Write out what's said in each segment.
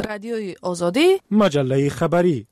رادیوی آزادی، مجله خبری.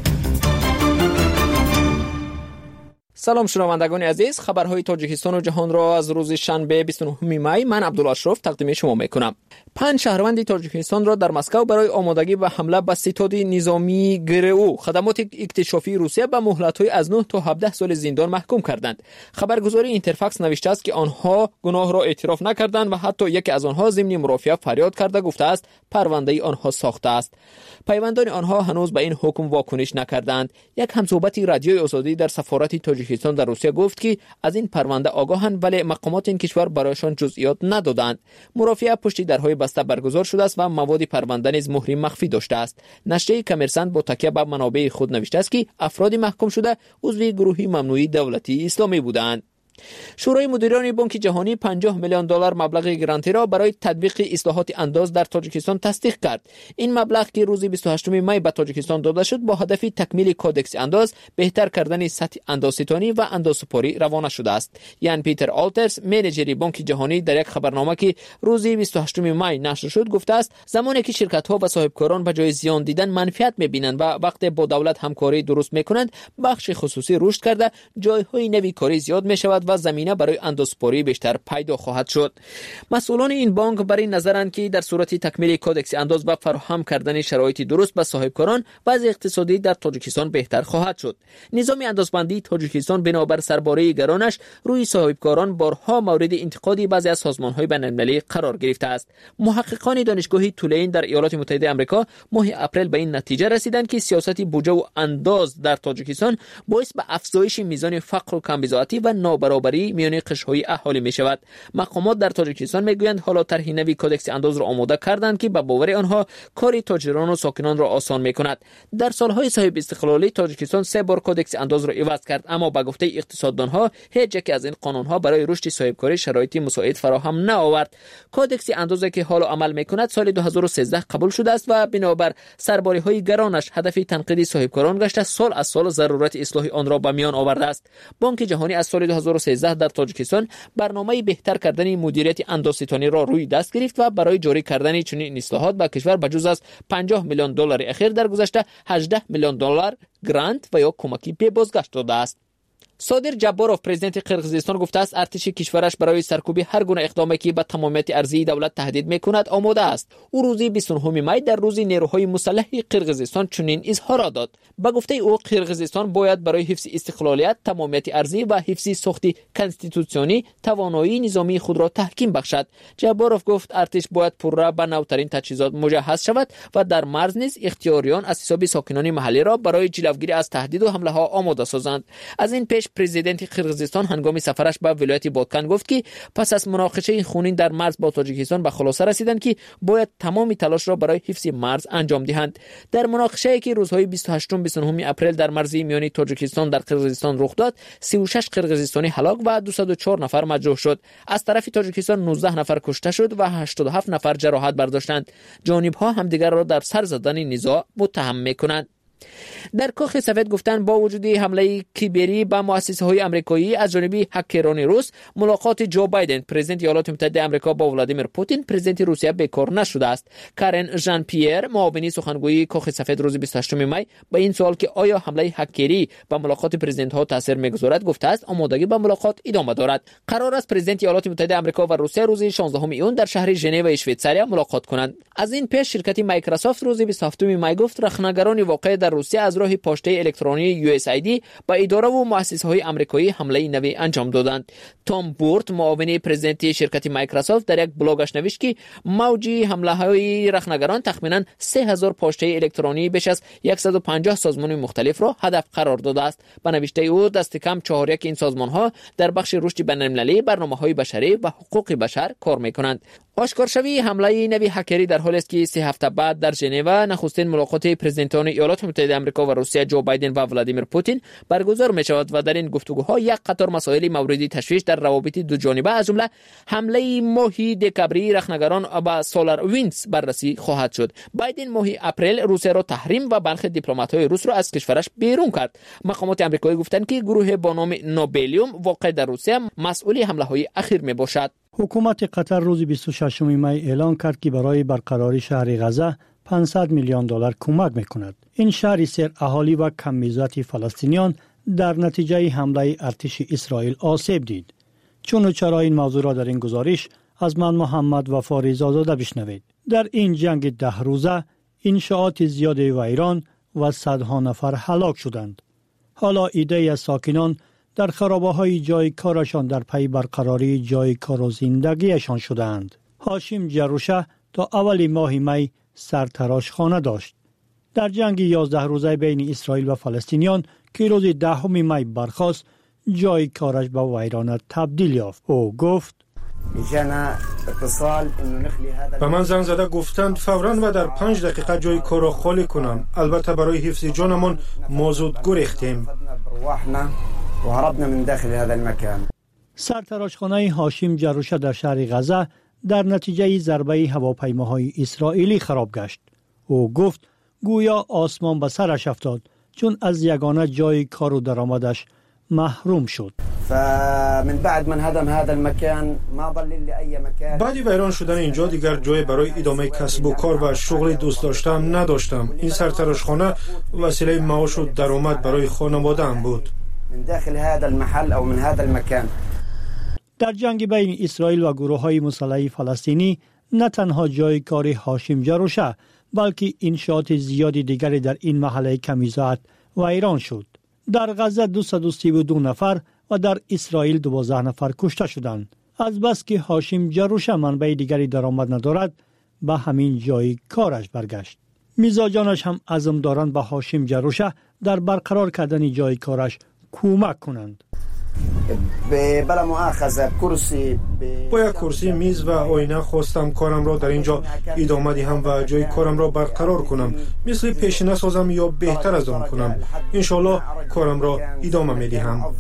سلام شنوندگان عزیز، خبرهای تاجیکستان و جهان را از روز شنبه 29 می من عبدالاشرف تقدیم شما میکنم. 5 شهروند تاجیکستان را در مسکو برای آمادگی به حمله به ستاد نظامی گرو خدمات اکتشافی روسیه به مهلت‌های از 9 تا 17 سال زندان محکوم کردند. خبرگزاری اینترفاکس نوشته است که آنها گناه را اعتراف نکردند و حتی یکی از آنها ضمن مرافعه فریاد کرده گفته است پرونده آنها ساخته است. پیوندان آنها هنوز به این حکم واکنش نکردند. یک همصحبت رادیوی آزادی در سفارت تاجیکستان در روسیه گفت که از این پرونده آگاهند ولی مقامات این کشور برایشان جزئیات ندادند. مرافعه پشت درهای بسته برگزار شده است و مواد پرونده نیز مهر مخفی داشته است. نشریه کمرسنت با تکیه بر منابع خود نوشته است که افراد محکوم شده عضو گروهی ممنوعه دولتی اسلامی بودند. شورای مدیران بانک جهانی 50 میلیون دلار مبلغ گرانتی را برای تطبیق اصلاحات انداز در تاجیکستان تصدیق کرد. این مبلغ که روز 28 می به تاجیکستان داده شد با هدف تکمیل کودکس انداز، بهتر کردن سطح اندازستانی و اندازسپاری روانه شده است. یان پیتر آلترز، منیجر بانک جهانی، در یک خبرنامه که روز 28 می نشر شد گفته است زمانی که شرکت‌ها و صاحبکاران به جای زیان دیدن منفعت می‌بینند و وقت با دولت همکاری درست می‌کنند، بخش خصوصی رشد کرده، جای‌های نوی کاری زیاد می‌شود و زمینه برای اندازه‌سپاری بیشتر پیدا خواهد شد. مسئولان این بانک بر این نظرند که در صورت تکمیل کودکس انداز و فراهم کردن شرایط درست به صاحبکاران وضع اقتصادی در تاجیکستان بهتر خواهد شد. نظام اندازبندی تاجیکستان بنابر سرباره گرانش روی صاحبکاران بارها مورد انتقاد بعضی از سازمان‌های بین‌المللی قرار گرفته است. محققان دانشگاه تولین در ایالات متحده آمریکا ماه اپریل به این نتیجه رسیدند که سیاست بودجه و انداز در تاجیکستان باعث به افزایش میزان فقر و کمبزاعتی و نابرابری میان قشرهای اهالی می شود. مقامات در تاجیکستان میگویند حالا طرح نوی کودکس انداز را آماده کردند که به باور آنها کار تاجران و ساکنان را آسان می کند. در سالهای صاحب استقلالی تاجیکستان 3 بار کودکس انداز را عوض کرد، اما به گفته اقتصاددانها هیچ یک از این قانونها برای رشد صاحبکاری شرایطی مساعد فراهم نآورد. کودکس اندازی که حالا عمل می کند سال 2013 قبول شده است و بنابر سرباری‌های گرانش هدف تنقیدی صاحبکاران گشته سال از سال ضرورت اصلاح آن را به میان آورده است. بانک جهانی از سال 2013 در تاجیکستان برنامه بهتر کردن مدیریت اندازه‌ستانی را روی دست گرفت و برای جاری کردن چنین اصلاحات به کشور بجز از 50 میلیون دلار اخیر در گذشته 18 میلیون دلار گرانت و یا کمکی به بازگشت داده است. صادر جباروف پرزیدنت قرقیزستان گفته است ارتش کشورش برای سرکوب هر گونه اقدامی که به تمامیت ارضی دولت تهدید میکند آماده است. او روز 29 می در روز نیروهای مسلح قرقیزستان چنین اظهار داد. با گفته او قرقیزستان باید برای حفظ استقلالیت، تمامیت ارضی و حفظ ساخت کنستیتوسیونی توانایی نظامی خود را تحکیم بخشد. جباروف گفت ارتش باید پررا به نوترین تجهیزات مجهز شود و در مرز نیز اختیاریان از حساب ساکنان محلی را برای جلوگیری از تهدید و حمله ها آماده سازند. از این پیش پرزیدنت قرقیزستان هنگام سفرش به ولایت بادکن گفت که پس از مناقشه خونین در مرز با تاجیکستان به خلاصه رسیدند که باید تمام تلاش را برای حفظ مرز انجام دهند. در مناقشه‌ای که روزهای 28 و 29 اپریل در مرز میانی تاجیکستان در قرقیزستان رخ داد، 36 قرقیزستانی هلاک و 204 نفر مجروح شد. از طرف تاجیکستان 19 نفر کشته شد و 87 نفر جراحت برداشتند. جانب‌ها همدیگر را در سر زدن نزاع متهم می‌کنند. در کاخ سفید گفتند با وجود حمله کیبری به مؤسسه‌های آمریکایی از جانب هکران روس، ملاقات جو بایدن پرزیدنت ایالات متحده آمریکا با ولادیمیر پوتین پرزیدنت روسیه بیکار نشده است. کارن ژان پیر، معاون سخنگوی کاخ سفید، روز 28 می با این سوال که آیا حمله هکری به ملاقات پرزیدنت‌ها تاثیر می‌گذارد گفته است آمادگی به ملاقات ادامه دارد. قرار است پرزیدنت ایالات متحده آمریکا و روسیه روز 16 ایون در شهر ژنو شویتزاریا ملاقات کنند. از این پیش شرکت مایکروسافت روز 27 می گفت رخنه‌گران واقع در روسیه از راه پاشته الکترونی USAID با اداره و مؤسسه‌های آمریکایی حمله نوی انجام دادند. تام بورت، معاون پرزیدنت شرکت مایکروسافت، در یک بلاگش نوشت که موج حمله‌های رخنه‌گران تخمیناً 3000 پاشته الکترونی بیش از 150 سازمان مختلف را هدف قرار داده است. به نوشته او دست کم 4 این سازمان‌ها در بخش رشد بین‌المللی، برنامه‌های بشری و حقوق بشر کار می‌کنند. آشکارشوی حمله نوی هکری در حالی است که 3 هفته بعد در ژنو نخستین ملاقات پرزیدنتان ایالات متحده آمریکا و روسیه جو بایدن و ولادیمیر پوتین برگزار می شود و در این گفتگوها یک قطار مسائل مورد تشویش در روابط دو جانبه از جمله حمله ماه دکبری رخنه‌گران به سولار وینز بررسی خواهد شد. بایدن ماه اپریل روسیه را تحریم و برخی دیپلمات‌های روس را از کشورش بیرون کرد. مقامات آمریکایی گفتند که گروه با نام نوبلیوم واقع در روسیه مسئول حمله‌های اخیر می باشد. حکومت قطر روز 26 می اعلان کرد که برای برقراری شهر غزه 500 میلیون دلار کمک میکند. این شهر سر اهالی و کم میزات فلسطینیان در نتیجه حمله ارتش اسرائیل آسیب دید. چون و چرا این موضوع را در این گزارش از من محمد وفا زاده بشنوید. در این جنگ 10 روزه انشاءات زیاد ویران و صدها نفر هلاک شدند. حالا ایده از ساکنان در خرابه‌های جای کارشان در پی برقراری جای کار و زندگیشان شدند. هاشم جروشه تا اول ماه می سرتراشخانه داشت. در جنگ 11 روزه بین اسرائیل و فلسطینیان که روز 10 می برخاست، جای کارش به ویرانه تبدیل یافت. او گفت به من زنگ زده گفتند فوراً و در 5 دقیقه جای کار را خالی کنم. البته برای حفظ جانمان ما زود گریختیم. سرتراشخانه هاشم جروشه در شهر غزه در نتیجه ضربه هواپیماهای اسرائیلی خراب گشت. او گفت گویا آسمان به سرش افتاد چون از یگانه جای کار و درآمدش محروم شد. فمن بعد من هدم هذا المكان ما ظل لي اي مكان. بعد ویران شدن اینجا دیگر جای برای ادامه کسب و کار و شغل دوست داشتم نداشتم. این سرتراشخانه وسیله معاش و درآمد برای خانواده‌ام بود. من داخل هذا المحل او من هذا المكان. در جنگ بین اسرائیل و گروه‌های مسلح فلسطینی نه تنها جای کار هاشم جروشه بلکه انشاءات زیادی دیگری در این محله کمیزات ویران شد. در غزه 232 نفر و در اسرائیل 12 نفر کشته شدند. از بس که هاشم جروشه منبع دیگری درآمد ندارد به همین جای کارش برگشت. میزاجانش هم عزم دارند به هاشم جروشه در برقرار کردن جای کارش کمک کنند. بلا مؤاخذه با یک کرسی، میز و آینه خواستم کارم را در اینجا ادامه دهم و جای کارم را برقرار کنم. مثل پیشینه سازم یا بهتر از آن کنم. انشالله کارم را ادامه میدهم.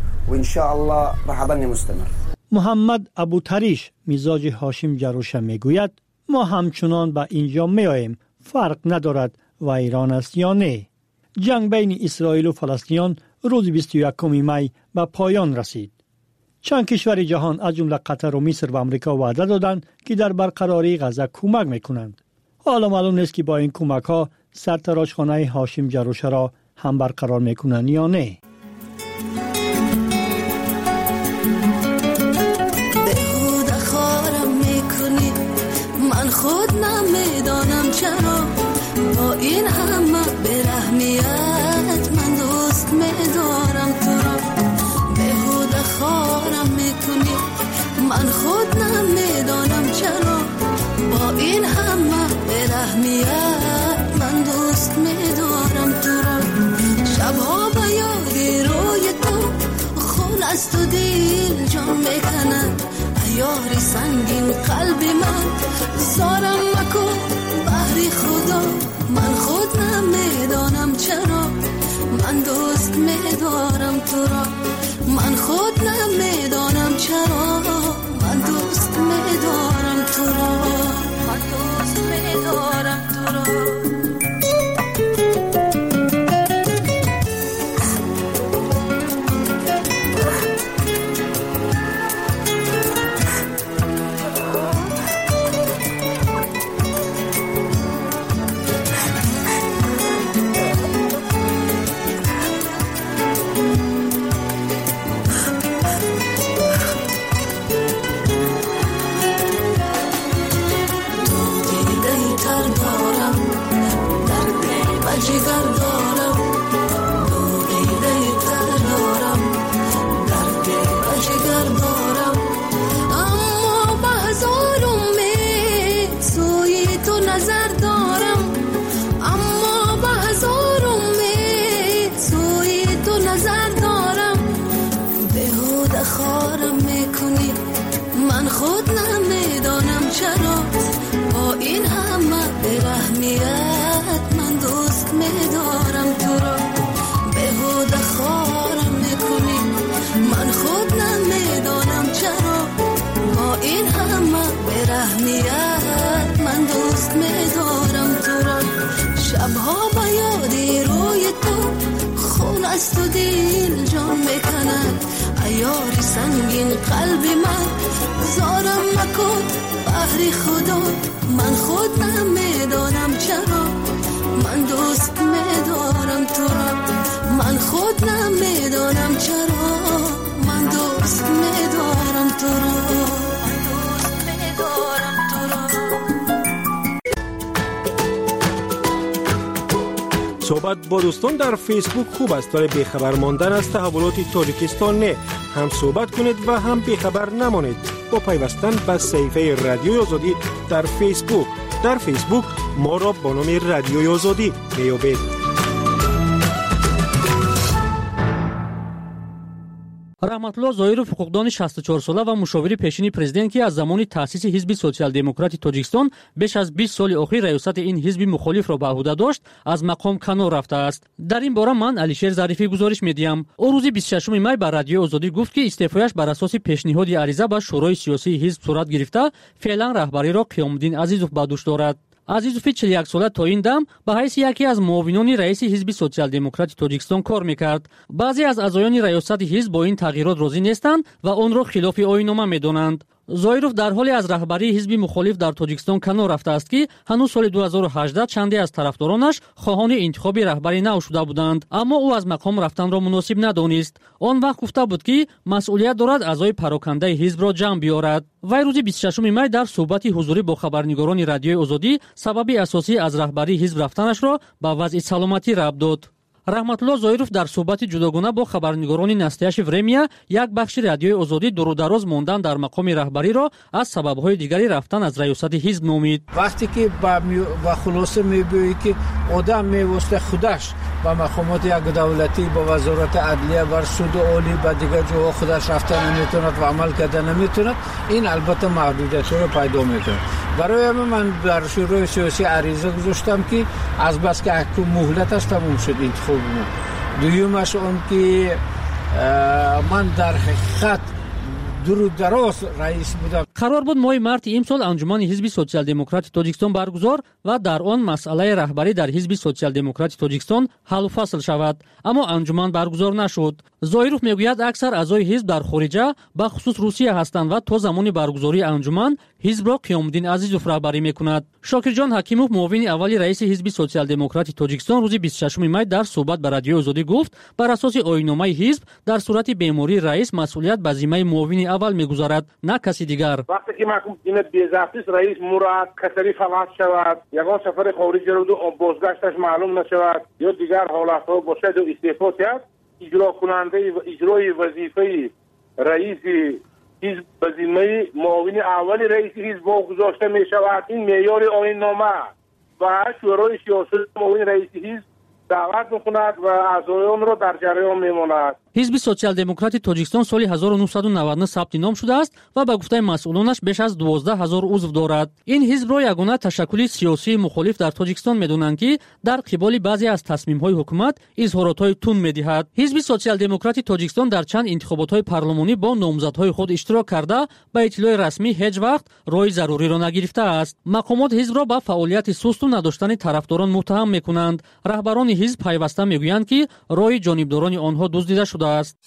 محمد ابو تریش میزاج هاشم جروشه میگوید ما همچنان به اینجا میاییم، فرق ندارد ویران است یا نه. جنگ بین اسرائیل و فلسطینیان روز 21 می به پایان رسید. چند کشور جهان از جمله قطر و مصر و آمریکا وعده دادند که در برقراری غزه کمک میکنند. حالا معلوم نیست که با این کمک ها سرتراشخانه هاشم جروشه را هم برقرار میکنند یا نه. بهوده خارم میکنی، من خود نمیدانم چرا با این همه برحمیت من دوست میدارم تو را. بهوده خارم میکنی، من خود نمیدانم چرا با این همه برحمیت من دوست میدارم تو را. شبها به یادی روی تو خون از تو دل جان میکنند. یاری سنگین قلبی من زارم مکن بحری خدا. من خود نمیدانم چرا من دوست میدارم تو را. من خود نمیدانم چرا من دوست میدارم تو را. من دوست میدارم تو را. من خود نمیدانم چرا با این همه برحمیت من دوست میدارم تو را. بهوده خارم میکنی، من خود نمیدانم چرا با این همه برحمیت من دوست میدارم تو را. شبها به یادی روی تو خون از تو دل جان میکند. یاری سنگین قلبی من زارم مکن بحری خدا من خود نمیدانم چرا من دوست میدارم تو را من خود نمیدانم چرا من دوست میدارم تو را صحبت با دوستان در فیسبوک خوب است ولی بیخبر ماندن از تحولات تاجیکستان نه. هم صحبت کنید و هم بیخبر نمانید با پیوستن به صفحه رادیوی آزادی در فیسبوک. در فیسبوک ما را با نام رادیوی آزادی میابید. رحمتالله زایرов حقوقدان 64 ساله و مشاور پیشین پرزیدنت که از زمان تأسیس حزب سوسیال دموکرات تاجیکستان بیش از 20 سال اخیر ریاست این حزب مخالف را به عهده داشت از مقام کنار رفته است. در این باره من علیشیر ظریفی گزارش میدیم. او روز 26 می به رادیو آزادی گفت که استعفایش بر اساس پیشنهاد عریضه به شورای سیاسی حزب صورت گرفته فعلا رهبری را قیامالدین عزیزوف به دوش دارد. عزیزوف 41 ساله تا این دم به حیث یکی از معاونان رئیس حزب سوسیال دموکرات تاجیکستان کار میکرد. بعضی از اعضایان ریاست حزب با این تغییرات راضی نیستند و آن را خلاف آیین‌نامه میدانند. زایرов در حالی از رهبری حزب مخالف در تاجیکستان کنار رفته است که هنوز سال 2018 چندی از طرفدارانش خواهان انتخاب رهبری نو شده بودند، اما او از مقام رفتن را مناسب ندانست. آن وقت گفته بود که مسئولیت دارد اعضای پراکنده حزب را جمع بیاورد. وی روز 26 می در صحبت حضوری با خبرنگاران رادیوی آزادی سبب اساسی از رهبری حزب رفتنش را به وضع سلامتی ربط داد. رحمتالله زایرов در صحبت جداگانه با خبرنگاران نستیاش ورمیا یک بخش رادیوی آزادی دور و دراز ماندن در مقام رهبری را از سبب‌های دیگری رفتن از ریاست حزب نامید. وقتی که با خلاصه میگویی که آدم میوسته خودش با مقامات یک دولتی با وزارت عدلیه و سود عالی و دیگر جاها خودش رفتن نمیتوند و عمل کردن نمیتوند، این البته محدودیت رو پیدا میکنه. برای من در شورای سیاسی عریضه گذاشتم که از بس که مهلتش تموم شد انتخاب ما. دویمش اون که من در حقیقت دور دراز رئیس بودم. قرار بود ماه مارت امسال انجمن حزب سوسیال دموکرات تاجیکستان برگزار و در آن مسئله رهبری در حزب سوسیال دموکرات تاجیکستان حل و فصل شود، اما انجمن برگزار نشد. زایرов میگوید اکثر اعضای حزب در خارجه به خصوص روسیه هستند و تا زمان برگزاری انجمن حزب را قیامالدین عزیزوف رهبری میکند. شاکرجان حکیموف معاون اولی رئیس حزب سوسیال دموکرات تاجیکستان روز 26 می در صحبت به رادیو آزادی گفت بر اساس آیین‌نامه حزب در صورت بیماری رئیس مسئولیت به ذمه معاون اول میگذارد نه کسی دیگر. وقتی که محکوم این بی‌ضبطی رئیس مراد کسری فلات شود، یگان سفر خارجی رو بازگشتش معلوم نشود یا دیگر حالت‌ها باشد و استعفا کرد، اجرا کننده و اجرای وظیفه رئیس حزب به ذمه معاون اول رئیس حزب گذاشته می شود. این معیار آیین‌نامه و شورای سیاسی معاون رئیس حزب دعوت می‌کند و اعضایان را در جریان می‌ماند. حزب سوسیال دموکرات تاجیکستان سال 1999 ثبت نام شده است و به گفته مسئولانش بیش از 12000 عضو دارد. این حزب را یگانه تشکل سیاسی مخالف در تاجیکستان می‌دانند که در قبال بعضی از تصمیم‌های حکومت اظهارات‌های تند می‌دهد. حزب سوسیال دموکرات تاجیکستان در چند انتخابات‌های پارلمانی با نامزدهای خود اشتراک کرده به اطلاع رسمی هیچ وقت رای ضروری را نگرفته است. مقامات حزب را به فعالیت سست و نداشتن طرفداران متهم می‌کنند. رهبران حزب پیوسته می‌گویند که رای جانبداران آنها دزدیده شده است.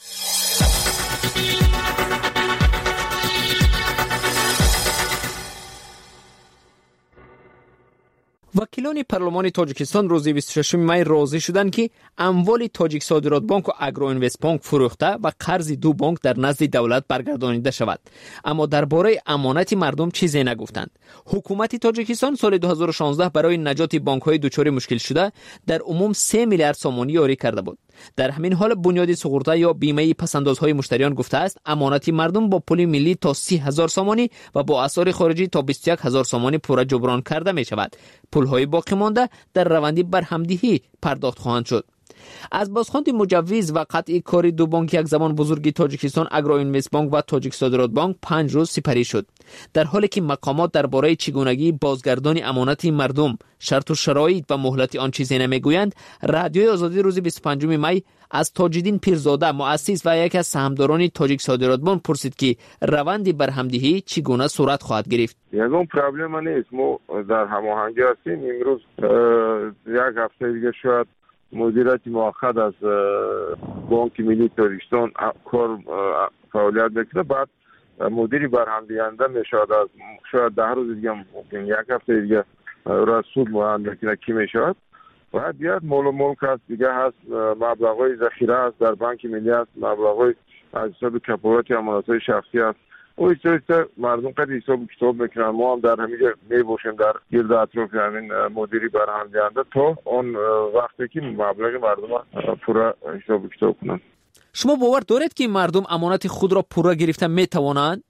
وکیلان پارلمان تاجیکستان روز 26 می راضی شدند که اموال تاجیک صادرات بانک و اگرو اینوست بانک فروخته و قرض دو بانک در نزد دولت برگردانیده شود، اما درباره امانت مردم چیزی نگفتند. حکومت تاجیکستان سال 2016 برای نجات بانک‌های دچار مشکل شده در عموم 3 میلیارد سومانی یاری کرده بود. در همین حال بنیاد سقوطه یا بیمه پسندازهای مشتریان گفته است امانت مردم با پول ملی تا 30000 سومانی و با اسعار خارجی تا 21000 سومانی پوره جبران کرده می شود. پولهای باقی مانده در روند برهمدهی پرداخت خواهند شد. از بازخواند مجوز و قطعی کاری دو بانک یک زمان بزرگی تاجیکستان اگرو اینوست بانک و تاجیک صادرات بانک 5 روز سپری شد، در حالی که مقامات درباره چگونگی بازگردانی امانت مردم، شرط و شرایط و مهلت آن چیزی نمیگویند. رادیوی آزادی روز 25 می از تاجدین پیرزاده مؤسس و یکی از سهامداران تاجیک صادرات بانک پرسید که روند برهمدهی چگونه صورت خواهد گرفت. یگان پرابلم نیست، ما در هماهنگی هستیم. امروز یک هفته دیگه شاید مدیریت موقت از بانک ملی تاجیکستان کار فعالیت بکنه، بعد مدیری برآمدینده میشود از شاید 10 روز دیگه ممکن یک هفته دیگه را سود مهندسی کی میشود و بیاد ملک است دیگه هست مبلغای ذخیره است در بانک ملی است مبلغای از حساب کپورت امانت‌های شخصی است او ایسته مردم قد حساب کتاب میکنن ما هم در همینجا میباشیم در گرد اطراف همین مدیری برآمدینده تا اون وقتی که مبلغ مردم پورا حساب کتاب کنن. شما باور دارید که مردم امانت خود را پورا گرفته میتوانند؟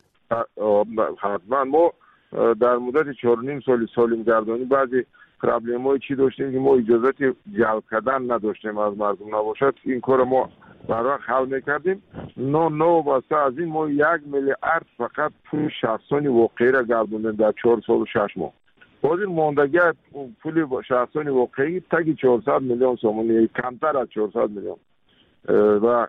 حتما ما در مدت 4.5 سالیم گردانی بعضی پرابلم‌های چی داشتیم که ما اجازه جلب کردن نداشتیم از مردم نباشد این کار ما برای حل میکردیم نو واسه از این ما 1 میلیارد فقط پول شخصانی واقعی را گردوندیم در 4 سال و 6 ماه باز این ماندگی پول شخصانی واقعی تاگی 400 میلیون سومونی کمتر از 400 میلیون و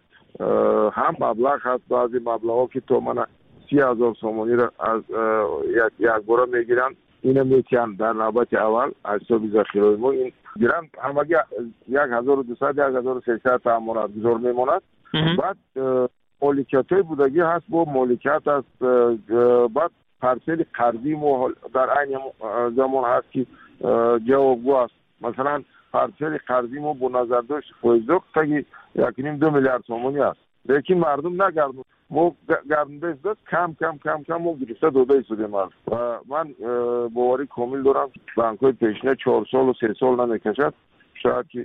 هم مبلغ هست بعضی مبلغ ها که تو من 30,000 سومونی را از یک بار میگیرن اینو میتونن در نوبت اول از حساب ذخیره ما این گیرن همگی 1200 1300 تعاملات گذار میموند بعد مالکیت‌های بودگی هست با مالکیت است بعد پارسل قرضی مو در عین زمان هست که جوابگو است مثلا پارسل قرضی مو با نظر داشت فوزدوق تا 1.5 میلیارد سومونی است لیکن مردم نگردون ما گردنده است کم ما گرفته دوده شدیم و من باوری کامل دارم بانک‌های پیشینه 4 سال و 3 سال نمیکشد شاید که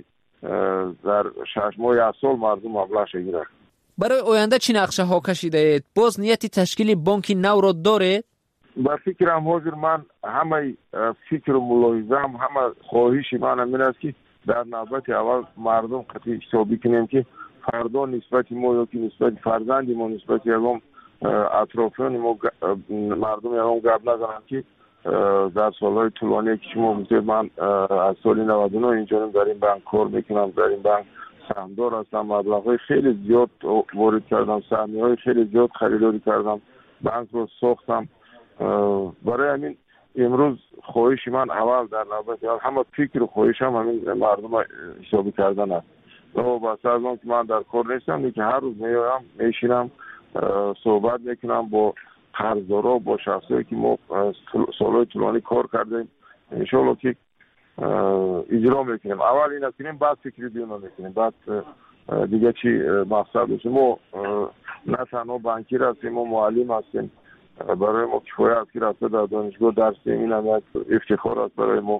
در 6 ماه یا سال مردم مبلغ گیرند. برای آینده چی نقشه ها کشیده اید؟ باز نیت تشکیل بانک نو را دارید؟ با فکرم حاضر من همه فکر و ملاحظه‌ام همه خواهشی من همین است که در نوبت اول مردم قطعی حسابی کنیم که فردا نسبت ما یا که نسبت فرزند ما نسبت یکم اطرافیان ما مردم یکم گپ نزنن که در سالهای طولانی که شما گفتید من از سال 99 اینجا در این بانک کار میکنم در این بانک سهامدار هستم مبلغ‌های خیلی زیاد وارد کردم سهمیه‌های خیلی زیاد خریداری کردم بانک رو ساختم برای همین امروز خواهش من اول در نوبت همه فکر و خواهشم همین مردم حسابی کردن است و بس از اون که من در کار نیستم که هر روز میایم میشینم صحبت میکنم با قرضدارا با شخصایی که ما سالهای طولانی کار کردیم انشالله که اجرا میکنیم اول اینا کنیم بعد فکری دیونا میکنیم بعد دیگه چی مقصد باشیم ما نه تنها بانکیر هستیم ما معلم هستیم برای ما کفایه است که رفته در دانشگاه درس این هم افتخار است برای ما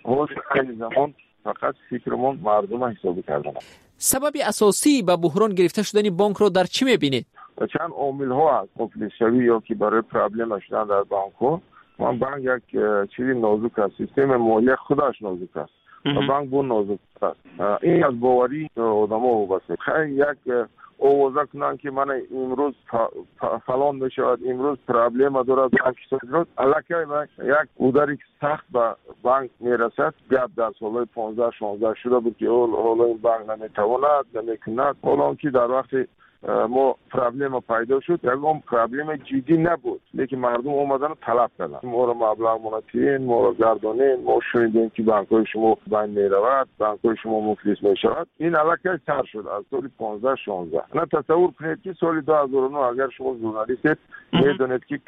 خیلی زمان فقط فکرمون مردم حسابی کردن. سبب اساسی به بحران گرفته شدن بانک رو در چی میبینید؟ چند عامل ها هست مفلس شوی یا که برای پرابلم شدن در بانک ها من بانک یک چیزی نازک است سیستم مالی خودش نازک است و بانک بون نازک است این از باوری آدم ها وابسته خیلی یک اوازه کنن که من امروز فلان بشود امروز پرابلم دارد الکی یک اوداری که سخت به بانک میرسد گپ در سالهای 15-16 شده بود که حالا این بانک نمیتواند نمیکند حالا که در وقت ما پرابلم پیدا شد یکم پرابلم جدی نبود لیکن مردم اومدن و طلب کردن ما رو مبلغ منتین ما رو گردانین ما شنیدیم که بانک‌های شما بند میرود بانک‌های شما مفلس میشود این الکی سر شد از سال 15-16 نه تصور کنید که سال 2009 اگر شما ژورنالیست میدونید که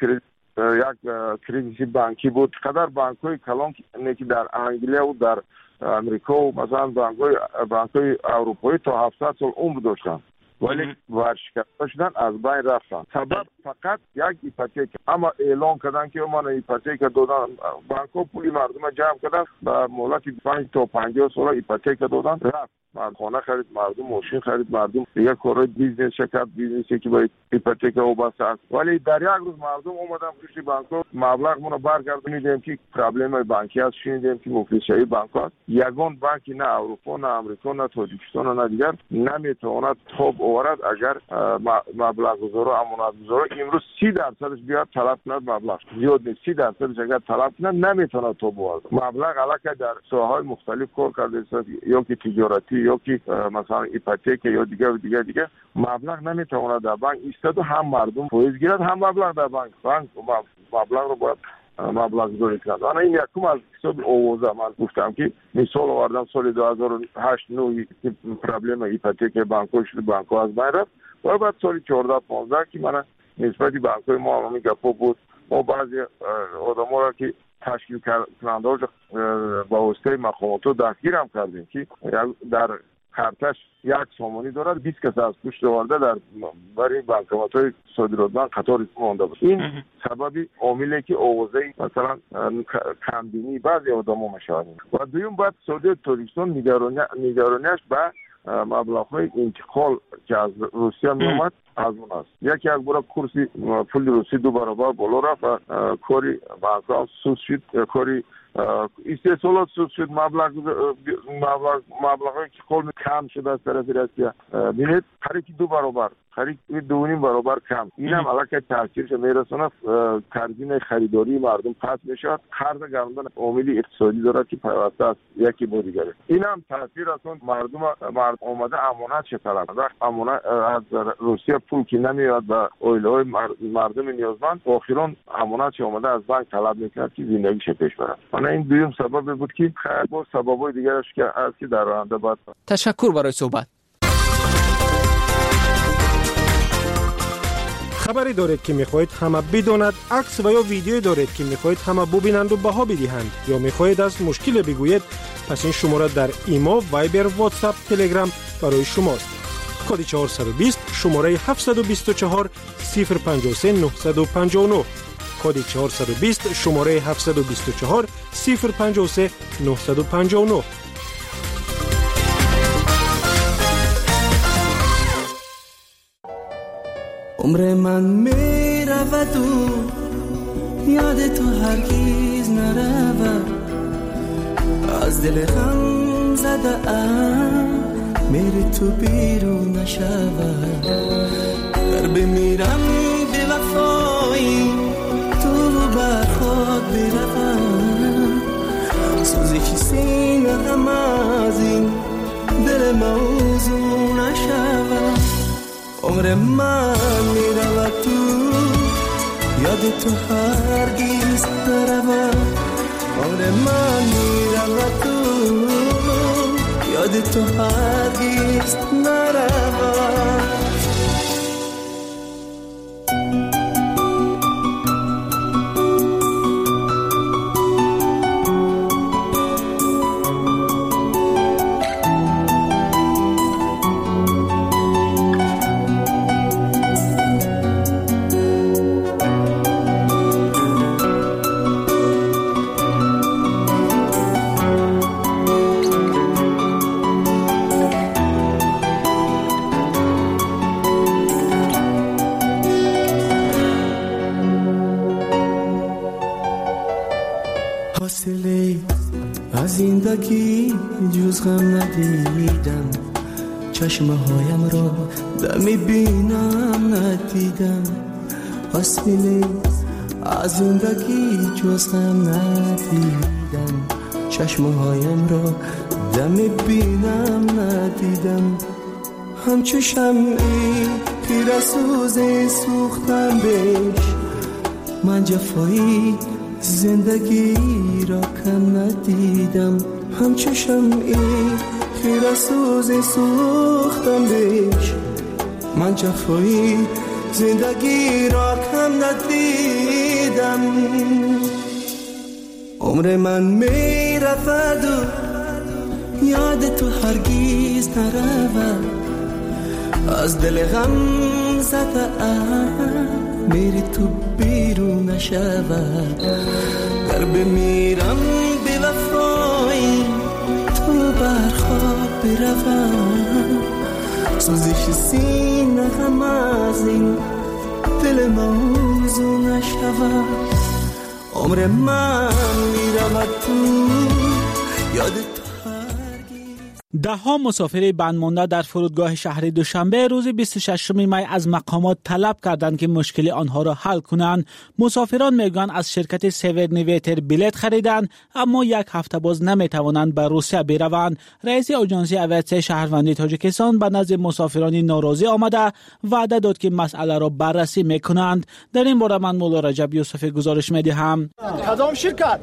یک کریزیس بانکی بود قدر بانک‌های کلان که در انگلیس و در امریکا و مثلا بانک‌های اروپایی تا 700 سال عمر داشتن ولی ورشکسته شدن از بین رفتن سبب فقط یک ایپاتیک اما اعلان کردن که من ایپاتیک دادن بانک‌ها پولی مردم جمع کردن به مهلت 5 تا 50 سال ایپاتیک دادن رفت خانه خرید مردم ماشین خرید مردم دیگه کارهای بیزنس شرکت بیزنسی که با ایپاتیک وابسته است ولی در یک روز مردم اومدن پشت بانک‌ها مبلغ مون برگردونیدیم که پرابلم بانکی است شنیدیم که مفلس شوی بانک است یگان بانکی نه اروپا نه امریکا نه تاجیکستان نه دیگر نمیتواند تاب آورد اگر مبلغ گذار و امانت گذار امروز 30% بیاد طلب کند مبلغ زیاد نیست 30% اگر طلب کند نمیتونه تاب آورد مبلغ الکی در ساحه‌های مختلف کار کرده است یا که تجارتی یا که مثلا ایپاتیک یا دیگه مبلغ نمیتونه در بانک ایستاد و هم مردم فایز گیرد هم مبلغ در بانک مبلغ رو باید مبلغ گذاری کنند انا این یکم از حساب اوازه من گفتم که مثال آوردم سال 2008 9 پرابلم ایپاتیک بانک‌ها شد بانک‌ها از بین رفت و بعد سال 14 15 که من نسبت بانک‌های ما همین گپا بود. ما بعضی آدم‌ها را که تشکیل کننده ها با واسطه مقامات دستگیر هم کردیم که در خرطش یک سامانی دارد 20 کس از پشت آورده در برای بانکمات‌های صادرات بانک قطار مانده بود. این سببی عاملی که آوازه مثلا کمبینی بعضی آدم‌ها میشوند. و دوم بعد سعودی تاجیکستان نگرانیش به مبلغ‌های انتقال که از روسیه میومد از اون است. یکی از برای کورسی پول روسی 2 برابر بالا رفت و کاری بانک‌ها سود شد، کاری استحصالات سود شد، مبلغی که کل کم شده از طرف روسیه. ببینید خرید 2 برابر، خرید 2.5 برابر کم. این هم علاقه تاثیرش میرسونه، ترجیح خریداری مردم پس میشه. قرض گرفتن عاملی اقتصادی دارد که پیوسته است یکی با دیگره. این هم تاثیر اصلا مردم اومده امانت چه طلب. امانت از روسیه پول که نمیاد به اویلهای مردم نیازمند، آخران امانت چه اومده از بانک طلب میکنه که زندگیش پیش بره. من این دوم سبب بود که با سببای دیگرش که از که در آینده بعد. تشکر برای صحبت. خبری دارید که میخواهید همه بداند، عکس و یا ویدیویی دارید که میخواهید همه ببینند و بها بدهند، یا میخواهید از مشکل بگویید، پس این شماره در ایما، وایبر، واتساپ، تلگرام برای شماست. کد 420 شماره 724 053 959. کد 420 شماره 724 053 959. عمر من می رود و یاد تو هرگیز نرود، از دل غم زده ام میری تو بیرون نشود. در بمیرم به وفایی تو بر خود بروم، سوزی که سینه غم از این دل موضوع نشود. عمر من میرود تو یاد تو هرگیز نرود، عمر من میرود تو یاد تو هرگیز نرود. حاصله از زندگی جز غم ندیدم، چشمهایم را دمی بینم ندیدم. حاصله از زندگی جز غم ندیدم، چشمهایم را دمی بینم ندیدم. همچو شمعی تیر سوز سوختم بهش، من جفایی زندگی را کم ندیدم. همچو شمعی خیره سوز سوختم بهش، من جفایی زندگی را کم ندیدم. عمر من می رود و یاد تو هرگیز نرود، از دل غم زده ام میری تو بیرون نشود. در بمیرم به وفایی تو برخواب بروم، سوزش سینه غم از این دل موضوع نشود. عمر من میرود تو یاد ده‌ها مسافر بندمانده در فرودگاه شهر دوشنبه روز 26 می از مقامات طلب کردند که مشکل آنها را حل کنند. مسافران میگویند از شرکت سیورنیویتر بلیط خریدند اما یک هفته باز نمیتوانند به روسیه بروند. رئیس آژانس اویاسیون شهروندی تاجیکستان به نزد مسافران ناراضی آمده وعده داد که مسئله را بررسی میکنند. در این باره من مولا رجب یوسف گزارش میدهم. کدام شرکت؟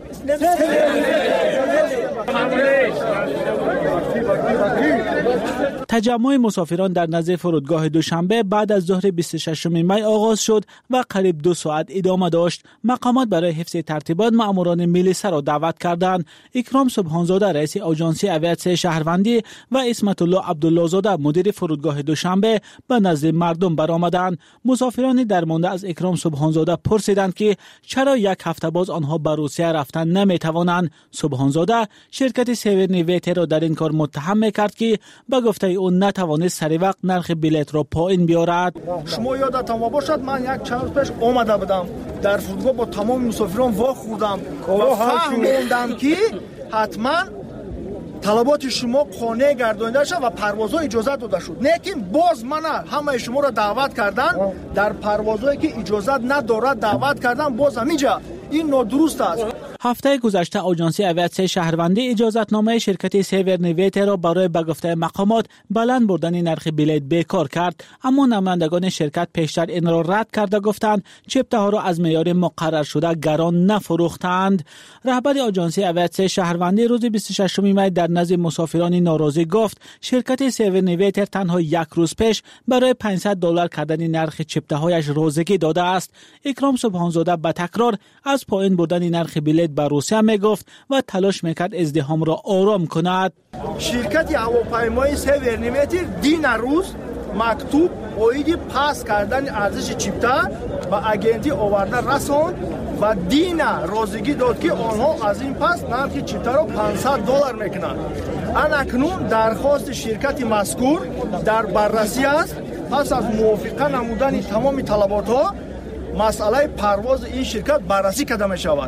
تجمع مسافران در نزد فرودگاه دوشنبه بعد از ظهر 26 می آغاز شد و قریب 2 ساعت ادامه داشت. مقامات برای حفظ ترتیبات ماموران ملیسا را دعوت کردند. اکرام سبحانزاده رئیس آژانس اویاسیون شهروندی و اسمت الله عبدالله زاده مدیر فرودگاه دوشنبه به نزد مردم برآمدند. مسافران درمانده از اکرام سبحانزاده پرسیدند که چرا یک هفته باز آنها به روسیه رفتن نمیتوانند. سبحانزاده شرکت سیورنیویتر را در این کار متهم میکرد که به گفته او نتوانست سری وقت نرخ بلیط را پایین بیارد. شما یادتان باشد من یک چند روز پیش آمده بودم در فرودگاه با تمام مسافران واخوردم و فهمیدم که حتما طلبات شما قانع گردانیده شد و پروازها اجازه داده شد. لیکن باز من همه شما را دعوت کردن در پروازهایی که اجازه ندارد دعوت کردن، باز همینجا این نادرست است. هفته گذشته آژانس اویاسیون شهروندی اجازتنامه شرکت سیورنیویتر را برای به گفته مقامات بلند بردن نرخ بلیط بیکار کرد، اما نمایندگان شرکت پیشتر این را رد کرده گفتند چپته ها را از معیار مقرر شده گران نفروختند. رهبر آژانس اویاسیون شهروندی روز 26 می در نزد مسافران ناراضی گفت شرکت سیورنیویتر تنها یک روز پیش برای $500 کردن نرخ چپته هایش روزگی داده است. اکرام سبحانزاده به تکرار از پایین بردن نرخ بلیط به روسیه میگفت و تلاش میکرد ازدحام را آرام کند. شرکت هواپیمای سیورنیویتر دین روز مکتوب اویدی پاس کردن ارزش چپته و اگنتی آورده رساند و دین روزگی داد که آنها از این پس نرخ چپته را $500 میکنند. اکنون درخواست شرکت مذکور در بررسی است. پس از موافقه نمودن تمام طلبات ها مسئله پرواز این شرکت بررسی کرده می شود.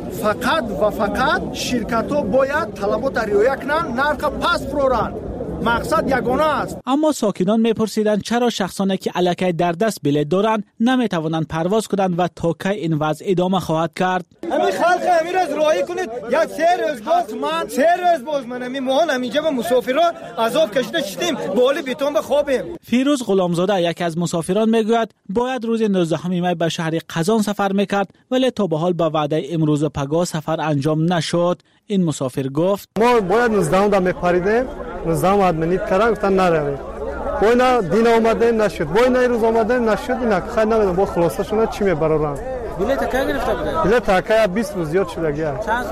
فقط شرکت ها باید طلبات رعایت کنند، نرخ پس ببرند. مقصد یگانه است. اما ساکنان میپرسیدند چرا شخصانی که الکی در دست بلیط دارند نمیتوانند پرواز کنند و تا کی این وضع ادامه خواهد کرد. همین خلق همین از راهی کنید. یک 3 روز باز من همین ماهان همینجا به مسافران عذاب کشیده شدیم، بالی بیتون بخوابیم. فیروز غلامزاده یکی از مسافران میگوید باید روز 19 می به شهر قزان سفر میکرد ولی تا به حال به وعده امروز پگاه سفر انجام نشد. این مسافر گفت ما باید 19 دا میپریدیم، 19 ادمنیت کردن گفتن نروید. باینا دین اومدیم نشد، باینا روز اومدیم نشد، اینا خیر نمیدونم با خلاصه شونه چی میبرن. بلیط کی گرفته بودی؟ بلیط کی 20 روز زیاد شده گیا. چند؟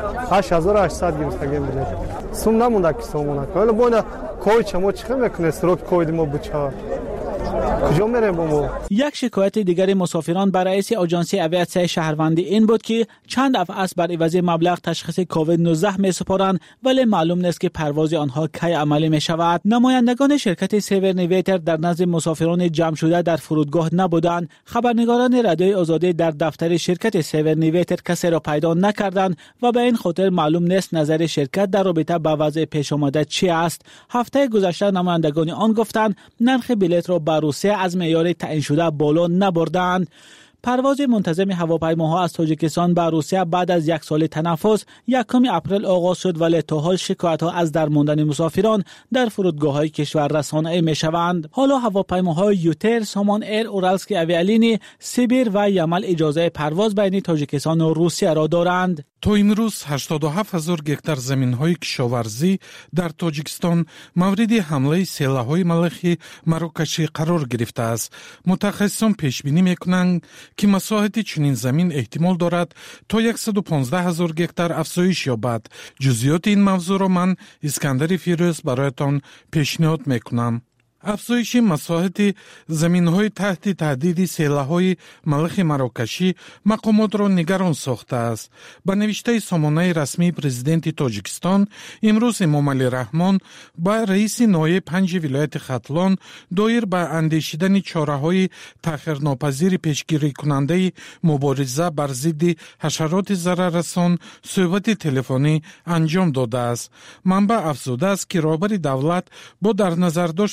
8800 گرفته گیم بلیط. سوم نمونده که سومونه. ولی باینا کوی چمو چخه میکنه سروک کوی ما بچا. کجا میریم بابا؟ یک شکایت دیگر مسافران برای رئیس آژانس اویاسیون شهروندی این بود که چند دفعه است بر عوض مبلغ تشخیص کووید 19 میسپارند ولی معلوم نیست که پرواز آنها کی عملی می شود. نمایندگان شرکت سیورنیویتر در نزد مسافران جمع شده در فرودگاه نبودند. خبرنگاران رادیوی آزادی در دفتر شرکت سیورنیویتر کسی را پیدا نکردند و به این خاطر معلوم نیست نظر شرکت در رابطه با وضع پیش آمده چی است. هفته گذشته نمایندگان آن گفتند نرخ بلیط را به روسیه از معیار تعیین شده بالا نبردند. پرواز منتظم هواپیماها از تاجیکستان به روسیه بعد از یک سال تنفس 1 اپریل آغاز شد ولی تا حال شکایت‌ها از درماندن مسافران در فرودگاه‌های کشور رسانه‌ای می‌شوند. حالا هواپیماهای یوتر، سامان ایر، اورالسکی اویالینی، سیبیر و یمل اجازه پرواز بین تاجیکستان و روسیه را دارند. تا امروز 87,000 گکتار زمین‌های کشاورزی در تاجیکستان مورد حمله سیله‌های ملخی مراکشی قرار گرفته است. متخصصان پیش‌بینی می‌کنند که مساحت چنین زمین احتمال دارد تا 115,000 گکتار افزایش یابد. جزئیات این موضوع را من اسکندر فیروز برایتان پیشنهاد می‌کنم. افزایش مساحت زمین‌های تحت تهدید سیله‌های ملخ مراکشی مقامات را نگران ساخته است. با نوشته سامانه رسمی پرزیدنت تاجیکستان امروز امام علی رحمان با رئیس نایب 5 ولایت ختلان دایر به اندیشیدن چاره‌های تأخیرناپذیر پیشگیری کننده مبارزه بر ضد حشرات ضرررسان صحبت تلفنی انجام داده است. منبع افزوده است که رهبر دولت با در نظر داشت حمله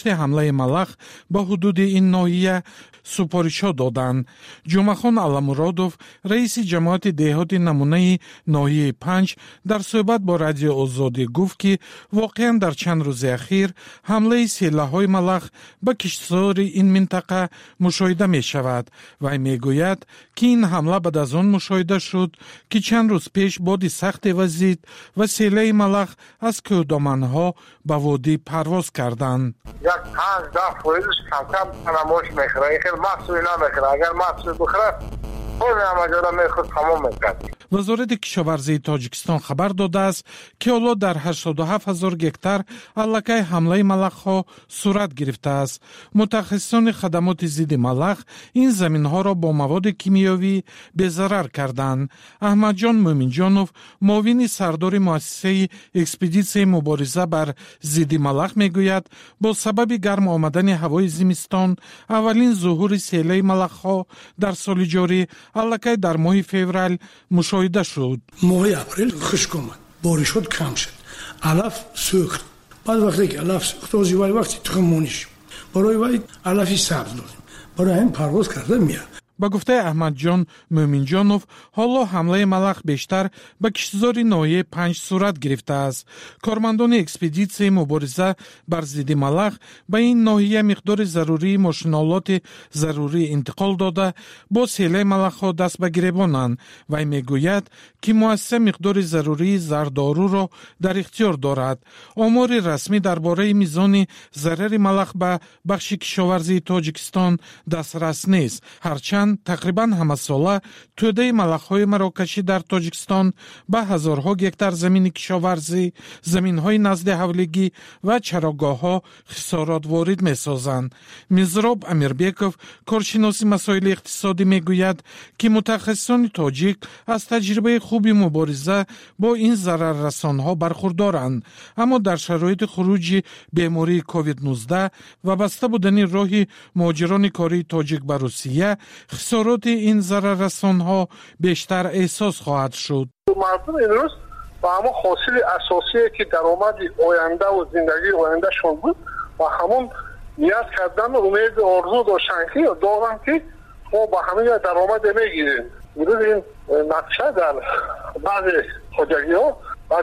حمله ملخ به حدود این ناحیه سپارش‌ها دادند. جمعه‌خان علامرادوف رئیس جماعت دهات نمونه ناحیه 5 در صحبت با رادیو آزادی گفت که واقعا در چند روز اخیر حمله سلاح‌های ملخ به کشتزار این منطقه مشاهده می شود و میگوید که این حمله بعد از آن مشاهده شد که چند روز پیش باد سخت وزید و سیله ملخ از کوهدامن‌ها به وادی پرواز کردند. یک 5-10 فوریدش کم کم تنموش میخوره، خیلی محصولی نمیخوره. اگر محصول بخوره خود نمجاده میخواد تمام میکرد. وزارت کشاورزی تاجیکستان خبر داده است که حالا در 87,000 گکتار علکه حمله ملخ‌ها صورت گرفته است. متخصصان خدمات ضد ملخ این زمین‌ها را با مواد کیمیایی بی‌ضرر کردند. احمد جان مومنجانوف معاون سردار مؤسسه اکسپدیسیون مبارزه بر ضد ملخ میگوید با سبب گرم آمدن هوای زمستان اولین ظهور سیله ملخ‌ها در سال جاری علکه در ماه فوریه مشاهده شد. ماه اپریل خشک آمد، بارشات کم شد، علف سوخت. بعد وقتی که علف سوخت وقتی تخمونی شد برای وای علفی سبز دادیم، برای هم پرواز کرده میاد. با گفته احمد جان مومنجانوف حالا حمله ملخ بیشتر به کشتزار ناحیه 5 صورت گرفته است. کارمندان اکسپدیسیون مبارزه بر ضد ملخ به این ناحیه مقدار ضروری ماشین‌آلات ضروری انتقال داده با سیله ملخ‌ها دست به گریبانند و میگوید که مؤسسه مقدار ضروری زردارو را در اختیار دارد. آمار رسمی درباره میزان ضرر ملخ به بخش کشاورزی تاجیکستان دسترس نیست. هرچند تقریبا همه ساله توده ملخ‌های مراکشی در تاجیکستان به هزارها گکتار زمین کشاورزی، زمین‌های نزد حولگی و چراگاه‌ها خسارات وارد می‌سازند. میزراب امیربیکوف کارشناس مسائل اقتصادی میگوید که متخصصان تاجیک از تجربه خوبی مبارزه با این ضرررسان‌ها برخوردارند، اما در شرایط خروج بیماری کووید 19 و بسته بودن راه مهاجران کاری تاجیک به روسیه خسارات این ضرررسان‌ها بیشتر احساس خواهد شد. مردم این روز با همون حاصل اساسی که درآمد آینده و زندگی آینده شون بود و همون نیاز کردن امید آرزو داشتن که دارن که ما با همین درآمد میگیریم. میروز این نقشه در بعضی خودجگی‌ها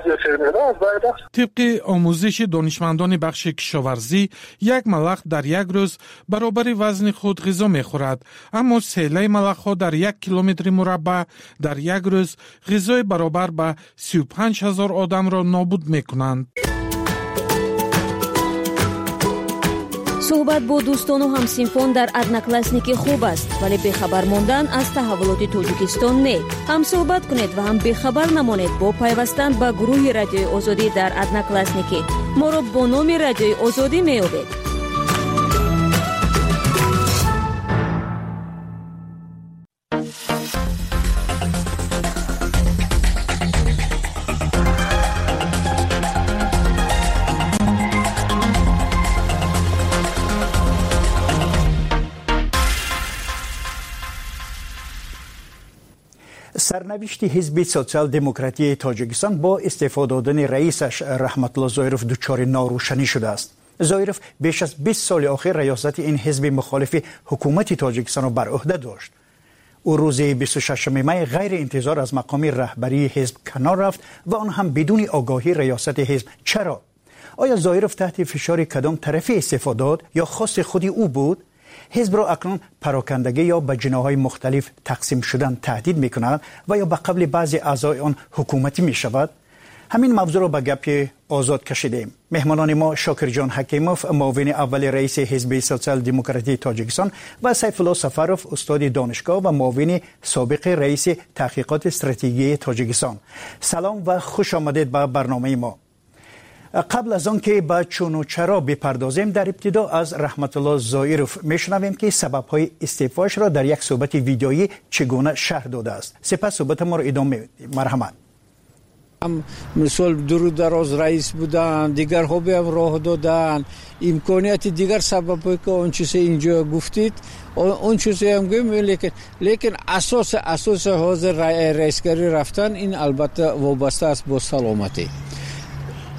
طبق آموزش دانشمندان بخش کشاورزی یک ملخ در یک روز برابر وزن خود غذا میخورد، اما سیله ملخ‌ها در 1 کیلومتر مربع در یک روز غذای برابر به 35,000 آدم را نابود میکنند. صحبت با دوستان و همسینفان در ادناکلاسنیکی خوب است، ولی بخبر ماندن از تحولات تاجیکستان نه. هم صحبت کنید و هم بخبر نمانید با پیوستن به گروه رادیوی آزادی در ادناکلاسنیکی. ما را با نام رادیوی آزادی میابید. سرنوشت حزب سوسیال دموکراتی تاجیکستان با استعفا دادن رئیسش رحمت الله زایروف دچار ناروشنی شده است. زایروف بیش از 20 سال اخیر ریاست این حزب مخالف حکومت تاجیکستان را بر عهده داشت. او روز 26 می غیر انتظار از مقام رهبری حزب کنار رفت و آن هم بدون آگاهی ریاست حزب. چرا؟ آیا زایروف تحت فشار کدام طرفی استعفا داد یا خواست خودی او بود؟ حزب را اکنون پراکندگی یا به جناح‌های مختلف تقسیم شدن تهدید می‌کند و یا به قبل بعضی اعضای آن حکومتی می‌شود؟ همین موضوع را به گپ آزاد کشیدیم. مهمانان ما شاکر جان حکیموف معاون اول رئیس حزب سوسیال دموکراتی تاجیکستان و سیف الله سفروف استاد دانشگاه و معاون سابق رئیس تحقیقات استراتژی تاجیکستان. سلام و خوش آمدید به برنامه ما. قبل از آن که به چون و چرا بپردازیم، در ابتدا از رحمت الله زایروف میشنویم که سبب‌های استعفاش را در یک صحبت ویدیویی چگونه شرح داده است. سپس صحبت ما را ادامه میدیم. مرحمت. مثال درود دراز رئیس بودن، دیگر ها به راه دادن، امکانیت دیگر سبب که اون چیزی اینجا گفتید اون چیزی هم گفتیم، لیکن اساس حاضر رئیسگری رفتن این البته وابسته است با سلامتی.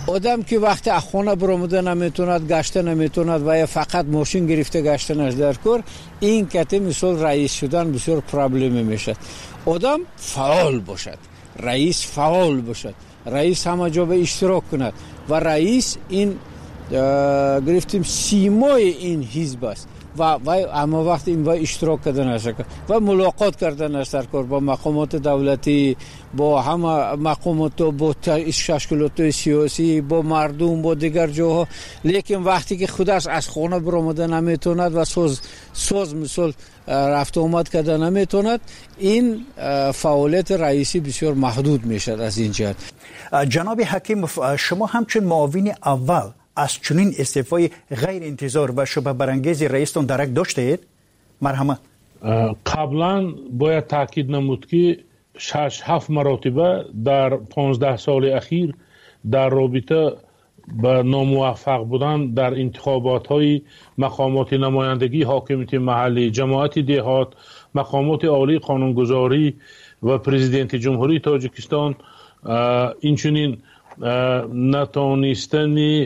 آدم که وقتی از خانه برآمده نمیتوند، گشته نمیتوند و یا فقط ماشین گرفته گشتنش در کار، این کته مثل رئیس شدن بسیار پرابلمی میشد. آدم فعال باشد، رئیس فعال باشد، رئیس همه جا به اشتراک کند و رئیس این گرفتیم سیمای این حزب است و اما وقتی این با اشتراک کردن است و ملاقات کردن است در کار با مقامات دولتی، با همه مقامات، با تشکیلات سیاسی، با مردم، با دیگر جاها، لیکن وقتی که خودش از خانه برآمده نمیتوند و ساز مثل رفت آمد کرده نمیتوند، این فعالیت رئیسی بسیار محدود میشد. از این جهت جناب حکیموف، شما همچون معاون اول از چنین استعفای غیر انتظار و شبه برانگیز رئیستون درک داشتید؟ مرحمت. قبلا باید تاکید نمود که 6-7 مرتبه در 15 سال اخیر در رابطه به ناموفق بودن در انتخابات های مقامات نمایندگی، حاکمیت محلی، جماعت دهات، مقامات عالی قانونگذاری و پرزیدنت جمهوری تاجیکستان این چنین نتانستن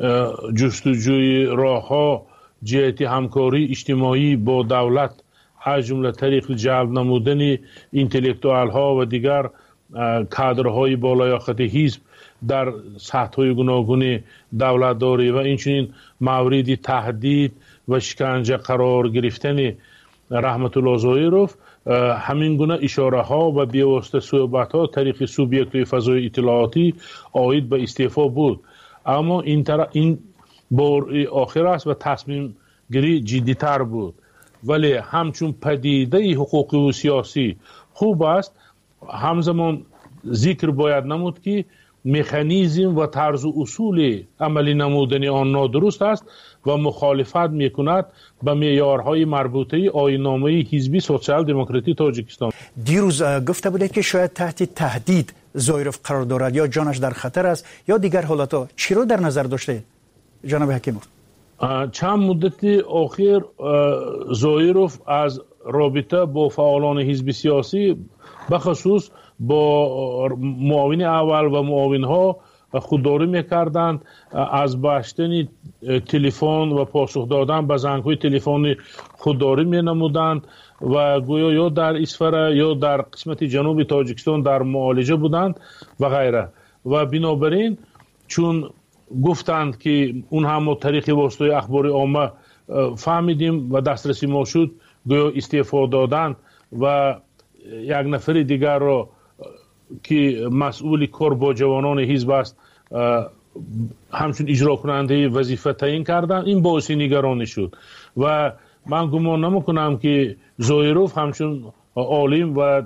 جستجوی راه‌ها جهت همکاری اجتماعی با دولت از جمله طریق جلب نمودن اینتלקتوال ها و دیگر کادرهای بالایاقت حزب در سطح‌های گوناگون دولتداری و اینچنین مورد تهدید و شکنجه قرار گرفتن رحمت الله زایروف همین گونه اشاره ها و بیواسطه صحبت ها طریق سوبیکت فضای اطلاعاتی آید به استعفا بود. اما این بار آخر است و تصمیم گیری جدی تر بود. ولی همچون پدیده حقوقی و سیاسی خوب است، همزمان ذکر باید نمود که مکانیزم و طرز و اصول عملی نمودن آن نادرست است و مخالفت میکند به معیارهای مربوطه آیین‌نامه حزب سوسیال دموکراتی تاجیکستان. دیروز گفته بوده که شاید تحت تهدید زایروف قرار دارد یا جانش در خطر است یا دیگر حالتها. چی رو در نظر داشته جناب حکیموف؟ چند مدت اخیر زایروف از رابطه با فعالان حزب سیاسی بخصوص با معاون اول و معاون ها خودداری میکردند، از باشتن تلفن و پاسخ دادن به زنگ های تلفنی خودداری مینمودند و گویا یا در اسفره یا در قسمت جنوب تاجیکستان در معالجه بودند و غیره. و بنابراین چون گفتند که اون هم طریق واسطه اخبار عامه فهمیدیم و دسترسی ما شد، گویا استعفا دادند و یک نفر دیگر را که مسئول کار با جوانان حزب است همچون اجرا کننده وظیفه تعیین کردند. این باعث نگرانی شد و من گمان نمیکنم که زایروف همچون عالم و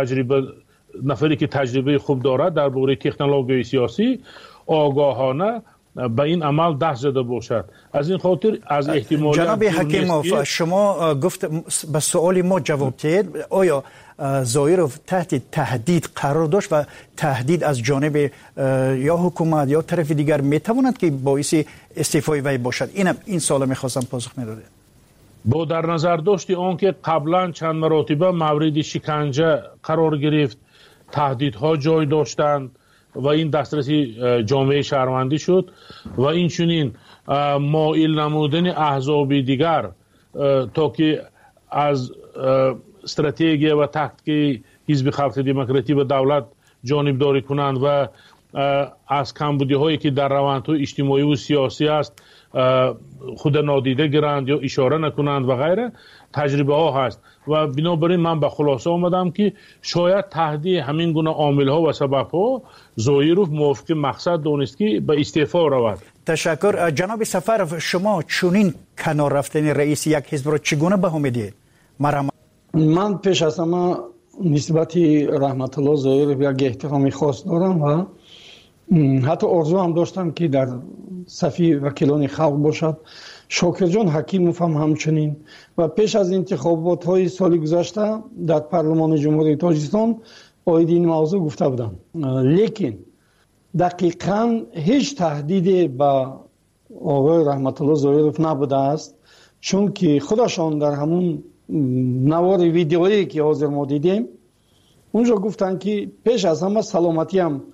نفری که تجربه خوب دارد در باره تکنولوژی سیاسی آگاهانه به این عمل دست زده باشد. از این خاطر از احتمالیت جناب حکیموف، شما گفت به سوال ما جواب دهید، آیا زایروف تحت تهدید قرار داشت و تهدید از جانب یا حکومت یا طرف دیگر میتواند که باعث استعفای وی باشد؟ این سوال میخواستم پاسخ میدادید. با در نظر داشتی آنکه قبلا چند مرتبه مورد شکنجه قرار گرفت، تهدیدها جای داشتند و این دسترسی جامعه شهروندی شد و این چنین مایل نمودن احزاب دیگر تا که از استراتژی و تاکتیک حزب خلق دموکراتی و دولت جانبداری کنند و از کمبودی هایی که در روندهای اجتماعی و سیاسی است خود نادیده گیرند یا اشاره نکنند و غیره، تجربه ها هست و بنابراین من به خلاصه آمدم که شاید تهدید همین گونه عامل ها و سبب ها زایروف موافق مقصد دانست که به استعفا رود. تشکر. جناب سفرов، شما چنین کنار رفتن رئیس یک حزب را چگونه بها میدید؟ من پیش از همه نسبت رحمت الله زایروف یک احترامی خاص دارم و حتی آرزو هم داشتم که در صف وکیلان خلق باشد. شاکر جان حکیموف هم همچنین و پیش از انتخابات های سال گذشته در پارلمان جمهوری تاجیکستان آید این موضوع گفته بودم، لیکن دقیقاً هیچ تهدیدی به آقای رحمت الله زایروف نبوده است، چون که خودشان در همون نوار ویدیویی که حاضر ما دیدیم اونجا گفتن که پیش از همه سلامتی هم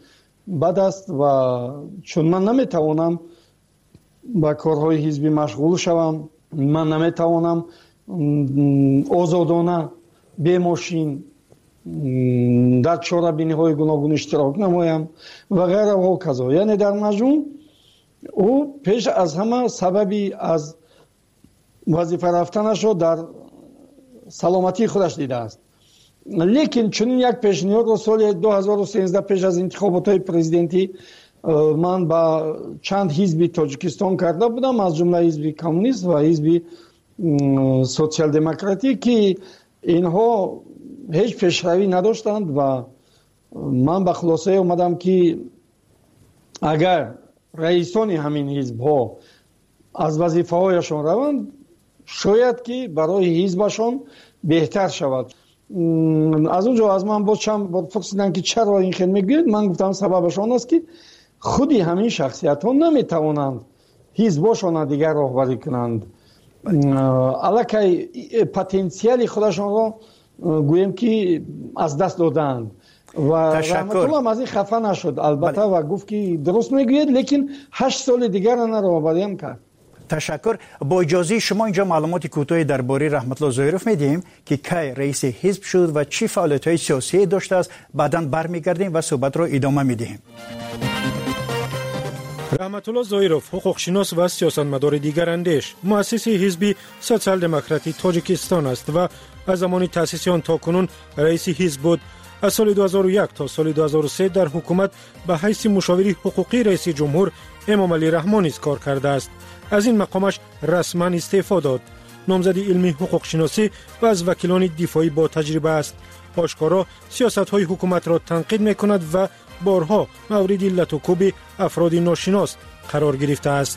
бад аст ва чун ман наметавонам ба корҳои ҳизбӣ машғул шавам, ман наметавонам озодона бемошин дар чорабиниҳои гуногун иштирок намоям ва ғайра ва казо. яъне дар маҷмӯъ ӯ пеш аз ҳама сабаби аз вазифа рафтанашро дар саломатии худаш дидааст. лекин чунин як пешниҳодро соли 2013 пеш аз интихоботҳои президентӣ ман ба чанд ҳизби Тоҷикистон карда будам, аз ҷумла ҳизби коммунист ва ҳизби социал-демократӣ, ки инҳо ҳеҷ пешравӣ надоштанд ва ман ба хулосае омадам, ки агар раисони ҳамин ҳизбҳо аз вазифаҳояшон раванд, шояд ки барои ҳизбашон беҳтар шавад. аз он ҷо аз ман бо чанд бор пурсиданд, ки чаро ин хел мегӯед. Ман гуфтам сабабаш он аст, ки худи ҳамин шахсиятҳо наметавонанд ҳизбошонро дигар роҳбарӣ кунанд. аллакай потенсиали худашонро гӯем ки аз даст додаанд. ва раҳматулло аз ин хафа нашуд албатта ва гуфт ки дуруст мегӯед, лекин 8 соли дигарана роҳбариам кард. تشکر. با اجازه شما اینجا معلومات کوتاهی درباره رحمت الله ظاهرов میدیم که کی رئیس حزب شد و چه فعالیت‌های سیاسی داشته است. بعداً برمیگردیم و صحبت را ادامه میدیم. رحمت الله ظاهرов حقوقشناس و سیاستمدار دیگر اندیش، مؤسس حزب سوسیال دموکراتی تاجیکستان است و از زمان تأسیس آن تاکنون رئیس حزب بود. از سال 2001 تا سال 2003 در حکومت به حیث مشاور حقوقی رئیس جمهور امام علی رحمانی کار کرده است. از این مقامش رسما استعفا داد. نامزد علمی حقوق شناسی و از وکیلان دفاعی با تجربه است. آشکارا سیاست‌های حکومت را تنقید می‌کند و بارها مورد علت و کوب افراد ناشناس قرار گرفته است.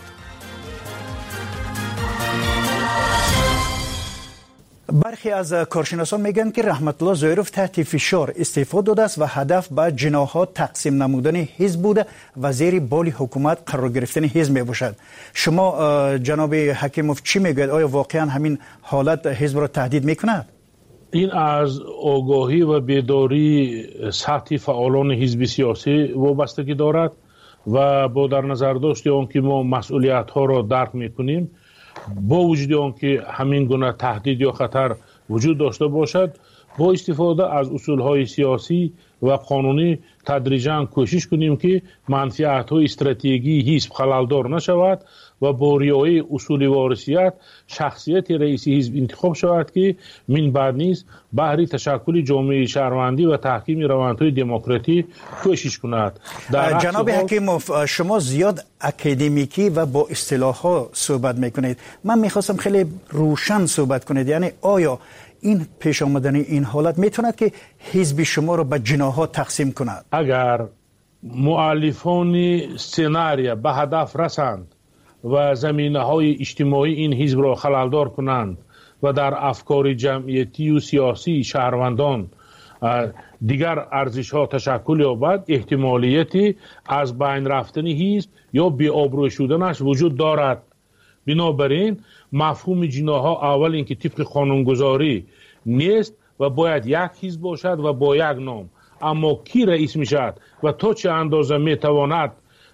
برخی از کارشناسان میگن که رحمت الله ظاهرов تحت فشار استعفا داده است و هدف به جناح‌ها تقسیم نمودن حزب بوده و زیر بال حکومت قرار گرفتن حزب میباشد. شما جناب حکیموف چی میگوید؟ آیا واقعا همین حالت حزب را تهدید میکند؟ این از آگاهی و بیداری سطح فعالان حزب سیاسی وابستگی دارد و با در نظر داشت آن که ما مسئولیت ها را درک میکنیم، با وجود آن که همین گونه تهدید یا خطر وجود داشته باشد، با استفاده از اصولهای سیاسی و قانونی تدریجاً کوشش کنیم که منفعت‌های استراتژیکی حزب خللدار نشود و با رعایت اصول وارثیت شخصیت رئیس حزب انتخاب شود که من بعد نیز بهر تشکل جامعه شهروندی و تحکیم روندهای دموکراتی کوشش کند. جناب حکیموف، شما زیاد اکادمیکی و با اصطلاح‌ها صحبت میکنید. من میخواستم خیلی روشن صحبت کنید. یعنی آیا این پیش آمدن این حالت میتوند که حزب شما را به جناح‌ها تقسیم کند؟ اگر مؤلفان سناریو به هدف رسند و زمینه‌های اجتماعی این حزب را خللدار کنند و در افکار جمعیتی و سیاسی شهروندان دیگر ارزش‌ها تشکل یابد، احتمالیتی از بین رفتن حزب یا بی‌آبرو شدنش وجود دارد. بنابراین مفهوم جناح‌ها اول اینکه طبق قانونگذاری نیست و باید یک حزب باشد و با یک نام. اما کی رئیس میشد و تا چه اندازه میتواند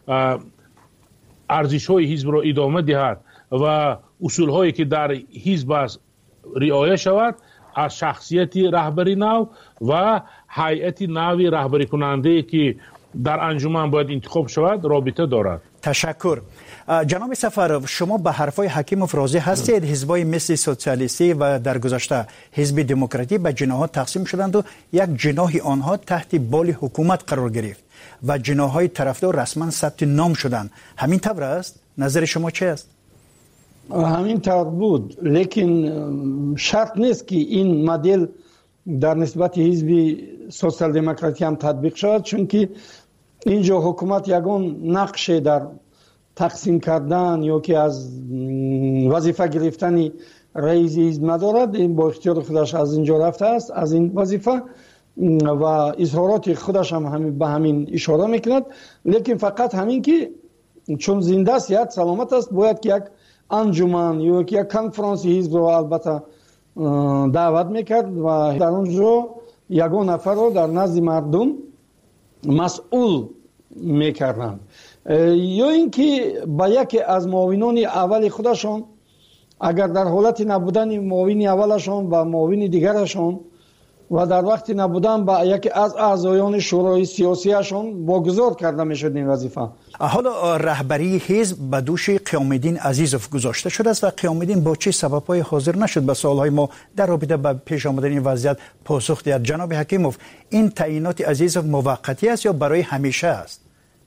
ارزش‌های حزب را ادامه دهد و اصول‌هایی که در حزب است رعایت شود، از شخصیت رهبری نو و هیئت نوی رهبری کننده که در انجمن باید انتخاب شود رابطه دارد. تشکر. جناب سفرов، شما به حرفای حکیموف راضی هستید؟ حزبای مثل سوسیالیستی و در گذشته حزب دموکراتی به جناح‌ها تقسیم شدند و یک جناح آنها تحت بال حکومت قرار گرفت و جناح‌های طرفدار رسما ثبت نام شدند. همین طور است؟ نظر شما چه است؟ همین طور بود، لیکن شرط نیست که این مدل در نسبت حزب سوسیال دموکراتی هم تطبیق شود، چون که اینجا حکومت یگان نقش در تقسیم کردن یا که از وظیفه گرفتن رئیس حزب ندارد. این با اختیار خودش از اینجا رفته است از این وظیفه و اظهارات خودش هم به همین اشاره میکند. لیکن فقط همین که چون زنده است یا سلامت است باید که یک انجمن یا که یک کنفرانس حزب رو البته دعوت میکرد و در اونجا یگان نفر رو در نزد مردم مسئول میکردند. یا اینکه با یکی از معاونان اول خودشان اگر در حالت نبودن معاون اولشان و معاون دیگرشان و در وقت نبودن با یکی از اعضایان شورای سیاسیشان واگذار کرده میشد این وظیفه. حالا رهبری حزب به دوش قیام الدین عزیزوف گذاشته شده است و قیام الدین با چه سبب‌های حاضر نشد به سوال‌های ما در رابطه با پیش آمدن این وضعیت پاسخ دهد. جناب حکیموف، این تعیینات عزیزوف موقتی است یا برای همیشه است؟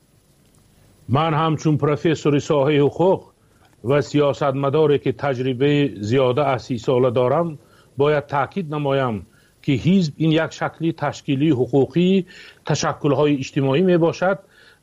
من همچون پروفسور ساحه حقوق و سیاستمداری که تجربه زیاده از 30 ساله دارم باید تاکید نمایم که حزب این یک شکلی تشکیلی حقوقی تشکل‌های اجتماعی می باشد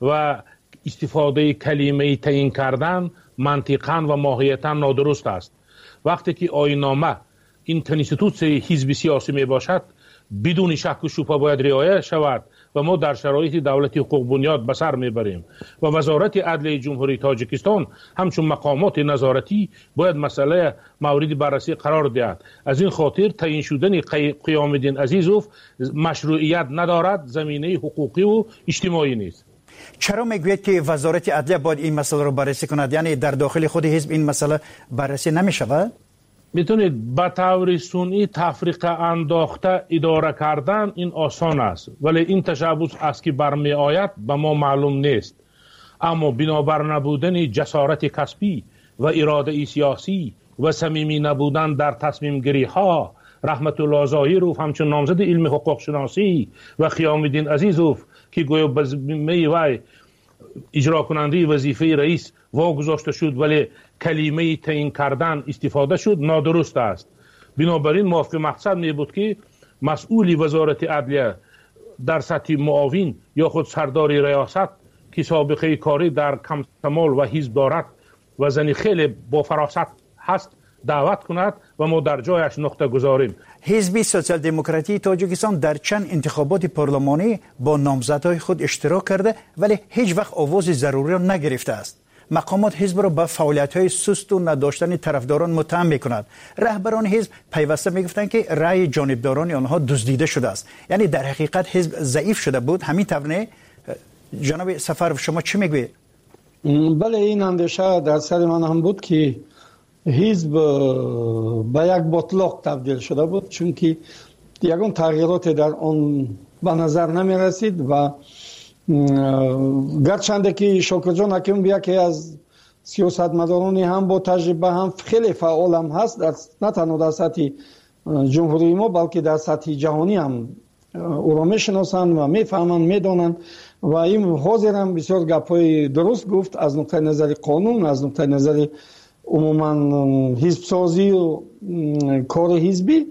و استفاده کلمه تعیین کردن منطقاً و ماهیتاً نادرست است. وقتی که آیین‌نامه این کنستیتوسیون حزب سیاسی می باشد بدون شک و شبهه باید رعایت شود و ما در شرایط دولت حقوق بنیاد به سر میبریم و وزارت عدلیه جمهوری تاجیکستان همچون مقامات نظارتی باید مسئله مورد بررسی قرار دهد. از این خاطر تعیین شدن قیام الدین عزیزوف مشروعیت ندارد، زمینه حقوقی و اجتماعی نیست. چرا میگوید که وزارت عدلیه باید این مسئله رو بررسی کند؟ یعنی در داخل خود حزب این مسئله بررسی نمیشود؟ میتونید به طور سنی تفریقه انداخته اداره کردن این آسان است، ولی این تشبث از که برمی آید به ما معلوم نیست. اما بنابر نبودن جسارت کسبی و اراده سیاسی و صمیمی نبودن در تصمیم گیری ها، رحمت الله ظاهروف همچون نامزد علم حقوق شناسی و قیام الدین عزیزوف که گویا به ذمه وی اجرا کننده وظیفه رئیس واگذاشته شد ولی کلمه تعیین کردن استفاده شد نادرست است. بنابراین موافق مقصد می بود که مسئول وزارت عدلیه در سطح معاون یا خود سردار ریاست که سابقه کاری در کمسمال و حزب دارد و زنی خیلی با فراست هست دعوت کند و ما در جایش نقطه گذاریم. حزب سوسیال دموکراتی تاجیکستان در چند انتخابات پارلمانی با نامزدهای خود اشتراک کرده ولی هیچ وقت آواز ضروری را نگرفته است. مقامات حزب را به فعالیت‌های سست و نداشتن طرفداران متهم می‌کند. رهبران حزب پیوسته می‌گفتند که رأی جانبداران آنها دزدیده شده است. یعنی در حقیقت حزب ضعیف شده بود. همین طور جناب سفرов شما چی میگوید؟ بله، این اندیشه در سر من هم بود که حزب به یک بطلاق تبدیل شده بود، چون که یگان تغییرات در آن به نظر نمی رسید و گرچنده که شاکر جان حکیم یکی از سیاستمدارانی هم با تجربه هم خیلی فعال هم هست، نه تنها در سطح جمهوری ما بلکه در سطح جهانی هم او را میشناسند و میفهمند میدانند و این حاضر هم بسیار گپای درست گفت از نقطه نظر قانون، از نقطه نظر عموما حزب سازی و کار حزبی.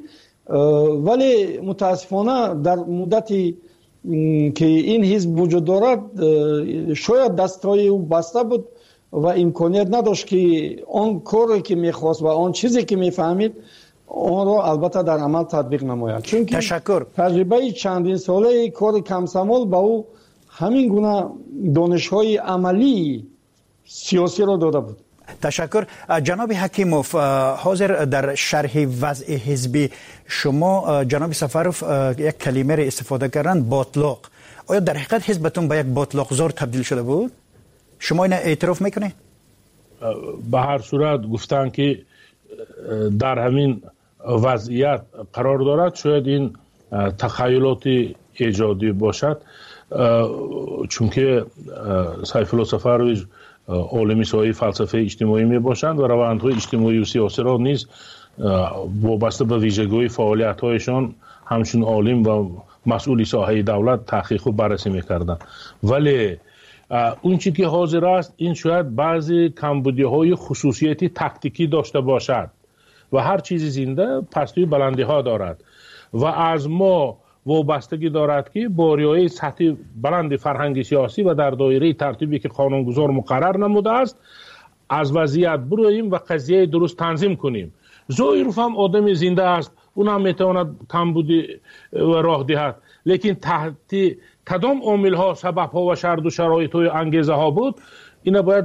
ولی متاسفانه در مدتی که این حزب وجود دارد شاید دستای او بسته بود و امکانیت نداشت که آن کاری که میخواست و آن چیزی که میفهمید آن را البته در عمل تطبیق نماید. چون که تجربه چندین ساله کار کمسمال با او همین گونه دانش‌های عملی سیاسی را داده بود. تشکر. جناب حکیموف، حاضر در شرح وضع حزبی شما جناب سفرов یک کلمه را استفاده کردن باطلاق. آیا در حقیقت حزبتون به یک باطلاق‌زار تبدیل شده بود؟ شما این اعتراف میکنید؟ به هر صورت گفتن که در همین وضعیت قرار دارد، شاید این تخیلات ایجادی باشد، چون که سیف الله سفروی عالمی ساحه فلسفه اجتماعی می باشند و روندهای اجتماعی و سیاسی را نیز وابسته به ویژگی‌های فعالیت‌هایشان همچون عالم و مسئول ساحه دولت تحقیق و بررسی می‌کردند. ولی اون چیزی که حاضر است این شاید بعضی کمبودی‌های خصوصیتی تکتیکی داشته باشد و هر چیز زنده پستوی بلندی‌ها دارد و از ما وابستگی دارد که با رعایت سطح بلند فرهنگ سیاسی و در دایره ترتیبی که قانونگذار مقرر نموده است از وضعیت برویم و قضیه درست تنظیم کنیم. ظاهروف هم آدم زنده است، اون هم میتواند کمبودی و راه دهد، لیکن تحت کدام عامل ها، سبب ها و شرط و شرایط های انگیزه ها بود اینا باید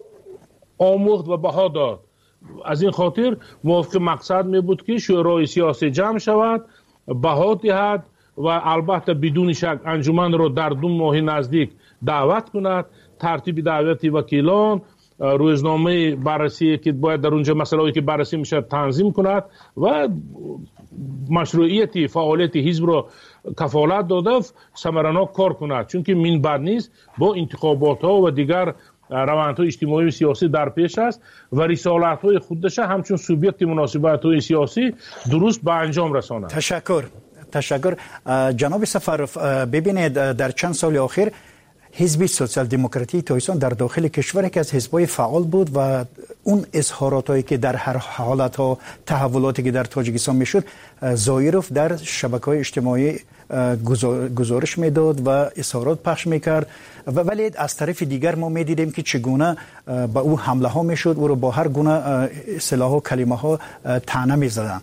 آموخت و بها داد. از این خاطر موافق مقصد می بود که شورای سیاسی جمع شود، بها دهد و البته بدون شک انجمن را در 2 ماه نزدیک دعوت کند، ترتیب دعوت وکیلان، روزنامه بررسی که باید در اونجا مسائلی که بررسی میشه تنظیم کند و مشروعیت فعالیت حزب را کفالت داده ثمرناک کار کند، چون که من بعد نیست با انتخابات ها و دیگر روندهای اجتماعی و سیاسی در پیش است و رسالت های خودش همچون سوبیکت مناسبت های سیاسی درست به انجام رساند. تشکر جناب سفرов. ببینید در چند سال اخیر حزب سوسیال دموکراتی تاجیکستان در داخل کشور یکی از حزب‌های فعال بود و اون اظهاراتایی که در هر حالت‌ها تحولاتی که در تاجیکستان میشد زایروف در شبکه‌های اجتماعی گزارش میداد و اظهارات پخش میکرد ولی از طرف دیگر ما میدیدیم که چگونه با او حمله ها میشد، او رو با هر گونه سلاح و کلمه ها طعنه میزدن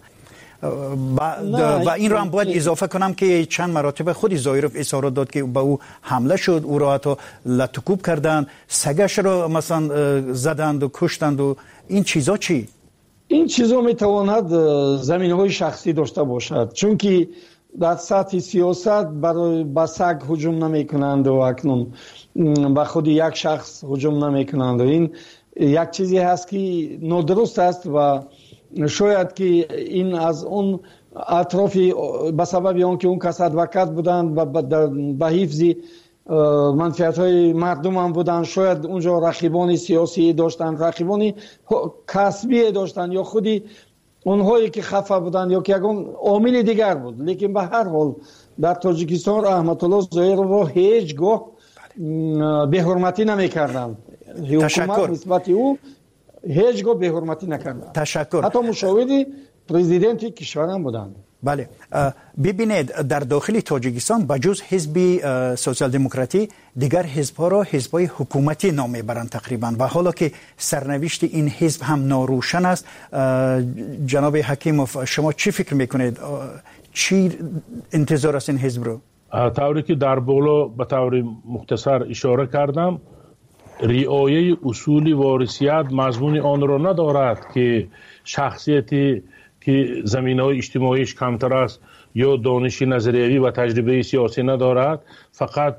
و این رو هم باید اضافه کنم که چند مراتب خود زایروف اظهارات داد که با او حمله شد، او را حتی لطکوب کردن، سگش رو مثلا زدند و کشتند و این چیزا چی؟ این چیزا میتواند زمینه‌های شخصی داشته باشد، چون که در سطح سیاست برای با سگ هجوم نمیکنند و اکنون با خود یک شخص هجوم نمیکنند و این یک چیزی هست که نادرست است و شاید که این از اون اطرافی به سبب آنکه اون کس ادوکات بودند و به حفظ منفعت‌های مردم هم بودند، شاید اونجا رقیبان سیاسی داشتند، رقیبان کسبی داشتند یا خودی اونهایی که خفه بودند یا که یکون عامل دیگر بود. لیکن به هر حال در تاجیکستان رحمت الله زایروف را هیچگاه به حرمتی نمی‌کردند. حکومت نسبت او هیچگاه به حرمتی نکردند. تشکر. حتی مشاور پرزیدنت کشور هم بودند. بله ببینید در داخل تاجیکستان بجز حزب سوسیال دموکراتی دیگر حزب‌ها را حزب‌های حکومتی نام می‌برند تقریبا و حالا که سرنوشت این حزب هم ناروشن است، جناب حکیموف شما چی فکر میکنید؟ چی انتظار است این حزب رو؟ طوری که در بالا به طور مختصر اشاره کردم، رعایت اصول وارثیت مضمون آن را ندارد که شخصیتی که زمینه‌های اجتماعیش کمتر است یا دانش نظریوی و تجربه سیاسی ندارد، فقط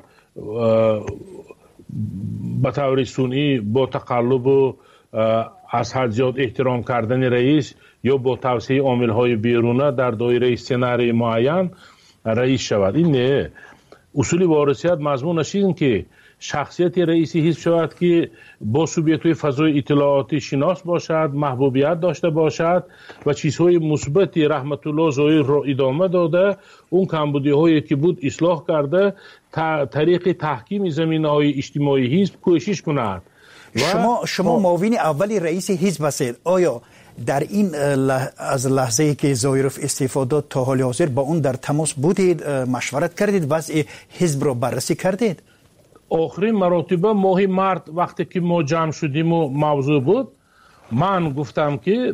به طور سنئی با تقلب و از حد زیاد احترام کردن رئیس یا با توسعه عامل‌های بیرونه در دایره سناریوی معین رئیس شود. این نه. اصول وارثیت مضمونش این که شخصیت رئیس حزب شود که با سوبیکت‌های فضای اطلاعاتی شناس باشد، محبوبیت داشته باشد و چیزهای مثبت رحمت الله زایروف را ادامه داده، اون کمبودی‌هایی که بود اصلاح کرده، طریق تحکیم زمینه‌های اجتماعی حزب کوشش کند. شما معاون اولی رئیس حزب هستید. آیا در این از لحظه‌ای که زایروف استعفا داد تا حال حاضر با اون در تماس بودید، مشورت کردید، وضع حزب را بررسی کردید؟ آخرین مراتبه ماه مارت وقتی که ما جمع شدیم و موضوع بود، من گفتم که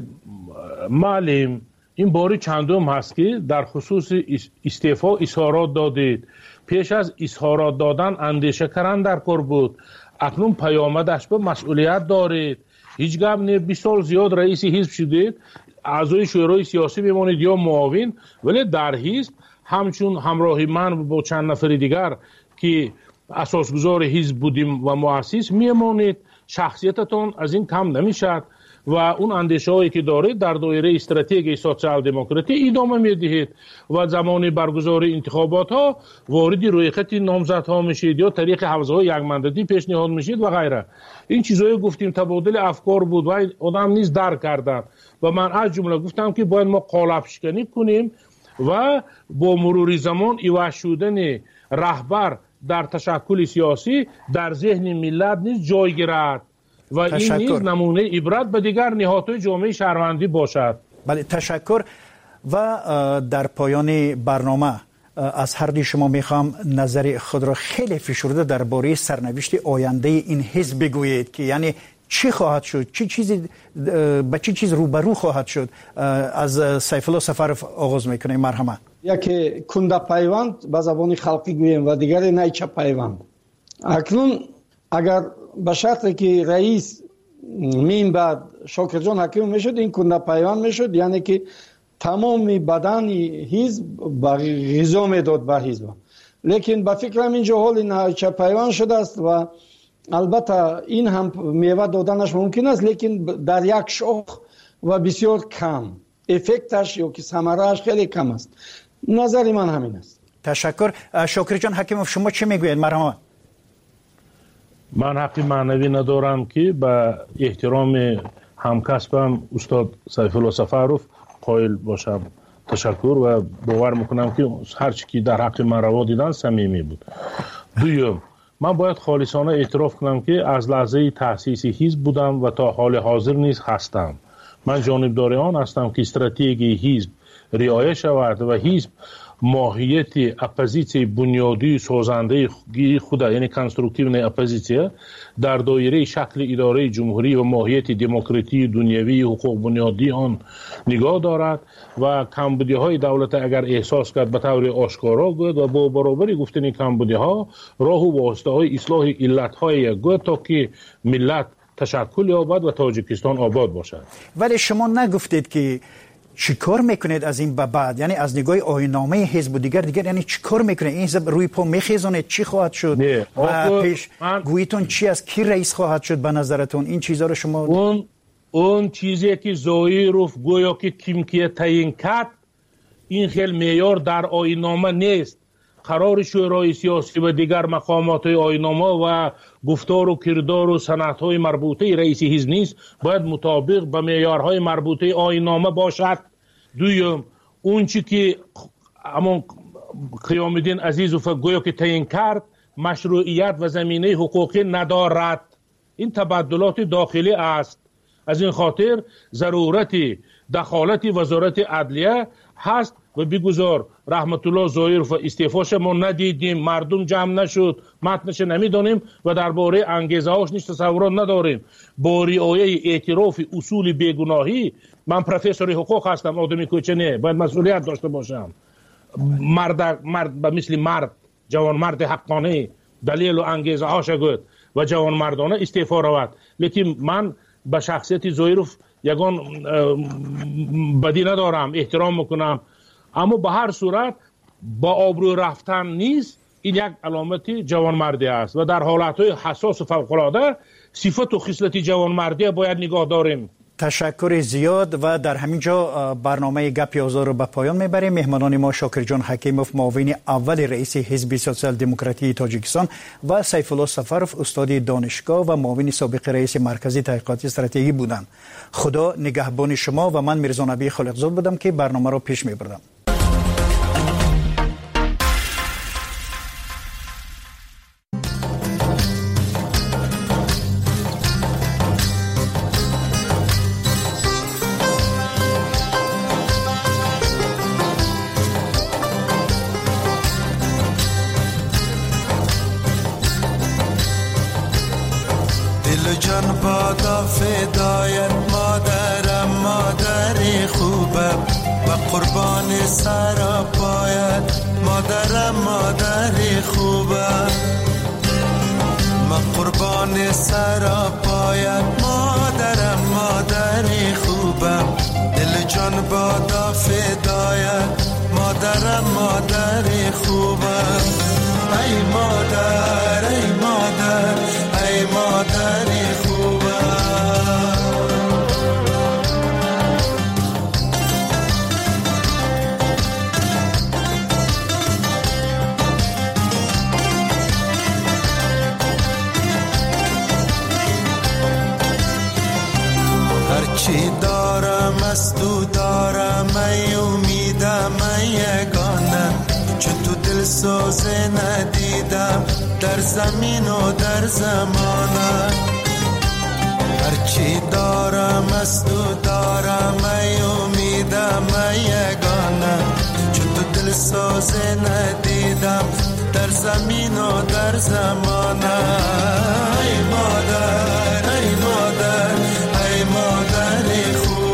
معلم این باری چندم هست که در خصوص استعفا اظهارات دادید، پیش از اظهارات دادن اندیشه کردن در کار بود، اکنون پیامدش به مسئولیت دارید، هیچ گپ نه 20 سال زیاد رئیس حزب شدید، اعضای شورای سیاسی بمانید یا معاون، ولی در حزب همچون همراه من با چند نفر دیگر که اساسگزار حزب بودیم و مؤسس میمانید، شخصیتتون از این کم نمیشد و اون اندیشه هایی که دارید در دایره استراتژی سوسیال دموکراتی ادامه میدهید و زمان برگزاری انتخابات ها وارد روی خط نامزدها میشید یا طریق حوزه یک مندتی پیشنهاد میشید و غیره. این چیزایی گفتیم تبادل افکار بود و آدم نیز درک کردن و من از جمله گفتم که باید ما قالب شکنی کنیم و با مرور زمان ایواش شدن رهبر در تشکل سیاسی در ذهن ملت نیز جای گیرد و این نیز نمونه عبرت به دیگر نهادهای جامعه شهروندی باشد. بله تشکر. و در پایان برنامه از هر دوی شما میخوام نظر خود را خیلی فشرده درباره سرنوشت آینده این حزب بگویید که یعنی چی خواهد شد، به چه چیز روبرو خواهد شد. از سیف الله سفرов آغاز میکنیم. مرحمت. یکی کنده پیوند به زبان خلقی گوییم و دیگری نیچه پیوند. اکنون اگر به شرطی که رئیس مین بعد شاکر جان حکیم میشد، این کنده پیوند میشد، یعنی که تمام بدن حزب غذا میداد به حزب لیکن به فکرم اینجا حال چه پیوند شده است و البته این هم میوه دادنش ممکن است، لیکن در یک شاخ و بسیار کم، افکتش یا که ثمره‌اش خیلی کم است. نظر من همین است. تشکر. شاکر جان حکیموف، شما چی میگوید؟ مرحبا. من حقی معنوی ندارم که به احترام همکسبم استاد سیف الله سفروف قائل باشم. تشکر و باور میکنم که هر چی که در حق من روا دیدن صمیمی بود. دوم، من باید خالصانه اعتراف کنم که از لحظه تأسیس حزب بودم و تا حال حاضر نیز هستم. من جانبدار آن هستم که استراتژی حزب رعایت شود و حزب ماهیت اپوزیسیون بنیادی سازنده خود، یعنی کنستروکتیو اپوزیسیون، در دایره شکل اداره جمهوری و ماهیت دموکراسی دنیوی حقوق بنیادی آن نگاه دارد و کمبودی های دولت اگر احساس کرد به طور آشکارا گوید و با برابری گفتن کمبودی ها راه و واسطه های اصلاح علت های گوید تا که ملت تشکل یابد و تاجیکستان آباد باشد. ولی شما نگفتید که چی کار میکنید از این به بعد؟ یعنی از نگاه آیین‌نامه حزب و دیگر یعنی چی کار میکنید؟ این حزب روی پا میخیزونه چی خواهد شد؟ و پیش گویتون چی است؟ کی رئیس خواهد شد به نظرتون؟ این چیزا رو شما اون چیزی که زویروف گویا که کیمکیه تعیین کرد این خیلی معیار در آیین‌نامه نیست. قرار شورای سیاسی و دیگر مقامات آیین‌نامه و گفتار و کردار و سنت‌های مربوطه رئیس حزب نیست، باید مطابق به معیارهای مربوطه آیین‌نامه باشد. دوم، اون چی که اما قیام الدین عزیزوف گویا که تعیین کرد مشروعیت و زمینه حقوقی ندارد. این تبدلات داخلی است. از این خاطر ضرورت دخالت وزارت عدلیه هست و بگذار رحمت الله ظاهروف استعفاش ما ندیدیم، مردم جمع نشد، متنش نمیدانیم و درباره انگیزه هاش نیست تصورات نداریم. با رعایت اعتراف اصول بیگناهی، من پروفسور حقوق هستم، آدمی کوچه نه، باید مسئولیت داشته باشم. مرد به مثل مرد، جوان مرد حقانه دلیل و انگیزه هاش گفت و جوان مردانه استعفا رود. لیکن من به شخصیت ظاهروف یگان بدی ندارم، احترام میکنم، اما به هر صورت با آبرو رفتن نیست. این یک علامت جوانمردی است و در حالتهای حساس و فوق‌العاده صفت و خصلت جوانمردی باید نگاه داریم. تشکر زیاد و در همین جا برنامه گپ آزار رو به پایان میبریم. مهمانان ما شاکر جان حکیموف، معاون اول رئیس حزب سوسیال دموکراتی تاجیکستان و سیف الله سفروف، استاد دانشگاه و معاون سابق رئیس مرکز تحقیقات استراتژی بودند. خدا نگهبان شما و من میرزا نبی خالقزاد بودم که برنامه رو پیش میبردم. فدایت مادرم، مادری خوبم و قربان سر پایت مادرم، مادری خوبم. من قربان سر پایت مادرم، مادری خوبم. دل جان بادا فدایت مادرم، مادری خوبم. ای مادر، ای مادر، ای مادری خوبم. هرچی دارم از تو دارم، ای امیدم، ای یگانه، چون تو دل سوزه ندیدم در زمین و در زمانه. هرچی دارم از تو دارم، ای امیدم، ای یگانه، چون تو دل سوزه ندیدم در زمین و در زمانه. ای مادر، ای مادر، ای مادری خوبم.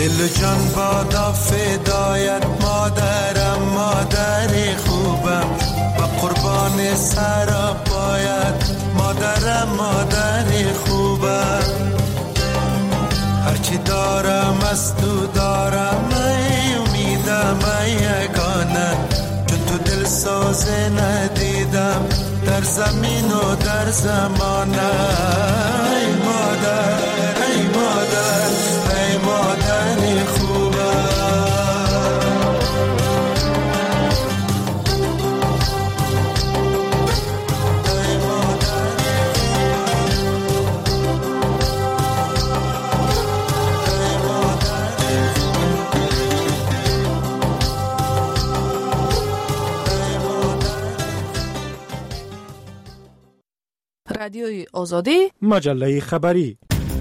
دل و جان بادا فدایت مادرم، مادر خوبم و قربان سر پایت مادرم، مادر خوبم. هرچی دارم از تو دارم، ای امیدم ای یگانه، چون تو دل سازه ندیدم در زمین و در زمانه. ای مادر ای مادر ای مادر خوبم. رادیوی آزادی، مجله خبری.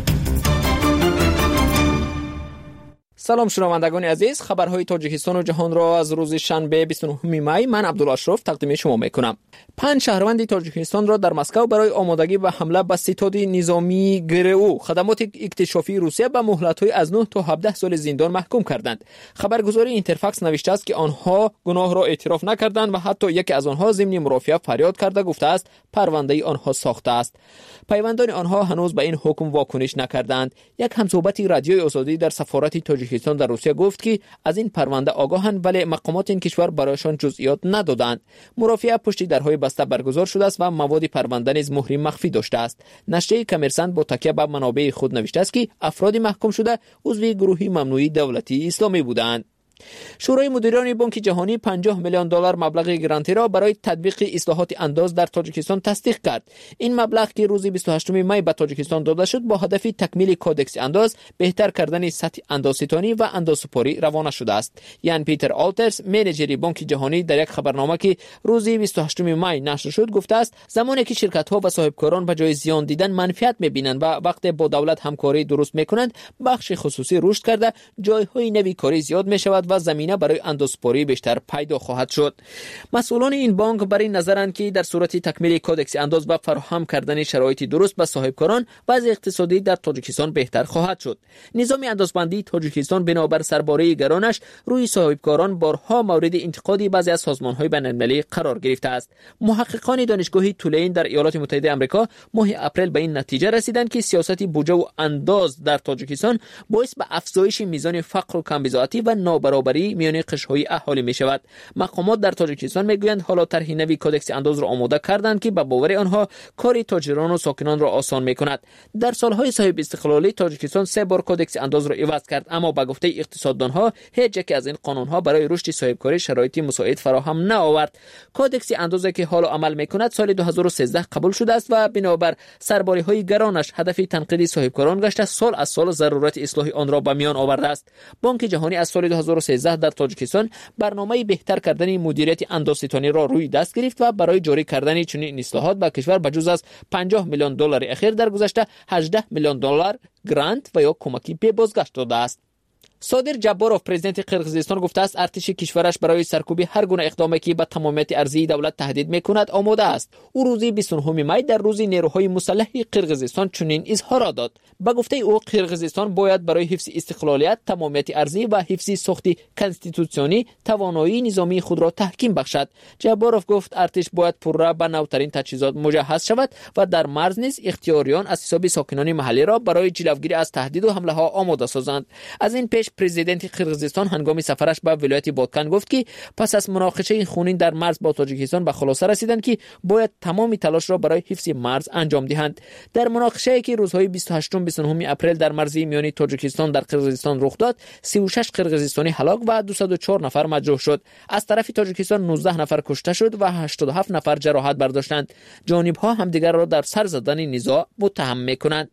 سلام شنوندگان عزیز، خبرهای تاجیکستان و جهان را از روز شنبه 29 می من عبدالاشرف تقدیم شما میکنم. 5 شهروند تاجیکستان را در مسکو برای آمادگی به حمله به ستاد نظامی گرو خدمات اکتشافی روسیه به مهلت‌های از 9 تا 17 سال زندان محکوم کردند. خبرگزاری اینترفاکس نوشته است که آنها گناه را اعتراف نکردند و حتی یکی از آنها ضمن مرافعه فریاد کرده گفته است پرونده آنها ساخته است. پیوندان آنها هنوز به این حکم واکنش نکردند. یک همصحبتی رادیوی آزادی در سفارت تاجیکستان در روسیه گفت که از این پرونده آگاهند ولی مقامات این کشور برایشان جزئیات ندادند. مرافعه پشت درهای بسته برگزار شده است و مواد پرونده نیز مهر مخفی داشته است. نشریه کمرسنت با تکیه بر منابع خود نوشته است که افراد محکوم شده عضو گروهی ممنوعه دولتی اسلامی بودند. شورای مدیران بانک جهانی 50 میلیون دلار مبلغ گرانتی را برای تطبیق اصلاحات انداز در تاجیکستان تصدیق کرد. این مبلغ که روز 28 می به تاجیکستان داده شد با هدف تکمیل کودکس انداز، بهتر کردن سطح اندازه‌ستانی و اندازه‌سپاری روانه شده است. یان پیتر آلترز، منیجر بانک جهانی، در یک خبرنامه که روز 28 می نشر شد گفته است زمانی که شرکت‌ها و صاحبکاران به جای زیان دیدن منفعت می‌بینند و وقت با دولت همکاری درست می‌کنند، بخش خصوصی رشد کرده، جای‌های نوی کاری زیاد می‌شود و زمینه برای اندازه‌سپاری بیشتر پیدا خواهد شد. مسئولان این بانک بر این نظرند که در صورت تکمیل کودکس انداز و فراهم کردن شرایط درست به صاحبکاران، وضع اقتصادی در تاجیکستان بهتر خواهد شد. نظام اندازبندی تاجیکستان بنابر سرباره گرانش روی صاحبکاران بارها مورد انتقاد بعضی از سازمان‌های بین‌المللی قرار گرفته است. محققان دانشگاه تولین در ایالات متحده آمریکا ماه اپریل به این نتیجه رسیدند که سیاست بودجه و انداز در تاجیکستان باعث به افزایش میزان فقر و کمبزاعتی و نابرابری میان قشرهای اهالی می شود. مقامات در تاجیکستان میگویند حالا طرح نوی کودکس انداز را آماده کردند که به باور آنها کار تاجران و ساکنان را آسان می کند. در سالهای صاحب استقلالی تاجیکستان 3 بار کودکس انداز را عوض کرد، اما به گفته اقتصاددانها هیچ یک از این قانونها برای رشد صاحبکاری شرایطی مساعد فراهم نآورد. کودکس اندازی که حالا عمل می کند سال 2013 قبول شده است و بنابر سرباری‌های گرانش هدف تنقیدی صاحبکاران گشته سال از سال ضرورت اصلاح آن را به میان آورده است. بانک جهانی از سال 2013 در تاجیکستان برنامه بهتر کردن مدیریت اندازه‌ستانی را روی دست گرفت و برای جاری کردن چنین اصلاحات به کشور بجز از 50 میلیون دلار اخیر در گذشته 18 میلیون دلار گرانت و یا کمکی به بازگشت داده است. صادر جباروف پرزیدنت قرقیزستان گفته است ارتش کشورش برای سرکوب هر گونه اقدامی که به تمامیت ارضی دولت تهدید میکند آماده است. او روز 29 می در روز نیروهای مسلح قرقیزستان چنین اظهار داد. به گفته او قرقیزستان باید برای حفظ استقلالیت، تمامیت ارضی و حفظ ساخت کنستیتوسیونی توانایی نظامی خود را تحکیم بخشد. جباروف گفت ارتش باید پررا به نوترین تجهیزات مجهز شود و در مرز نیز اختیاریان از حساب ساکنان محلی را برای جلوگیری از تهدید و حمله ها آماده سازند. از این پیش پرزیدنت قرقیزستان هنگام سفرش به ولایت بادکن گفت که پس از مناقشه خونین در مرز با تاجیکستان به خلاصه رسیدند که باید تمام تلاش را برای حفظ مرز انجام دهند. در مناقشه‌ای که روزهای 28 و 29 اپریل در مرز میان تاجیکستان در قرقیزستان رخ داد، 36 قرقیزستانی هلاک و 204 نفر مجروح شد. از طرف تاجیکستان 19 نفر کشته شد و 87 نفر جراحت برداشتند. جانب‌ها همدیگر را در سر زدن نزاع متهم می‌کنند.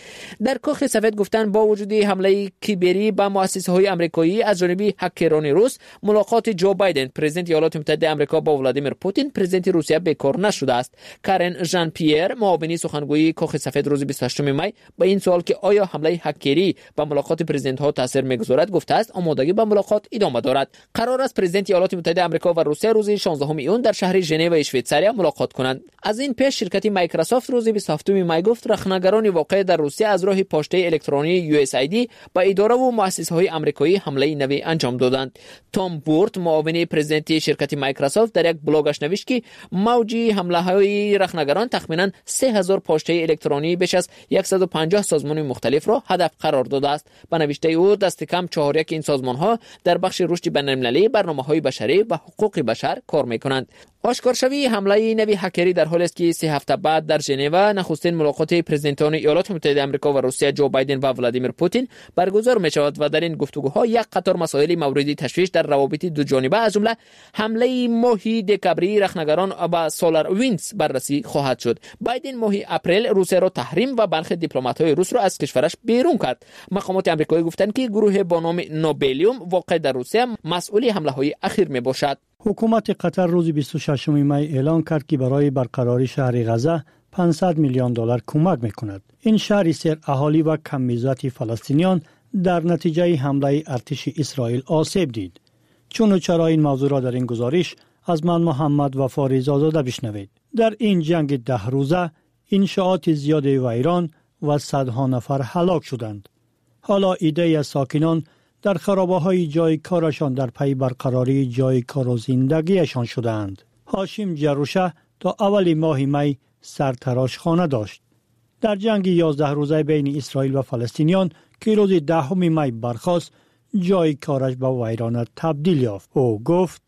در کاخ سفید گفتند با وجود حمله کیبری به مؤسسه‌های آمریکایی از جانب هکران روس، ملاقات جو بایدن پرزیدنت ایالات متحده آمریکا با ولادیمیر پوتین پرزیدنت روسیه بیکار نشده است. کارن ژان پیر معاون سخنگوی کاخ سفید روز 28 می با این سوال که آیا حمله هکری به ملاقات پرزیدنت‌ها تاثیر می‌گذارد گفته است آمادگی به ملاقات ادامه دارد. قرار است پرزیدنت ایالات متحده آمریکا و روسیه روز 16 ایون در شهر ژنو شویتزاریا ملاقات کنند. از این پیش شرکت مایکروسافت روز 27 می گفت رخنه‌گران واقع در در روسیه از راه پاشته الکترونی USAID به اداره و مؤسسه‌های آمریکایی حمله نوی انجام دادند. توم بورت معاون پرزیدنت شرکت مایکروسافت در یک بلاگش نوشت که موج حمله‌های رخنگران تخمیناً 3000 پاشته الکترونی بیش از 150 سازمان مختلف را هدف قرار داده است. به نوشته او دست کم 4 این سازمان‌ها در بخش رشد بین‌المللی، برنامه‌های بشری و حقوق بشر کار می‌کنند. آشکارشوی حمله نوی هکری در حالی است که 3 هفته بعد در ژنو نخستین ملاقات پرزیدنتان ایالات متحده آمریکا و روسیه جو بایدن و ولادیمیر پوتین برگزار می‌شود و در این گفتگوها یک قطار مسائل مورد تشویش در روابط دو جانبه از جمله حمله ماه دکبری رخنگران و سولار وینز بررسی خواهد شد. بایدن ماه اپریل روسیه را تحریم و برخی دیپلمات‌های روس را از کشورش بیرون کرد. مقامات آمریکایی گفتند که گروه با نام نوبلیوم واقع در روسیه مسئول حمله‌های اخیر میباشد. حکومت قطر روز 26 می اعلام کرد که برای برقراری شهر غزه 500 میلیون دلار کمک میکند. این شهری سر اهالی و کم میزبانی فلسطینیان در نتیجه حمله ارتش اسرائیل آسیب دید. چون و چرا این موضوع را در این گزارش از من محمد وفاری آزاده بشنوید. در این جنگ 10 روزه انشاءات زیاد ویران و صدها نفر هلاک شدند. حالا ایده از ساکنان در خرابه‌های جای کارشان در پی برقراری جای کار و زندگیشان شدند. هاشم جروشه تا اول ماه می سرتراشخانه داشت. در جنگ 11 روزه بین اسرائیل و فلسطینیان که روز 10 می برخاست، جای کارش به ویرانه تبدیل یافت. او گفت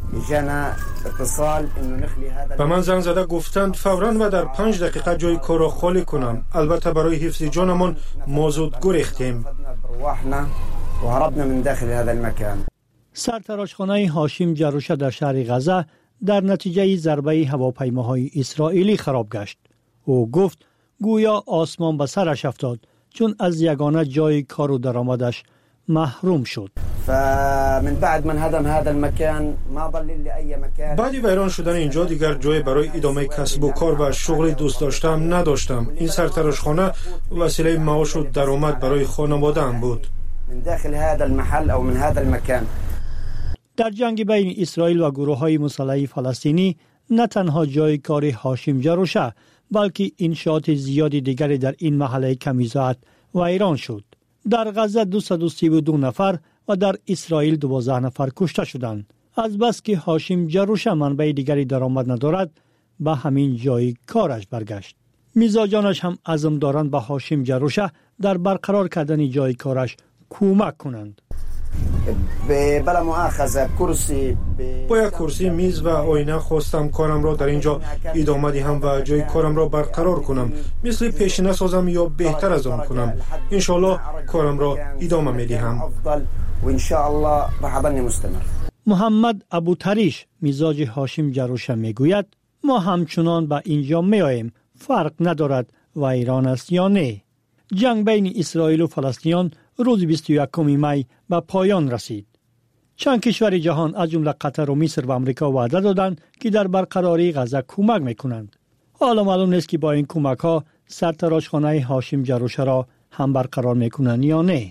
به من زنگ زده گفتند فوراً و در 5 دقیقه جای کار را خالی کنم. البته برای حفظ جانمان ما زود گریختیم و هربنا من داخل هذا المكان. سرتراشخانه هاشم جروشه در شهر غزه در نتیجه ضربه هواپیماهای اسرائیلی خراب گشت. او گفت گویا آسمان به سرش افتاد چون از یگانه جای کار و درآمدش محروم شد. فمن بعد من هدم هذا المكان ما ضل لي اي مكان. بعد ویران شدن اینجا دیگر جای برای ادامه کسب و کار و شغل دوست داشتم نداشتم. این سرتراشخانه وسیله معاش و درآمد برای خانواده‌ام بود. من داخل هذا المحل او من هذا المكان. در جنگ بین اسرائیل و گروه‌های مسلح فلسطینی نه تنها جای کار هاشم جروشه بلکه انشاءات زیادی دیگری در این محله کمیزات ویران شد. در غزه 232 نفر و در اسرائیل 12 نفر کشته شدند. از بس که هاشم جروشه منبع دیگری درآمد ندارد به همین جای کارش برگشت. میزاجانش هم عزم دارند به هاشم جروشه در برقرار کردن جای کارش کمک کنند. بلا مؤاخذه با یک کرسی، میز و آینه خواستم کارم را در اینجا ادامه دهم و جای کارم را برقرار کنم، مثل پیشینه سازم یا بهتر از آن کنم. انشالله کارم را ادامه میدهم و انشالله راح اضل مستمر. محمد ابوتریش میزاج هاشم جروشه میگوید ما همچنان به اینجا میاییم، فرق ندارد و ایران است یا نه. جنگ بین اسرائیل و فلسطینیان روز 21 می به پایان رسید. چند کشور جهان از جمله قطر و مصر و آمریکا وعده دادند که در برقراری غزه کمک میکنند. حالا معلوم نیست که با این کمک ها سرتراشخانه هاشم جروشه را هم برقرار میکنند یا نه.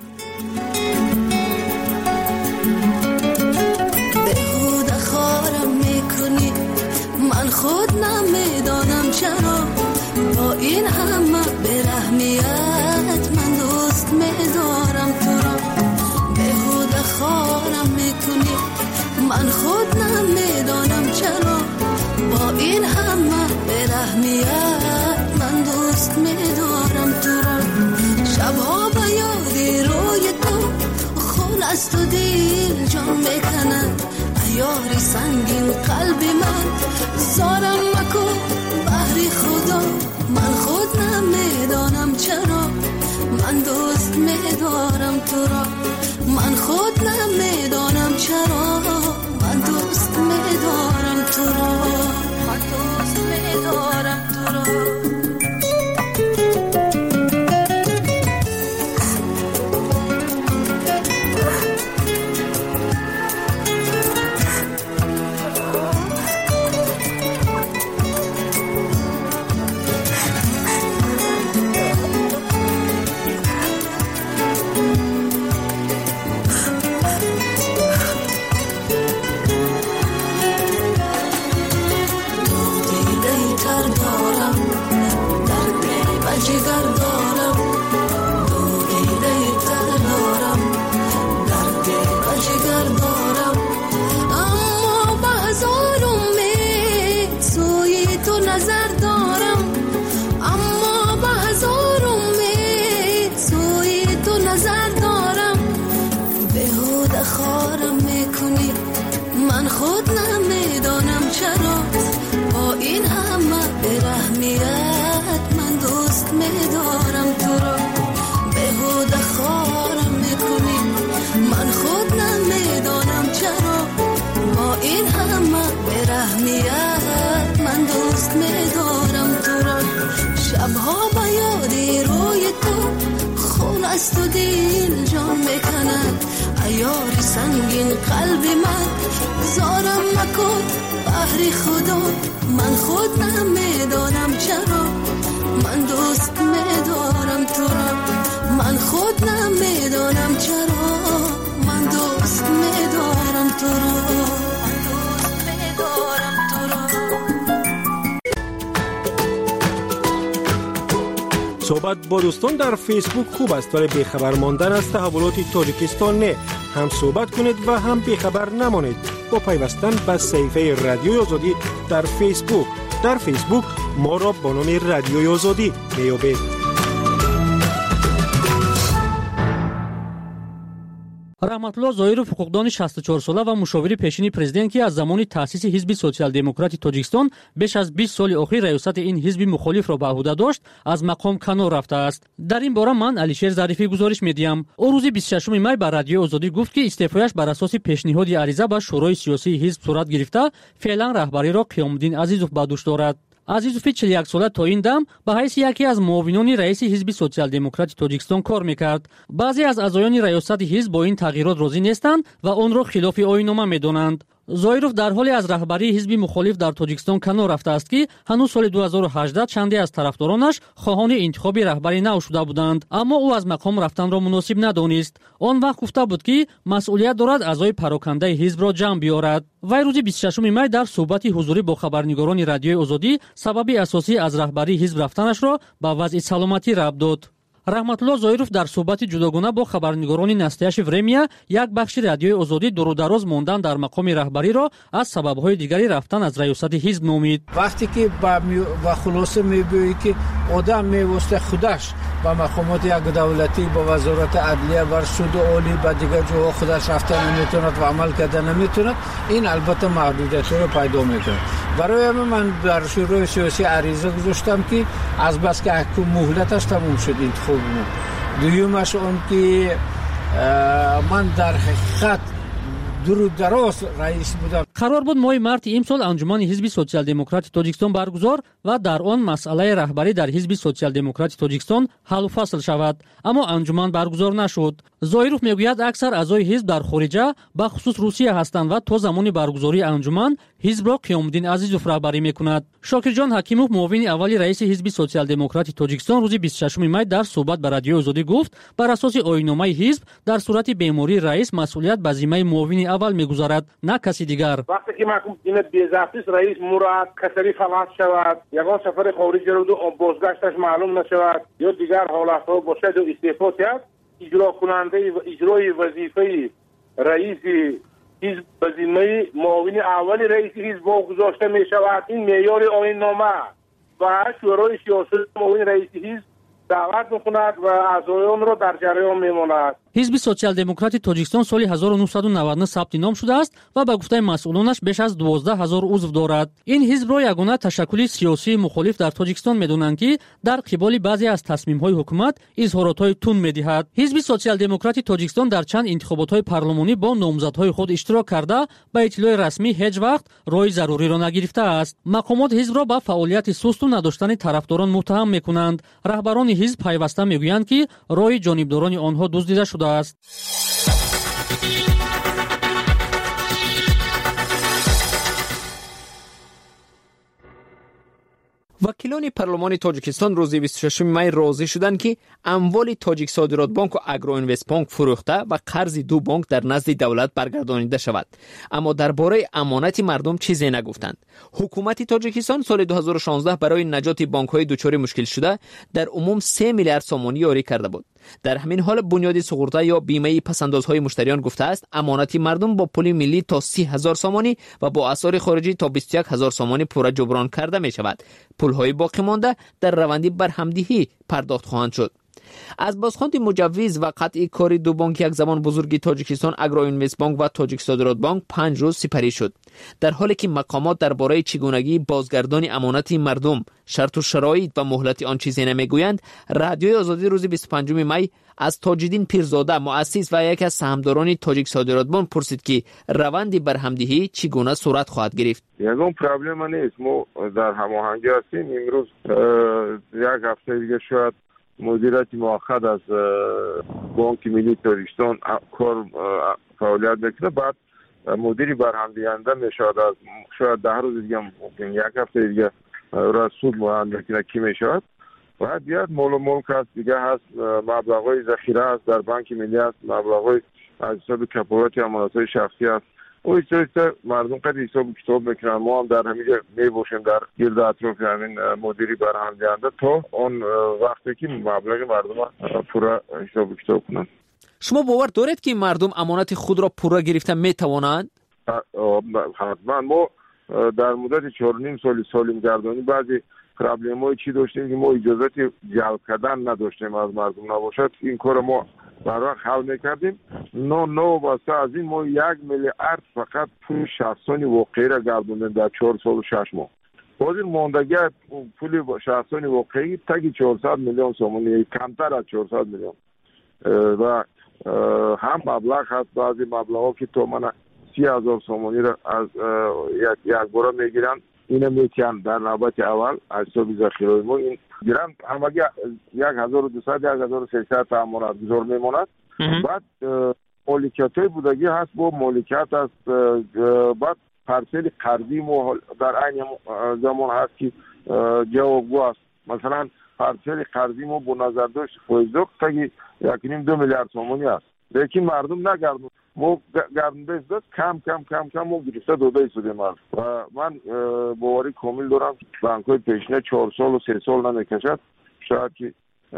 بهوده خارم میکنی، من خود نمیدانم چرا با این همه برحمیت من دوست میدارم تو را. بهوده خارم میکنی، من خود نمیدانم چرا با این همه برحمیت من دوست میدارم تو را. شبها به یادی روی تو خون است و دل جان میکند، یاری سنگین قلب من زارم مکن بحری خدا. من خود نمیدانم چرا من دوست میدارم تو را. من خود نمیدانم چرا من دوست میدارم تو را. من دوست میدارم تو را. دست و دل جان میکند ایار سنگین قلب من زارم مکن بحر خدا من خود نمیدانم چرا من دوست میدارم تو را من خود نمیدانم چرا من دوست میدارم تو را صحبت با دوستان در فیسبوک خوب است ولی بیخبر ماندن از تحولات تاجیکستان نه. هم صحبت کنید و هم بیخبر نمانید با پیوستن به صفحه رادیوی آزادی در فیسبوک. در فیسبوک ما را با نام رادیوی آزادی میابید. رحمتالله زویرов حقوقدان 64 ساله و مشاور پیشین پرزیدنت که از زمان تأسیس حزب سوسیال دموکرات تاجیکستان بیش از 20 سال اخیر ریاست این حزب مخالف را به عهده داشت از مقام کنار رفته است. در این باره من علیشیر ظریفی گزارش میدیم. او روز 26 می به رادیو آزادی گفت که استعفایش بر اساس پیشنهاد عریضه به شورای سیاسی حزب صورت گرفته فعلا رهبری را قیامالدین عزیزوف به دوش دارد. عزیزوف 41 ساله تا این دم به حیث یکی از معاونان رئیس حزب سوسیال دموکرات تاجیکستان کار میکرد. بعضی از اعضایان ریاست حزب با این تغییرات راضی نیستند و آن را خلاف آیین‌نامه میدانند. زویرов در حالی از رهبری حزب مخالف در تاجیکستان کنار رفته است که هنوز سال 2018 چندی از طرفدارانش خواهان انتخاب رهبری نو شده بودند، اما او از مقام رفتن را مناسب ندانست. آن وقت گفته بود که مسئولیت دارد اعضای پراکنده حزب را جمع بیاورد. وی روز 26 می در صحبت حضوری با خبرنگاران رادیوی آزادی سبب اساسی از رهبری حزب رفتنش را به وضع سلامتی ربط داد. رحمتالله زویرов در صحبت جداگانه با خبرنگاران نستیاش ورمیا یک بخش رادیوی آزادی دور و دراز ماندن در مقام رهبری را از سبب‌های دیگری رفتن از ریاست حزب نامید. وقتی که با خلاصه میگویی که آدم میوسته خودش با مقامات یک دولتی با وزارت عدلیه بر سود عالی با دیگر جاها خودش رفتن نمیتوند و عمل کردن نمیتوند، این البته محدودیت رو پیدا میکنه. برای من در شورای سیاسی عریضه گذاشتم که از بس که مهلتش تموم شد انتخاب دویمش اون که من در حقیقت دراز رئیس بودم. قرار بود ماه مارت امسال انجمن حزب سوسیال دموکرات تاجیکستان برگزار و در آن مسئله رهبری در حزب سوسیال دموکرات تاجیکستان حل و فصل شود، اما انجمن برگزار نشد. زویرов میگوید اکثر اعضای حزب در خارجه به خصوص روسیه هستند و تا زمان برگزاری انجمن حزب را قیامالدین عزیزوف رهبری میکند. شاکرجان حکیموف معاون اول رئیس حزب سوسیال دموکرات تاجیکستان روز 26 می در صحبت با رادیو آزادی گفت بر اساس آیین‌نامه حزب در صورت بیماری رئیس مسئولیت به ذمه معاون اول میگذارد نه کسی دیگر. وقتی که محکوم اینت بی‌ضابطه رئیس مراد کسری فلات شود یگان سفر خارجی رو و بازگشتش معلوم نشود یا دیگر حالت‌ها باشد و استعفا کرد اجرا کننده و اجرای وظیفه رئیس حزب به ذمه معاون اول رئیس حزب واگذاشته می شود. این معیار آیین‌نامه و شورای سیاسی معاون رئیس حزب دعوت می‌کند و اعضایان را در جریان می‌ماند. حزب سوسیال دموکرات تاجیکستان سال 1999 ثبت نام شده است و به گفته مسئولانش بیش از 12000 عضو دارد. این حزب را یگانه تشکل سیاسی مخالف در تاجیکستان می‌دانند که در قبال بعضی از تصمیم‌های حکومت اظهارات‌های تند می‌دهد. حزب سوسیال دموکرات تاجیکستان در چند انتخابات‌های پارلمانی با نامزدهای خود اشتراک کرده به اطلاع رسمی هیچ وقت رای ضروری را نگرفته است. مقامات حزب را به فعالیت سست و نداشتن طرفداران متهم می‌کنند. رهبران حزب پیوسته می‌گویند که رای جانبداران آنها دزدیده شده است. وکیلان پارلمان تاجیکستان روز 26 می راضی شدند که اموال تاجیک صادرات بانک و اگرو اینوست بانک فروخته و قرض دو بانک در نزد دولت برگردانیده شود، اما درباره امانت مردم چیزی نگفتند. حکومت تاجیکستان سال 2016 برای نجات بانک‌های دچار مشکل شده در عموم 3 میلیارد سومانی یاری کرده بود. در همین حال بنیاد سقوطه یا بیمه پسندازهای مشتریان گفته است امانت مردم با پول ملی تا 30000 سومانی و با اسعار خارجی تا 21000 سومانی پوره جبران کرده می شود. پولهای باقی مانده در روند برهمدهی پرداخت خواهند شد. از بازخواند مجوز و قطعی کاری دو بانک یک زمان بزرگی تاجیکستان اگرو اینوست بانک و تاجیک صادرات بانک 5 روز سپری شد، در حالی که مقامات درباره چگونگی بازگردانی امانت مردم، شرط و شرایط و مهلت آن چیزی نمیگویند. رادیوی آزادی روز 25 می از تاج‌الدین پیرزاده مؤسس و یکی از سهامداران تاجیک صادرات بانک پرسید که روند برهمدهی چگونه صورت خواهد گرفت. یگان پرابلم نیست، ما در هماهنگی هستیم. امروز یک هفته دیگه شاید مدیریت مؤقت از بانک ملی تاجیکستان کار فعالیت میکنه. بعد مدیری برآمدینده میشود از شاید 10 روز دیگه ممکن 1 هفته دیگه را سود معین میکنه کی میشود. بعد بیاد مال و ملک هست دیگه هست، مبلغ‌های ذخیره هست در بانک ملی هست، مبلغ‌های از حساب کفالت امانت‌های شخصی هست. او ایسته مردم قد حساب کتاب میکنن. ما هم در همینجا میباشیم در گرد اطراف همین مدیری برآمدینده تا اون وقتی که مبلغ مردم پورا حساب کتاب کنن. شما باور دارید که مردم امانت خود را پورا گرفتن میتوانند؟ حتما. ما در مدت 4.5 سالیم گردانی بعضی پرابلم‌های چی داشتیم که ما اجازه جلب کردن نداشتیم از مردم نباشد. این کار ما برای حل میکردیم. نو واسه از این ما 1 میلیارد فقط پول شخصانی واقعی را گردوندیم در 4 سال و 6 ماه. باز این ماندگی پول شخصانی واقعی تاگی 400 میلیون سومونی، کمتر از 400 میلیون و هم مبلغ هست. بعضی مبلغ که تو من 30,000 سومونی را از یک بار میگیرن، اینو میتونن در نوبت اول از حساب ذخیره ما این گیرن همگی 1200 1300 تا امانت گذار میماند. بعد مالکیت‌های بودگی هست، با مالکیت است. بعد پارسل قرضی ما در این زمان هست که جوابگو است. مثلا پارسل قرضی ما با نظر داشت فوزدوق تا 1.5 میلیارد سومونی است، لیکن مردم نگردون. ما گردنده است کم ما گرفته دوده سودیم است. و من باوری کامل دارم که بانک‌های پیشینه 4 سال و 3 سال نمیکشد، شاید که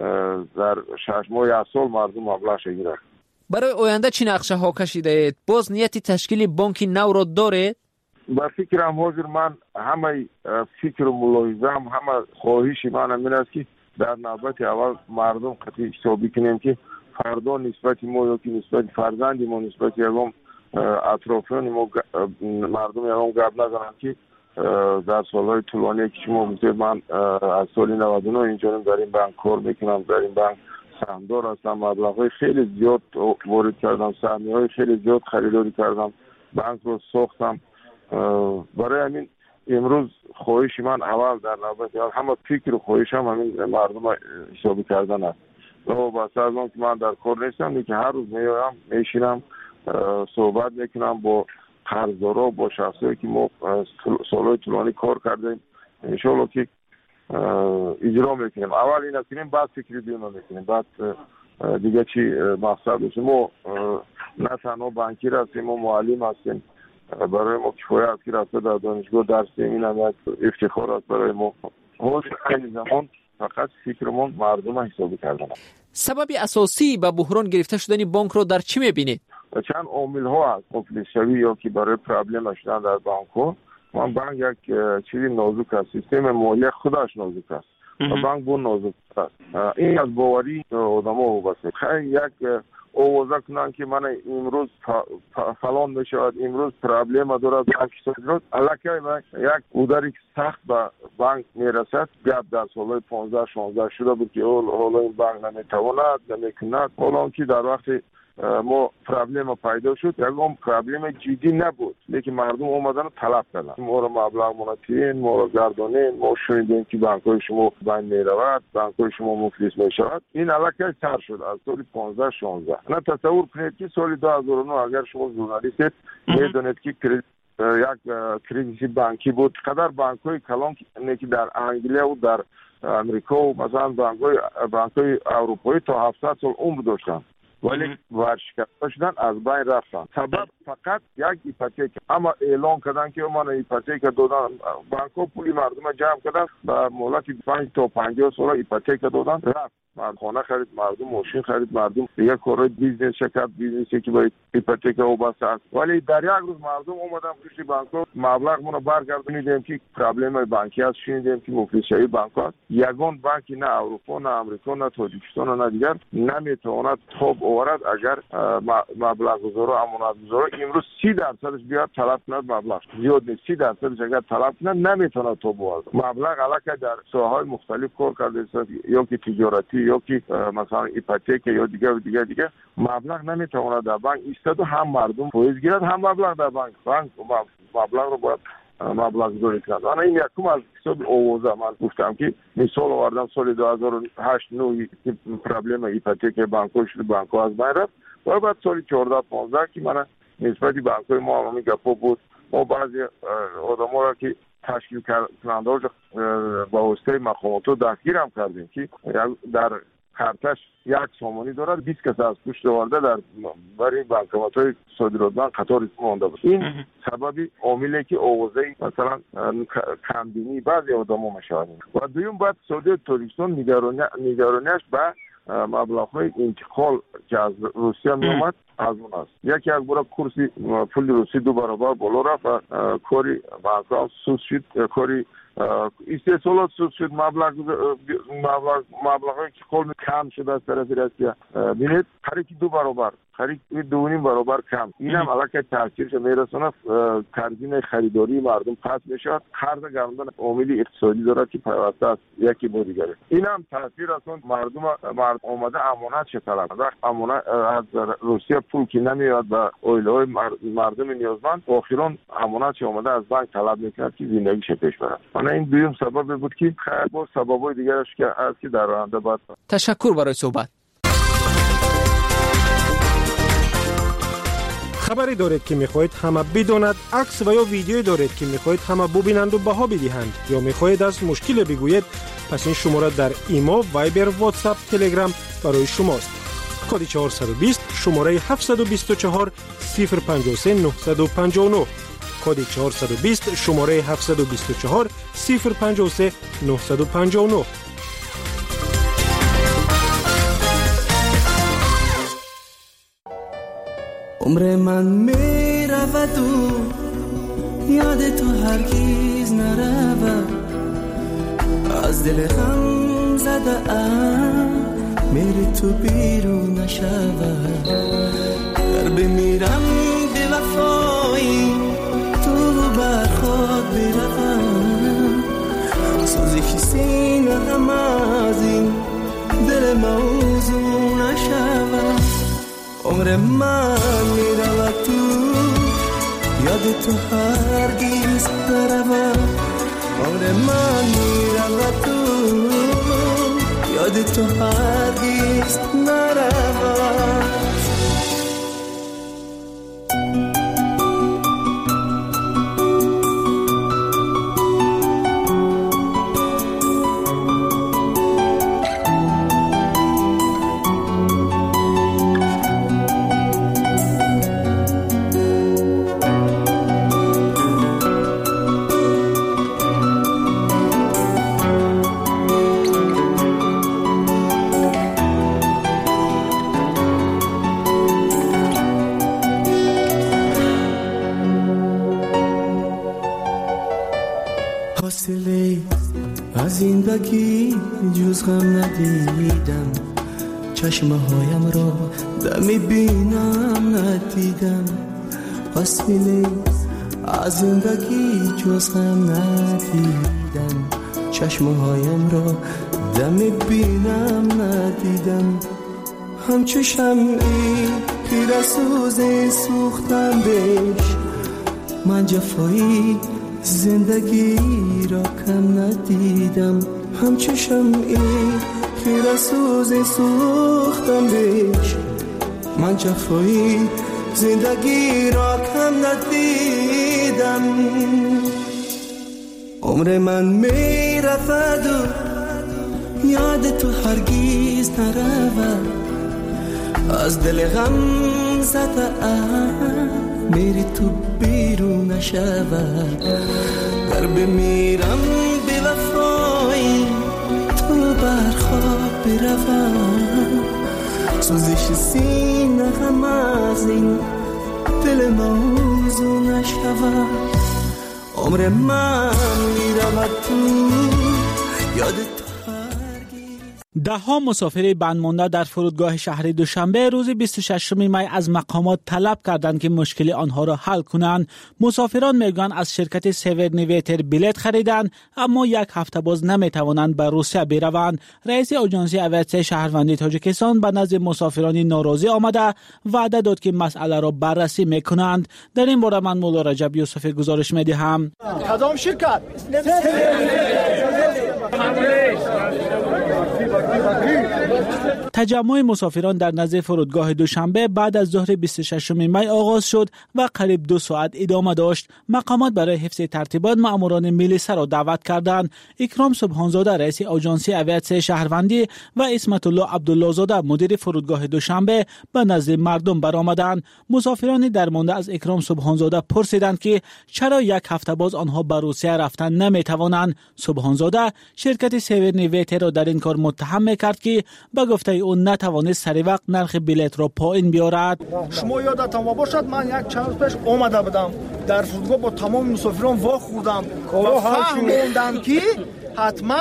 در 6 ماه یا سال مردم مبلغ گیرند. برای آینده چی نقشه ها کشیده اید؟ باز نیت تشکیل بانک نو را دارید؟ با فکرم حاضر من همه فکر و ملاحظه‌ام همه خواهش من همین است که در نوبت اول مردم قطعی حسابی کنیم که فردا نسبت ما یا که نسبت فرزند ما نسبت یکم اطرافیان ما مردم یکم گپ نزنن که در سالهای طولانی که شما میگید من از سال 99 اینجا در این بانک کار میکنم، در این بانک سهامدار هستم، مبلغ‌های خیلی زیاد وارد کردم، سهمیه‌های خیلی زیاد خریداری کردم، بانک رو ساختم. برای همین امروز خواهش من اول در نوبت اول همه فکر و خواهشم همین مردم حسابی کردن است. و بس از اون که من در کار نیستم، که هر روز میایم میشینم صحبت میکنم با قرضدارا، با شخصایی که ما سالهای طولانی کار کردیم، انشالله که اجرا میکنیم. اول این کنیم بعد فکری بیرون میکنیم، بعد دیگه چی مقصد باشه. ما نه تنها بانکیر هستیم، ما معلم هستیم، برای ما کفایت است که رفته در دانشگاه درس این هم یک افتخار است برای ما. این زمان فقط فکرمون مردم حسابی کردن. سبب اساسی به بحران گرفته شدن بانک رو در چی میبینید؟ چند عامل ها هست مفلس‌شوی یا که برای پرابلم شدن در بانک ها. بانک یک چیزی نازک است، سیستم مالی خودش نازک است و بانک بون نازک است. این از باوری آدم ها وابسته. خیلی یک اوضاع کنن که من امروز فلان میشود، امروز پرابلم دارد بانک سازد، الکی یک بوداری که سخت به بانک میرسد گپ در سالهای 15-16 شده بود که حالا این بانک نمیتواند نمیکند. حالا که در وقت ما پرابلم پیدا شد، یکم پرابلم جدی نبود، لیکن مردم اومدن طلب کردن، ما رو مبلغ منتین، ما رو گردانین، ما شنیدیم که بانک‌های شما بند میرود، بانک‌های شما مفلس میشود. این الکی سر شد از سال 15-16. نه تصور کنید که سال 2009 اگر شما ژورنالیست میدونید که یک کریزیس بانکی بود، قدر بانک‌های کلان که در انگلیس و در امریکا و مثلا بانک‌های اروپایی تا 700 سال عمر داشتن، ولی ورشکسته شدن، از بین رفتن. سبب فقط یک ایپوتک. اما اعلان کردن که من ایپوتک دادن، بانک‌ها پولی مردم جمع کردن و مهلت 5 تا 50 سال ایپوتک دادن، رفت مردم خانه خرید، مردم ماشین خرید، مردم دیگه کارهای بیزنس شرکت بیزنسی که با ایپوتک وابسته است. ولی در یک روز مردم اومدن پشت بانک‌ها مبلغ مون برگردونیدیم که پرابلم بانکی است، شنیدیم که مفلس‌شوی بانک است. یگان بانکی نه اروپا نه امریکا نه تاجیکستان نه دیگر نمیتواند تاب آورد اگر مبلغ گذار و امانت گذار امروز 30% بیاد طلب کند، مبلغ زیاد نیست، 30% اگر طلب کند نمیتونه تاب آورد. مبلغ علاقه در ساحه‌های مختلف کار کرده است، یا که تجارتی یا که مثلا ایپوتک یا دیگه مبلغ نمیتونه در بانک ایستاد و هم مردم فایز گیرد هم مبلغ در بانک مبلغ رو باید مبلغ گذاری کنند. آن این یکم از حساب اوضاع من گفتم که مثال آوردم سال 2008 9 که پرابلم ایپوتک بانک‌ها شد، بانک‌ها از بین رفت و بعد سال 14 15 که من نسبت بانک‌های ما همین گپا بود. ما بعضی آدم‌ها را که تشکیل کننده ها با واسطه مقامات دستگیر هم کردیم که در خرطش یک سامانی دارد 20 کس از پشت آورده در برای بانکمات‌های صادرات بانک قطار مانده بود. این سبب عاملی که اوضاع مثلا کمبینی بعضی آدم‌ها مشاهده و دوم بعد سعودی تاجیکستان نگرانیش به مبلغ‌های انتقال که از روسیه می‌آمد از اون است. یکی از برای کورسی پول روسی 2 برابر بالا رفت و کاری بانک‌ها سوس شد، کاری استحصالات سوس شد، مبلغی که کل کم شده از طرف روسیه. ببینید خرید 2 برابر، خرید 2.5 برابر کم. این هم علاقه تاثیرش میرسونه، ترجیح خریداری مردم پس میشه. خرج گرمدن عامل اقتصادی داره که پیوسته است یکی با دیگره. این هم تاثیر اصلا مردم اومده امانت شکلند. امانت از روسیه پول که نمیاد به اویلای مردم نیازمند، آخران امانت اومده از بانک طلب میکنه که زندگیش پیش بره. اون این دوم سبب بود که خیر با سببای دیگرش که از که در آینده بعد. تشکر برای صحبت. خبری دارید که میخواهید همه بداند، عکس و یا ویدیویی دارید که میخواهید همه ببینند و بها بدهند، یا میخواهید از مشکل بگویید، پس این شماره در ایما، وایبر، واتساپ، تلگرام برای شماست. کد 420 شماره 724 053 959. کد 420 شماره 724 053 959. عمر من می رود و یاد تو هرگیز نرود، از دل غم زده ام میری تو بیرون نشود، در بمیرم به وفایی تو بر خود بروم، سوزش سینه غم از این دل موضوع نشود. عمر من میرود تو یاد تو هرگیز نرود، عمر من میرود تو یاد تو هرگیز نرود. حاصله از زندگی جز غم ندیدم، چشمه هایم را دمی بینم ندیدم، حاصله از زندگی جز غم ندیدم، چشمه هایم را دمی بینم ندیدم، همچو شمعی خیره سوز سوختم بهش، من جفایی زندگی را کم ندیدم، همچو شمعی خیره سوز سوختم بهش، من جفایی زندگی را کم ندیدم. عمر من می رفت و یاد تو هرگیز نرود، از دل غم زده ام میری تو بیرون نشود، در بمیرم به وفایی تو بر خواب بروم، سوزش سینه غم از این دل موضوع نشود. عمر من میرود تو یاد تو ده‌ها مسافر بندمانده در فرودگاه شهر دوشنبه روز 26 می از مقامات طلب کردند که مشکل آنها را حل کنند. مسافران میگویند از شرکت سیورنیویتر بلیط خریدند اما یک هفته باز نمیتوانند به روسیه بروند. رئیس آژانس اویاسیون شهروندی تاجیکستان به نزد مسافران ناراضی آمده وعده داد که مسئله را بررسی میکنند. در این باره من مولا رجب یوسفی گزارش میدهم. کدام شرکت؟ تجمع مسافران در نزد فرودگاه دوشنبه بعد از ظهر 26 می آغاز شد و قریب 2 ساعت ادامه داشت. مقامات برای حفظ ترتیبات ماموران میلیسا را دعوت کردند. اکرام سبحانزاده رئیس آژانس اویاسیون شهروندی و اسمت الله عبدالله زاده مدیر فرودگاه دوشنبه به نزد مردم برآمدند. مسافران درمانده از اکرام سبحانزاده پرسیدند که چرا یک هفته باز آنها به روسیه رفتن نمیتوانند. سبحانزاده شرکت سیورنیویتر را در این کار متهم میکرد که به گفته او نتوانست سر وقت نرخ بلیط را پایین بیارد. شما یادتان باشد من یک چند روز پیش آمده بودم در فرودگاه با تمام مسافران واخوردم و فهمیدم که حتما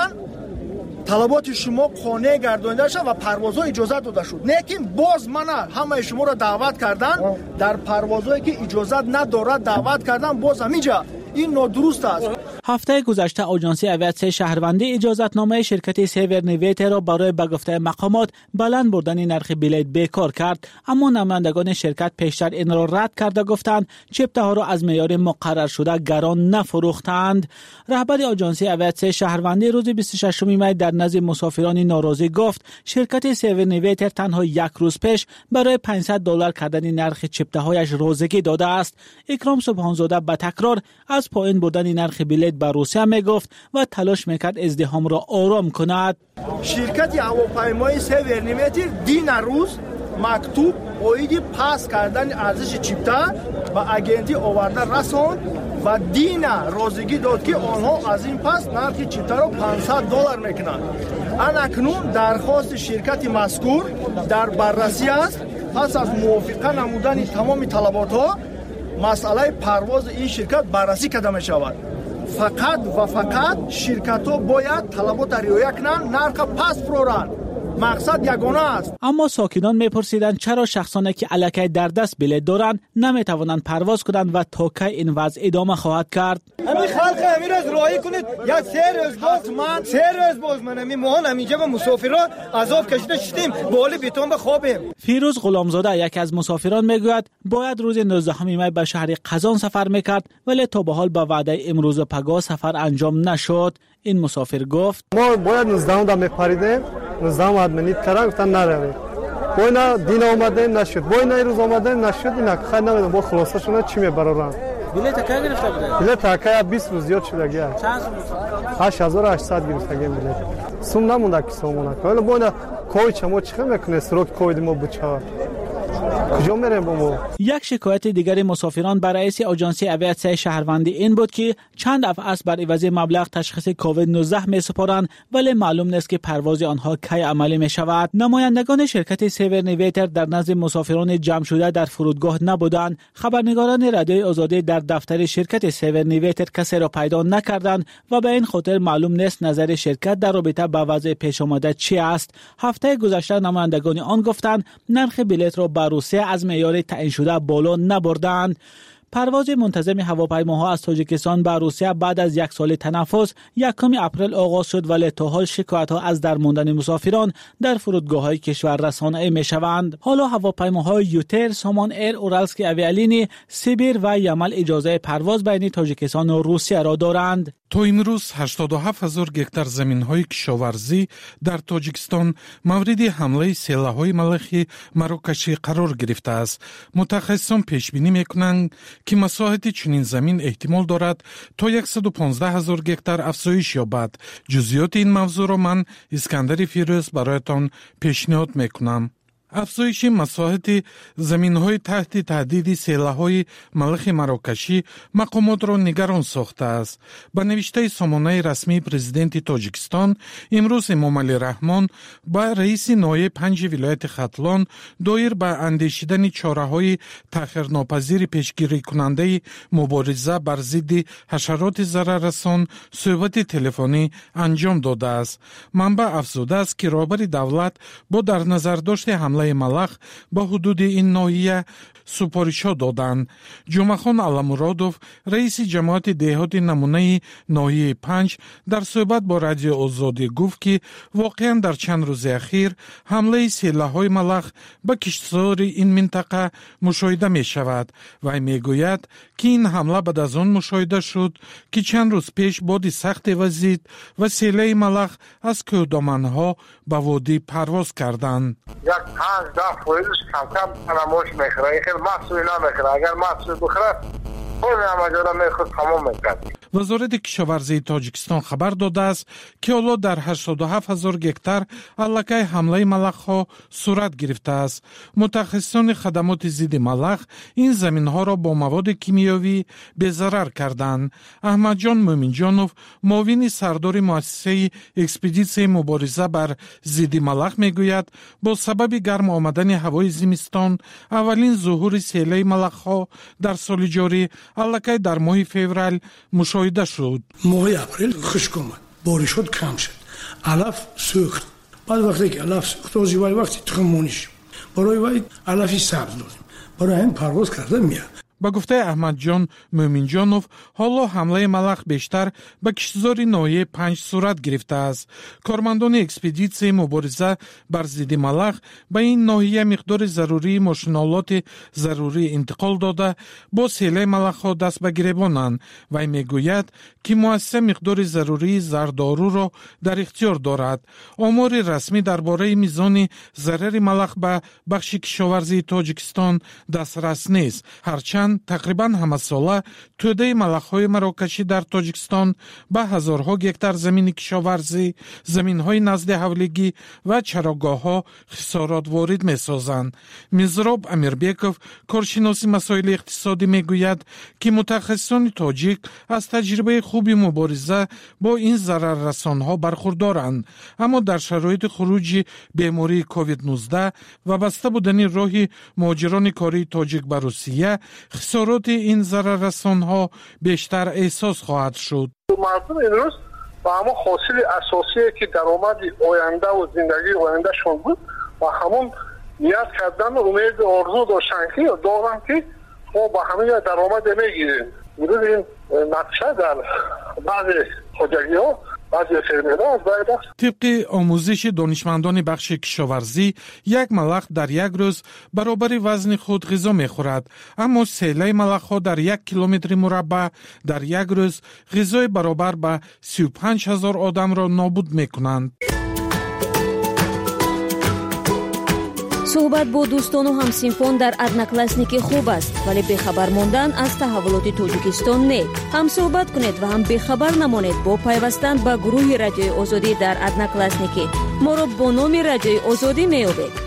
طلبات شما قانع گردانده شد و پروازها اجازه داده شد. لیکن باز من همه شما را دعوت کردن در پروازهایی که اجازه ندارد دعوت کردن باز همینجا. این نادرست است. هفته گذشته آژانس اویاسیون شهروندی اجازتنامه شرکت سیورنیویتر را برای به گفته مقامات بلند بردن نرخ بلیط بیکار کرد، اما نمایندگان شرکت پیشتر این را رد کرده گفتند چپته ها را از معیار مقرر شده گران نفروختند. رهبر آژانس اویاسیون شهروندی روز 26 می در نزد مسافران ناراضی گفت شرکت سیورنیویتر تنها یک روز پیش برای $500 کردن نرخ چپته هایش روزگی داده است. اکرام سبحانزاده به تکرار از پایین بردن نرخ بلیط به روسیه میگفت و تلاش میکرد ازدحام را آرام کند. شرکت هواپیمای سیورنیویتر دین روز مکتوب اویدی پاس کردن ارزش چیپته و اگنتی آورده رساند و دین روزگی داد که آنها از این پس نرخ چیپته را $500 میکنند. اکنون درخواست شرکت مذکور در بررسی است. پس از موافقه نمودن تمام طلبات ها مسئله پرواز این شرکت بررسی کرده می شود. فقط و فقط شرکت ها باید طلبات رعایت کنند، نرخ پس برآورند. مقصد یگانه است. اما ساکنان میپرسیدند چرا شخصانی که الکی در دست بلیط دارند نمیتوانند پرواز کنند و تا کی این وضع ادامه خواهد کرد. همین خلق همین از راهی کنید یا 3 روز باز من همین ماهان همینجا به مسافران عذاب کشیده شدیم بالی بیتون بخوابیم. فیروز غلامزاده یکی از مسافران میگوید باید روز 19 می به شهر قزان سفر میکرد ولی تا به حال به وعده امروز و پگاه سفر انجام نشد. این مسافر گفت ما باید 19 میپریدیم 19 ادمنیت کردن گفتن نروید. با اینا دین آمدیم نشد. با اینا روز آمدیم نشد. اینا خیلی نمیدونم با خلاصه شونه چی میبرارن. بلیط کی گرفته بوده؟ بلیط تاکای 20 روز زیاد شدگی. چند روز؟ 8800 گرفتگی بلیط. سوم نمونده که سومونه. ولی با اینا کوی چمو چخه میکنه سروک کوی ما بچا. کجا میریم با ما؟ یک شکایت دیگر مسافران برای رئیس آژانس اویاسیون شهروندی این بود که چند دفعه است بر عوض مبلغ تشخیص کووید 19 میسپارند ولی معلوم نیست که پرواز آنها کی عملی می شود. نمایندگان شرکت سیورنیویتر در نزد مسافران جمع شده در فرودگاه نبودند. خبرنگاران رادیوی آزادی در دفتر شرکت سیورنیویتر کسی را پیدا نکردند و به این خاطر معلوم نیست نظر شرکت در رابطه با وضع پیش آمده چی است. هفته گذشته نمایندگان آن گفتند نرخ بلیط را به روسیه از معیار تعیین شده بالا نبردند. پرواز منتظم هواپیماها از تاجیکستان به روسیه بعد از یک سال تنفس 1 اپریل آغاز شد ولی تا حال شکایت‌ها از درماندن مسافران در فرودگاه‌های کشور رسانه‌ای می‌شوند. حالا هواپیماهای یوتر، سامان ایر، اورالسکی اویالینی، سیبیر و یمل اجازه پرواز بین تاجیکستان و روسیه را دارند. تا امروز 87,000 گکتار زمین‌های کشاورزی در تاجیکستان مورد حمله سیله‌های ملخی مراکشی قرار گرفته است. متخصصان پیش‌بینی می‌کنند که مساحت چنین زمین احتمال دارد تا 115,000 گکتار افزایش یابد. جزئیات این موضوع را من اسکندر فیروز برایتان پیشنهاد می‌کنم. افزایش مساحت زمین‌های تحت تهدید سیله‌های ملخ مراکشی مقامات را نگران ساخته است. با نوشته سامانه رسمی پرزیدنت تاجیکستان امروز امام علی رحمان با رئیس نایب 5 ولایت ختلان دایر به اندیشیدن چاره‌های تأخیرناپذیر پیشگیری کننده مبارزه بر ضد حشرات ضرررسان صحبت تلفنی انجام داده است. منبع افزوده است که رهبر دولت با در نظر داشت حمله ملخ با حدود این ناحیه سپارش‌ها دادند. جمعخان علامرادوف رئیس جماعت دهات نمونه ناحیه 5 در صحبت با رادیو آزادی گفت که واقعا در چند روز اخیر حمله سیله‌های ملخ به کشتزار این منطقه مشاهده می شود و می گوید که این حمله بعد از آن مشاهده شد که چند روز پیش باد سخت وزید و سیله ملخ از کوهدامن‌ها به وادی پرواز کردند. یک 5-10 فویلش کم کم فراموش میکنه. خیلی محصولی نمیکنه. اگر محصول بخوره خود نماجارا میخود تمام میکنه. وزارت کشاورزی تاجیکستان خبر داده است که حالا در 87,000 گکتار علاقه حمله ملخ‌ها صورت گرفته است. متخصصان خدمات ضد ملخ این زمین‌ها را با مواد کیمیایی بی‌ضرر کردند. احمد جان مومنجانوف معاون سردار مؤسسه اکسپدیسیون مبارزه بر ضد ملخ میگوید با سبب گرم آمدن هوای زمستان اولین ظهور سیله ملخ‌ها در سال جاری علاقه در ماه فوریه مشاهده شد. ماه اپریل خشک آمد، بارشات کم شد، علف سوخت. بعد وقتی که علف سوخت وقتی تخم شد برای وای علفی سبز دادیم. برای هم پرواز کرده میاد. با گفته احمد جان مومنجانوف حالا حمله ملخ بیشتر به کشتزار ناحیه 5 صورت گرفته است. کارمندان اکسپدیسیون مبارزه بر ضد ملخ به این ناحیه مقدار ضروری ماشین‌آلات ضروری انتقال داده با سیله ملخ‌ها دست به گریبانند و میگوید که مؤسسه مقدار ضروری زردارو را در اختیار دارد. آمار رسمی درباره میزان ضرر ملخ به بخش کشاورزی تاجیکستان دسترس نیست. هرچند تقریبا همه ساله توده ملخ‌های مراکشی در تاجیکستان به هزارها گکتار زمین کشاورزی، زمین‌های نزد حولگی و چراگاه‌ها خسارات وارد می‌سازند. میزراب امیربیکوف کارشناس مسائل اقتصادی میگوید که متخصصان تاجیک از تجربه خوبی مبارزه با این ضرررسان‌ها برخوردارند، اما در شرایط خروج بیماری کووید 19 و بسته بودن راه مهاجران کاری تاجیک به روسیه خسارات این ضرررسان‌ها بیشتر احساس خواهد شد. مردم امروز با همون حاصل اساسی که درآمد آینده و زندگی آینده شون بود و همون نیاز کردن امید آرزو داشتن که دارن که ما با همین درآمد میگیریم. امروز این نقشه در بعض خودجگی ها طبق آموزش دانشمندان بخش کشاورزی یک ملخ در یک روز برابر وزن خود غذا میخورد، اما سیله ملخ ها در 1 کیلومتر مربع در یک روز غذای برابر به 35,000 آدم را نابود میکنند. صحبت با دوستان و همسینفان در ادناکلاسنیکی خوب است، ولی بخبر ماندن از تحولات تاجیکستان نه. هم صحبت کنید و هم بخبر نمانید با پیوستن به گروه رادیوی آزادی در ادناکلاسنیکی. ما را با نام رادیوی آزادی میابید.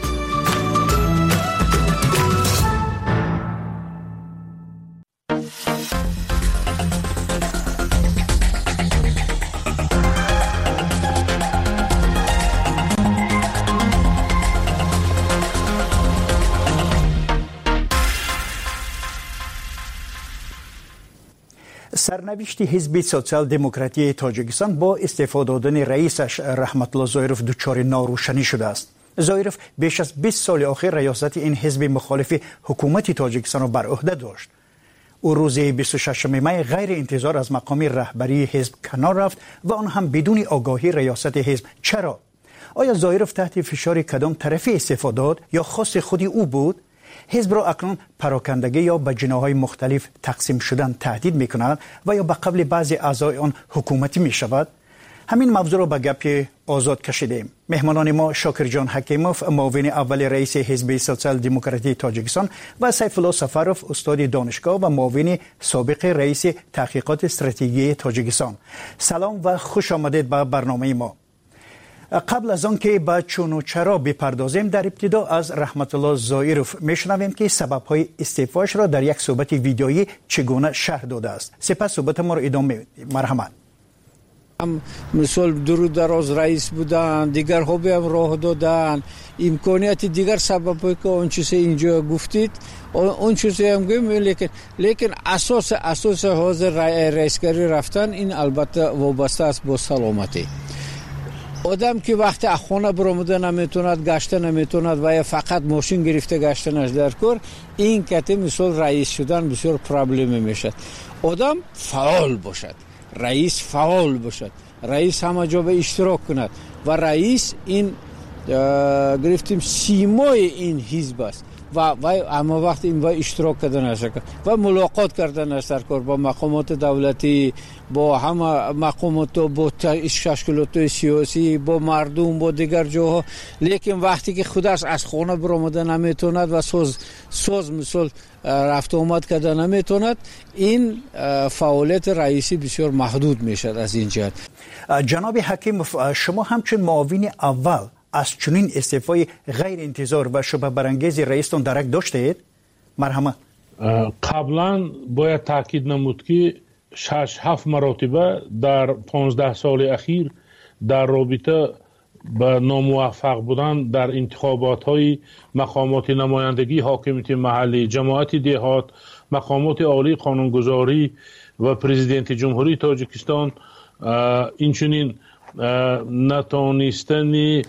سرنوشت حزب سوسیال دموکراتی تاجیکستان با استعفا دادن رئیسش رحمت الله زایروف دچار ناروشنی شده است. زایروف بیش از 20 سال آخر ریاست این حزب مخالف حکومت تاجیکستان را بر عهده داشت. او روز 26 می غیر انتظار از مقام رهبری حزب کنار رفت و آن هم بدون آگاهی ریاست حزب. چرا؟ آیا زایروف تحت فشار کدام طرفی استعفا داد یا خواست خودی او بود؟ حزب را اکنون پراکندگی یا به جناح‌های مختلف تقسیم شدن تهدید می‌کند و یا به قبل بعضی اعضای آن حکومتی می‌شود. همین موضوع را به گپ آزاد کشیدیم. مهمانان ما شاکر جان حکیموف معاون اول رئیس حزب سوسیال دموکراتی تاجیکستان و سیف الله سفروف استاد دانشگاه و معاون سابق رئیس تحقیقات استراتژیکی تاجیکستان. سلام و خوش آمدید به برنامه ما. قبل از آن که به چون و چرا بپردازیم، در ابتدا از رحمت الله زایروف میشنویم که سبب‌های استعفاش را در یک صحبت ویدیویی چگونه شرح داده است. سپس صحبت ما را ادامه می‌دهیم. مرحمت. مثال درو دراز رئیس بودن، دیگر ها به هم راه دادن، امکانیت دیگر سبب که اون چیزی اینجا گفتید اون چیزی هم گفتیم، لیکن اساس حاضر رئیسگری رفتن این البته وابسته است با سلامتی. آدم که وقتی از خانه برآمده نمیتوند، گشته نمیتوند و یا فقط ماشین گرفته گشتنش در کار، این کته مثال رئیس شدن بسیار پرابلم میشد. آدم فعال باشد، رئیس فعال باشد، رئیس همه جا به اشتراک کند و رئیس این گرفتیم سیمای این حزب است و اما وقتی این اشتراک کردن است و ملاقات کردن است در کار با مقامات دولتی، با همه مقامات، با تشکیلات سیاسی، با مردم، با دیگر جاها، لیکن وقتی که خودش از خانه برآمده نمیتوند و ساز مثل رفت آمد کرده نمیتوند، این فعالیت رئیسی بسیار محدود میشد. از این جهت جناب حکیموف، شما همچون معاون اول از چنین استعفای غیر انتظار و شبه برانگیز رئیستان درک داشتید؟ مرحمت. قبلا باید تاکید نمود که 6-7 مرتبه در 15 سال اخیر در رابطه به ناموفق بودن در انتخابات های مقامات نمایندگی، حاکمیت محلی، جماعت دهات، مقامات عالی قانونگذاری و پرزیدنت جمهوری تاجیکستان، اینچنین نتانستن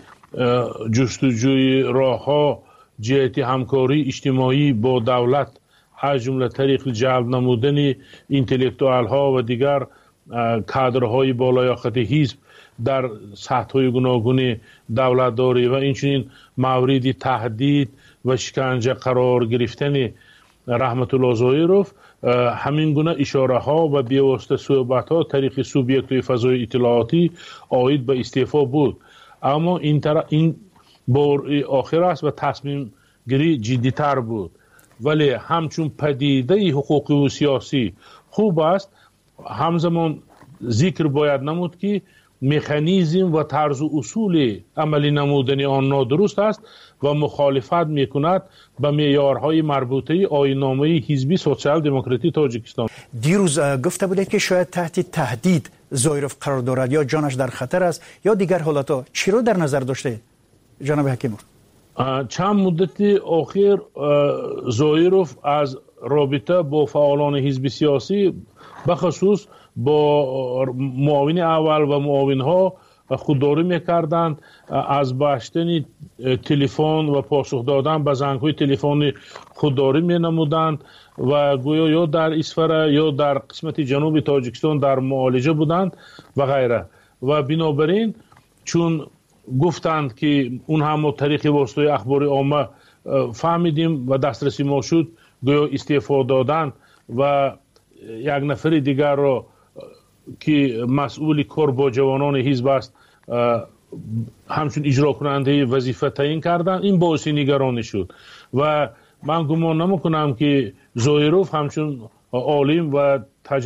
جستجوی راه‌ها جهت همکاری اجتماعی با دولت، از جمله طریق جلب نمودن اینتלקتوال ها و دیگر کادرهای بالایاقت حزب در سطح‌های گوناگون دولتداری و اینچنین مورد تهدید و شکنجه قرار گرفتن رحمت الله زایروف، همین گونه اشاره ها و بی‌واسطه صحبت ها طریق سوبیکت فضای اطلاعاتی عاید به استعفا بود. اما این بار آخر است و تصمیم گیری جدی تر بود. ولی همچون پدیده حقوقی و سیاسی خوب است، همزمان ذکر باید نمود که مکانیزم و طرز و اصول عملی نمودن آن نادرست است و مخالفت میکند به معیارهای مربوطه آیین‌نامه حزبی سوسیال دموکراتی تاجیکستان. دیروز گفته بودید که شاید تحت تهدید زایروف قرار دارد، یا جانش در خطر است یا دیگر حالتها. چی رو در نظر داشته جناب حکیموف؟ چند مدت اخیر زایروف از رابطه با فعالان حزب سیاسی بخصوص با معاون اول و معاون ها خودداری میکردند، از باشتن تلفن و پاسخ دادن به زنگ های تلفن خودداری می نمودند و گویا یا در اسفره یا در قسمت جنوب تاجیکستان در معالجه بودند و غیره. و بنابراین چون گفتند که اون هم طریق واسطه اخبار عامه فهمیدیم و دسترسی ما شد، گویا استعفا دادن و یک نفر دیگر را که مسئول کار با جوانان حزب است همچون اجرا کننده وظیفه تعیین کردن. این باعث نگرانی شد و من گمان نمیکنم که زایروف همچون عالم و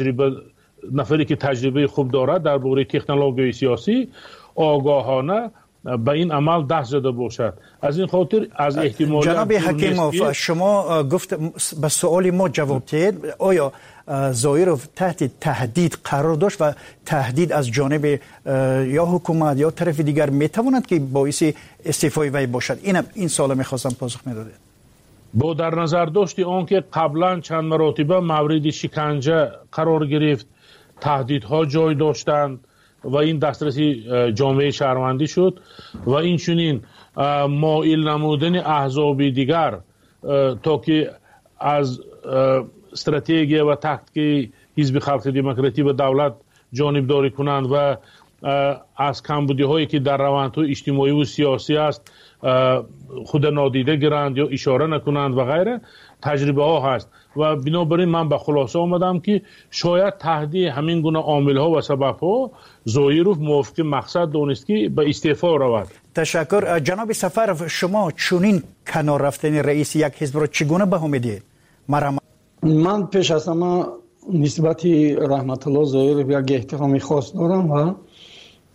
نفری که تجربه خوب دارد در باره تکنولوژی سیاسی آگاهانه به این عمل دست زده باشد. از این خاطر از احتمال جناب حکیموف، شما گفت به سوال ما جواب دهید، آیا زایروف تحت تهدید قرار داشت و تهدید از جانب یا حکومت یا طرف دیگر میتواند که باعث استعفای وی باشد؟ این سوال میخواستم پاسخ میدادید. با در نظر داشتی آن که قبلا چند مرتبه مورد شکنجه قرار گرفت، تهدیدها جای داشتند و این دسترسی جامعه شهروندی شد و این چنین مایل نمودن احزاب دیگر تا که از استراتژی و تاکتیک حزب خلق دموکراتی و دولت جانبداری کنند و از کمبودی هایی که در روندهای اجتماعی و سیاسی است خود نادیده گیرند یا اشاره نکنند و غیره، تجربه ها هست و بنابراین من به خلاصه آمدم که شاید تهدید همین گونه عامل ها و سبب ها زایروف موافق مقصد دانست که به استعفا رود. تشکر. جناب سفرов، شما چنین کنار رفتن رئیس یک حزب را چگونه بها میدید؟ من پیش از همه نسبت رحمت الله زایروف یک احترامی خاص دارم و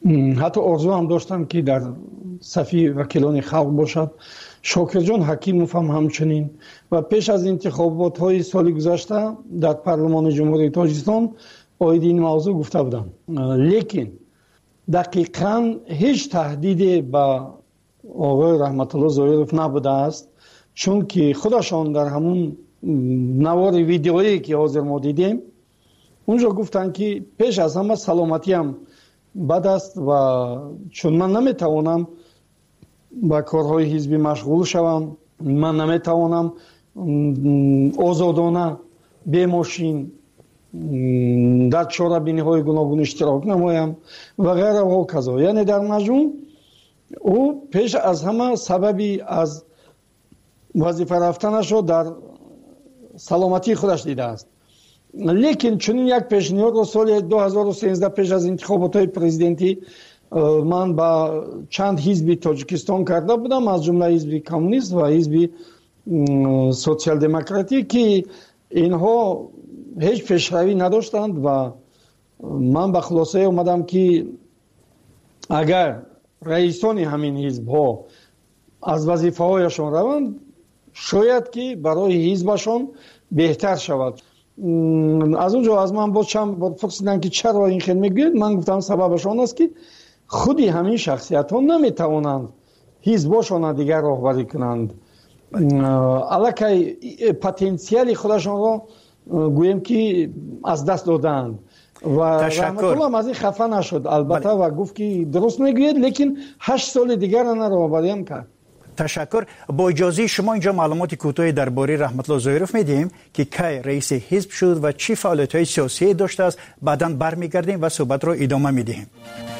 حتی آرزو هم داشتم که در صفی وکیلان خلق باشد. شاکرجان حکیموف هم همچنین. و پیش از انتخابات های سال گذشته در پارلمان جمهوری تاجیکستان آید این موضوع گفته بودم، لیکن دقیقاً هیچ تهدید به آقای رحمت الله ظاهرов نبوده است، چون که خودشان در همون نوار ویدیویی که حاضر ما دیدیم اونجا گفتن که پیش از همه سلامتی هم بد است و چون من نمیتوانم با کارهای حزبی مشغول شوم، من نمیتوانم آزادانه به ماشین در چاره‌بینی های گوناگون اشتراک نمایم و غیره و کذا. یعنی در مجموع او پیش از همه سببی از وظیفه رفتنش رو در سلامتی خودش دیده است. لیکن چون یک پیشنهاد رو سال 2013 پیش از انتخابات های پرزیدنتی من با چند حزبی تاجیکستان کرده بودم، از جمله حزب کمونیست و حزب سوسیال دموکراتی، که اینها هیچ پیشروی نداشتند و من به خلاصه اومدم که اگر رئیسان همین حزب ها از وظیفه هایشان روند شاید که برای حزبشان بهتر شود. از اونجا از من بود پرسیدن که چرا این خیلی میگوید، من گفتم سببشان است که خودی همین شخصیت ها نمیتوانند حزبشان دیگر راهبری کنند، الکی پتانسیل خودشان را گویم که از دست دادند و رحمت الله از این خفه نشد البته و گفت که درست میگوید، لیکن 8 سال دیگر را راهبری هم کرد. تشکر. با اجازه شما اینجا معلومات کوتاهی درباره رحمت الله ظاهرов میدیم که کی رئیس حزب شد و چه فعالیت‌های سیاسی داشته است. بعداً برمیگردیم و صحبت را ادامه میدیم.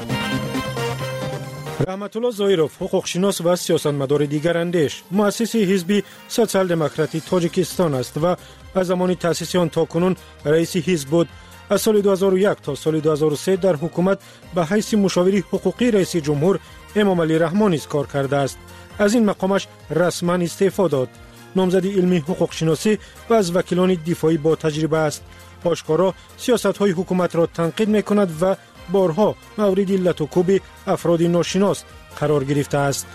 رحمت الله ظاهرov حقوقشناس و سیاستمدار دیگر اندیش، مؤسس حزب سوسیال دموکراتی تاجیکستان است و از زمان تأسیس آن تا کنون رئیس حزب بود. از سال 2001 تا سال 2003 در حکومت به حیث مشاور حقوقی رئیس جمهور امام علی رحمانی کار کرده است. از این مقامش رسما استعفا داد. نامزد علمی حقوق شناسی و از وکیلان دفاعی با تجربه است. آشکارا سیاست‌های حکومت را تنقید می‌کند و بارها مورد لطوکوب افراد ناشناس قرار گرفته است.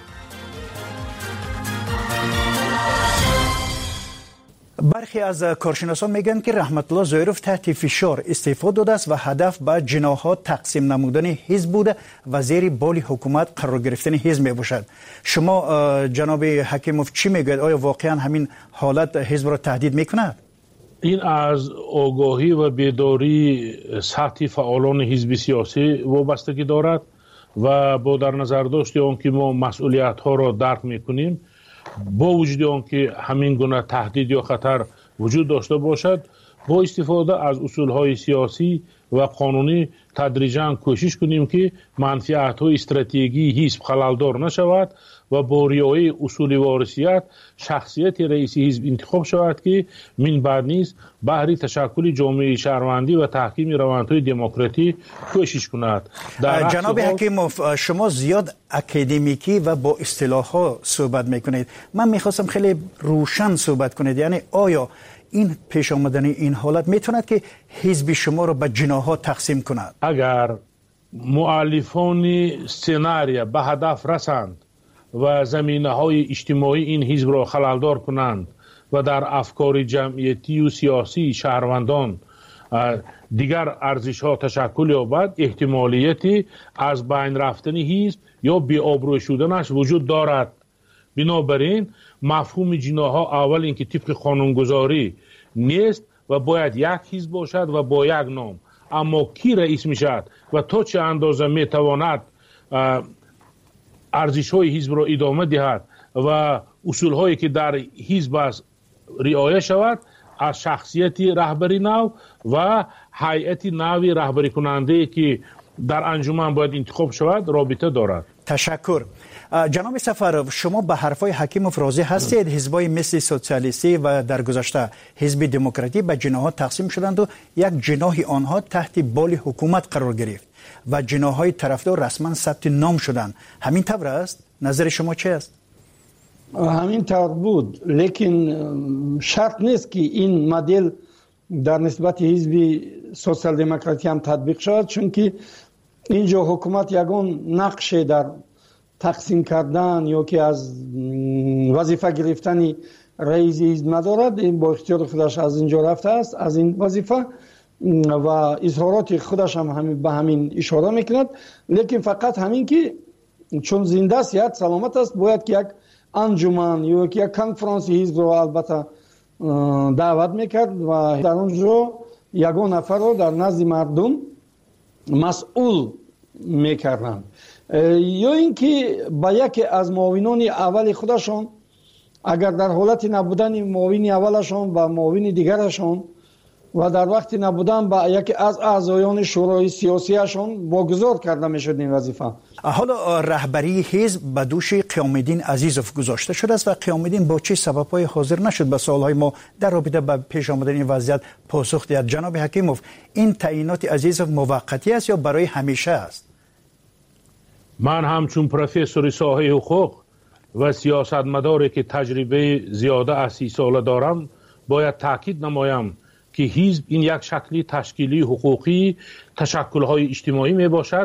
برخی از کارشناسان میگن که رحمت الله ظاهرov تحت فشار استعفا داده است و هدف به جناح‌ها تقسیم نمودن حزب بوده و زیر بال حکومت قرار گرفتن حزب میباشد. شما جناب حکیموف چی میگوید؟ آیا واقعا همین حالت حزب را تهدید میکند؟ این از آگاهی و بیداری سطح فعالان حزب سیاسی وابستگی دارد و با در نظر داشت آنکه ما مسئولیت ها را درک میکنیم، با وجود آنکه همین گونه تهدید یا خطر وجود داشته باشد، با استفاده از اصول های سیاسی و قانونی تدریجاً کوشش کنیم که منفعت های استراتژیکی حزب خللدار نشود و با رعایت اصول وارثیت شخصیت رئیس حزب انتخاب شود که من بعد نیز بهر تشکل جامعه شهروندی و تحکیم روندهای دموکراتی کوشش کند. جناب حکیموف، شما زیاد اکادمیکی و با اصطلاحات صحبت میکنید. من میخواستم خیلی روشن صحبت کنید. یعنی آیا این پیش آمدن این حالت میتوند که حزب شما را به جناح‌ها تقسیم کند؟ اگر مؤلفان سناریو به هدف رسند و زمینه‌های اجتماعی این حزب را خللدار کنند و در افکار جمعیتی و سیاسی شهروندان دیگر ارزش‌ها تشکل یابد، احتمالیتی از بین رفتن حزب یا بی‌آبرو شدنش وجود دارد. بنابراین مفهوم جناح‌ها اول اینکه طبق قانونگذاری نیست و باید یک حزب باشد و با یک نام، اما کی رئیس میشد و تا چه اندازه میتواند ارزش‌های حزب را ادامه دهد و اصول‌هایی که در حزب است رعایت شود، از شخصیت رهبری نو و هیئت نوی رهبری کننده که در انجمن باید انتخاب شود رابطه دارد. تشکر. جناب سفرов، شما به حرفای حکیموف راضی هستید؟ حزبای مثل سوسیالیستی و در گذشته حزب دموکراتی به جناح‌ها تقسیم شدند و یک جناح آنها تحت بال حکومت قرار گرفت و جناح‌های طرفدار رسما ثبت نام شدند. همین طور است؟ نظر شما چه است؟ همین طور بود، لیکن شرط نیست که این مدل در نسبت حزب سوسیال دموکراتی هم تطبیق شود، چون که اینجا حکومت یگان نقش در تقسیم کردن یا که از وظیفه گرفتن رئیس حزب ندارد. این با اختیار خودش از اینجا رفته است از این وظیفه و اظهارات خودش هم به همین اشاره میکند. لیکن فقط همین که چون زنده است صحت سلامت است باید که یک انجمن یا یک کنفرانس حزب رو البته دعوت میکرد و در اونجا یگان نفر رو در نزد مردم مسئول میکردند یا اینکه با یکی از معاونان اول خودشان اگر در حالت نبودن معاون اولشان و معاون دیگرشان و در وقت نبودن با یکی از اعضایان شورای سیاسیشان واگذار کرده میشد این وظیفه. حالا رهبری حزب به دوش قیام الدین عزیزوف گذاشته شده است و قیام الدین با چه سبب‌های حاضر نشد به سوال‌های ما در رابطه با پیش آمدن این وضعیت پاسخ دهد. جناب حکیموف، این تعیینات عزیزوف موقتی است یا برای همیشه است؟ من همچون پروفسور ساحه حقوق و سیاستمداری که تجربه زیاده از 30 ساله دارم باید تاکید نمایم که حزب این یک شکلی تشکیلی حقوقی تشکل‌های اجتماعی می باشد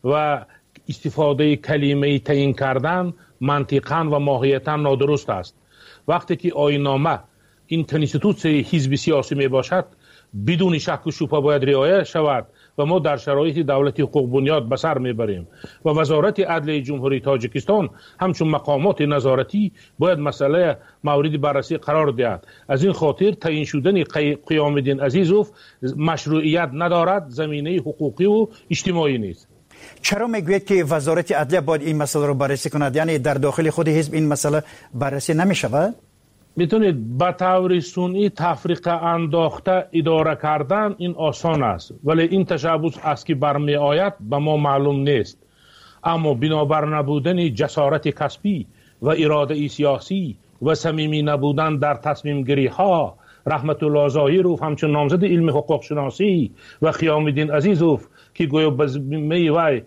و استفاده کلمه تعیین کردن منطقاً و ماهیتاً نادرست است. وقتی که آیین‌نامه این کنستیتوسیون حزب سیاسی می باشد بدون شک و شبهه باید رعایت شود و ما در شرایط دولت حقوق بنیاد به سر میبریم و وزارت عدلیه جمهوری تاجیکستان همچون مقامات نظارتی باید مسئله مورد بررسی قرار دهد. از این خاطر تعیین شدن قیام الدین عزیزوف مشروعیت ندارد، زمینه حقوقی و اجتماعی نیست. چرا میگوید که وزارت عدلیه باید این مسئله رو بررسی کند؟ یعنی در داخل خود حزب این مسئله بررسی نمیشود؟ میتونید به طور سنی تفریقه انداخته اداره کردن این آسان است، ولی این تشبث است که برمی آید به ما معلوم نیست. اما بنابر نبودن جسارت کسبی و اراده سیاسی و صمیمی نبودن در تصمیم گیری ها رحمت الله ظاهروف همچون نامزد علم حقوق شناسی و قیام الدین عزیزوف که گویا به وی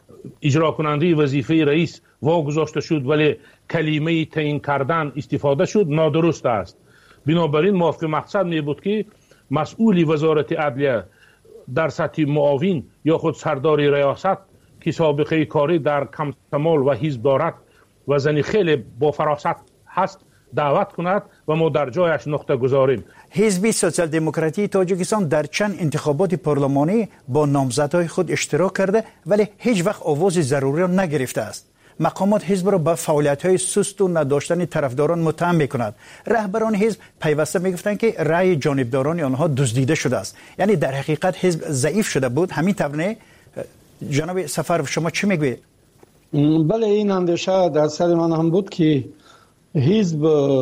اجرا کننده وظیفه رئیس واگذاشته شد ولی کلمه تعیین کردن استفاده شد نادرست است. بنابراین موافق مقصد می بود که مسئول وزارت عدلیه در سطح معاون یا خود سردار ریاست که سابقه کاری در کمال و حزب دارد و زنی خیلی با فراست هست دعوت کند و ما در جایش نقطه گذاریم. حزب سوسیال دموکراتی تاجیکستان در چند انتخابات پارلمانی با نامزدهای خود اشتراک کرده ولی هیچ وقت آواز ضروری را نگرفته است. مقامات حزب را به فعالیت‌های سست و نداشتن طرفداران متهم می‌کند. رهبران حزب پیوسته می‌گفتند که رأی جانبداران آنها دزدیده شده است. یعنی در حقیقت حزب ضعیف شده بود. همین طور جناب سفرов شما چی میگوید؟ بله این اندیشه در سر من هم بود که حزب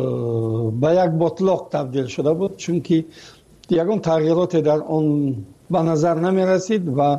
به یک باطلاق تبدیل شده بود چون که یگان تغییرات در آن به نظر نمی رسید و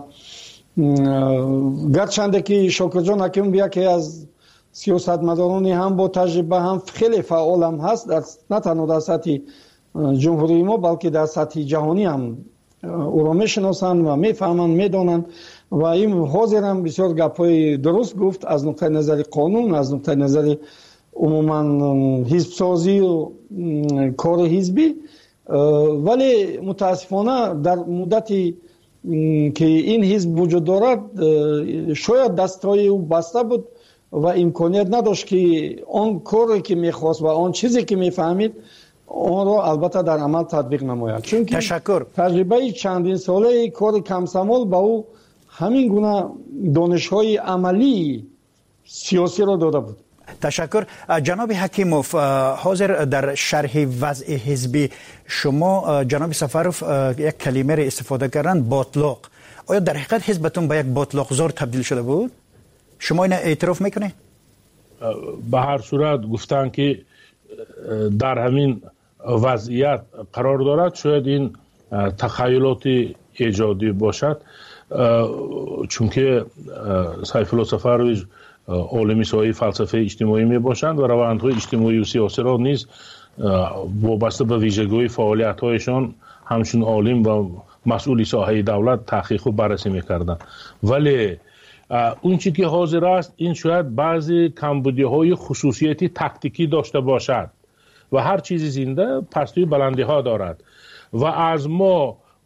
گرچنده که شاکر جان حکیم یکی از سیاستمدارانی هم با تجربه هم خیلی فعال هم هست نه تنها در سطح جمهوری ما بلکه در سطح جهانی هم او را میشناسند و میفهمند میدانند و این حاضر هم بسیار گپای درست گفت از نقطه نظر قانون، از نقطه نظر عموما حزب سازی و کار حزبی. ولی متاسفانه در مدتی که این حزب وجود دارد شاید دستای او بسته بود و امکانیت نداشت که آن کاری که میخواست و آن چیزی که میفهمید آن را البته در عمل تطبیق نماید. چون که تجربه چندین ساله کار کمسمال با او همین گونه دانش‌های عملی سیاسی را داده بود. تشکر. جناب حکیموف، حاضر در شرح وضع حزبی شما جناب سفرов یک کلمه را استفاده کردن باطلاق. آیا در حقیقت حزبتون به یک باطلاق‌زار تبدیل شده بود؟ شما این اعتراف میکنه؟ به هر صورت گفتن که در همین وضعیت قرار دارد شاید این تخیلات ایجادی باشد چون که سیف الله سفروی عالم سایه فلسفه اجتماعی می باشند و روندهای اجتماعی و سیاسی را نیز وابسته به ویژگی‌های فعالیت‌هایشان همچون عالم و مسئول ساحه دولت تحقیق و بررسی می‌کردند. ولی اون چیزی که حاضر است این شاید بعضی کمبودی‌های خصوصیتی تکتیکی داشته باشد و هر چیزی زنده پستوی بلندی‌ها دارد و از ما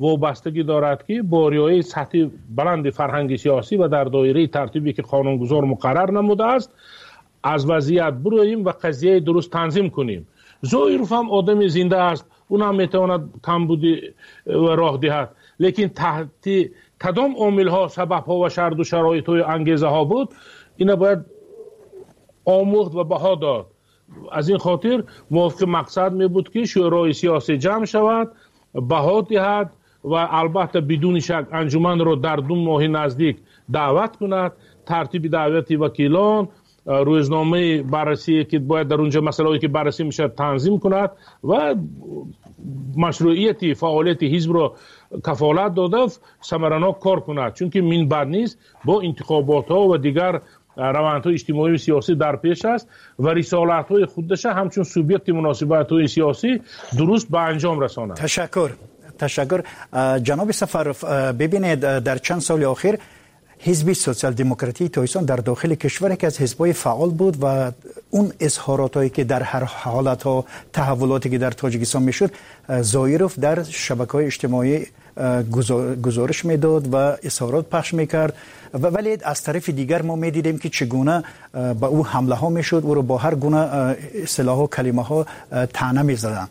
وابستگی دارد که با رعایت سطح بلند فرهنگ سیاسی و در دایره ترتیبی که قانونگذار مقرر نموده است از وضعیت برویم و قضیه درست تنظیم کنیم. زویروف هم آدم زنده است، اون هم میتواند کمبودی راه دهد، لیکن تحت کدام عامل ها، سبب ها و شرط و شرایط های انگیزه ها بود، اینا باید آموخت و بها داد. از این خاطر موافق مقصد می بود که شورای سیاسی جمع شود، بها دهد و البته بدون شک انجمن را در 2 ماه نزدیک دعوت کند، ترتیب دعوت وکیلان، روزنامه بررسی که باید در اونجا مسائلی که بررسی میشه تنظیم کند و مشروعیت فعالیت حزب را کفالت داده ثمرناک کار کند، چون که من بعد نیست با انتخابات ها و دیگر روندهای اجتماعی و سیاسی در پیش است و رسالت های خودش همچون سوبیکت مناسبت های سیاسی درست به انجام رساند. تشکر جناب سفرов. ببینید در چند سال اخیر حزب سوسیال دموکراتی تاجیکستان در داخل کشور که از حزب‌های فعال بود و اون اظهاراتایی که در هر حالت ها تحولاتی که در تاجیکستان میشد زایروف در شبکه‌های اجتماعی گزارش میداد و اظهارات پخش میکرد ولی از طرف دیگر ما میدیدیم که چگونه با او حمله ها میشد، او رو با هر گونه اصطلاح و کلمه ها طعنه میزدن.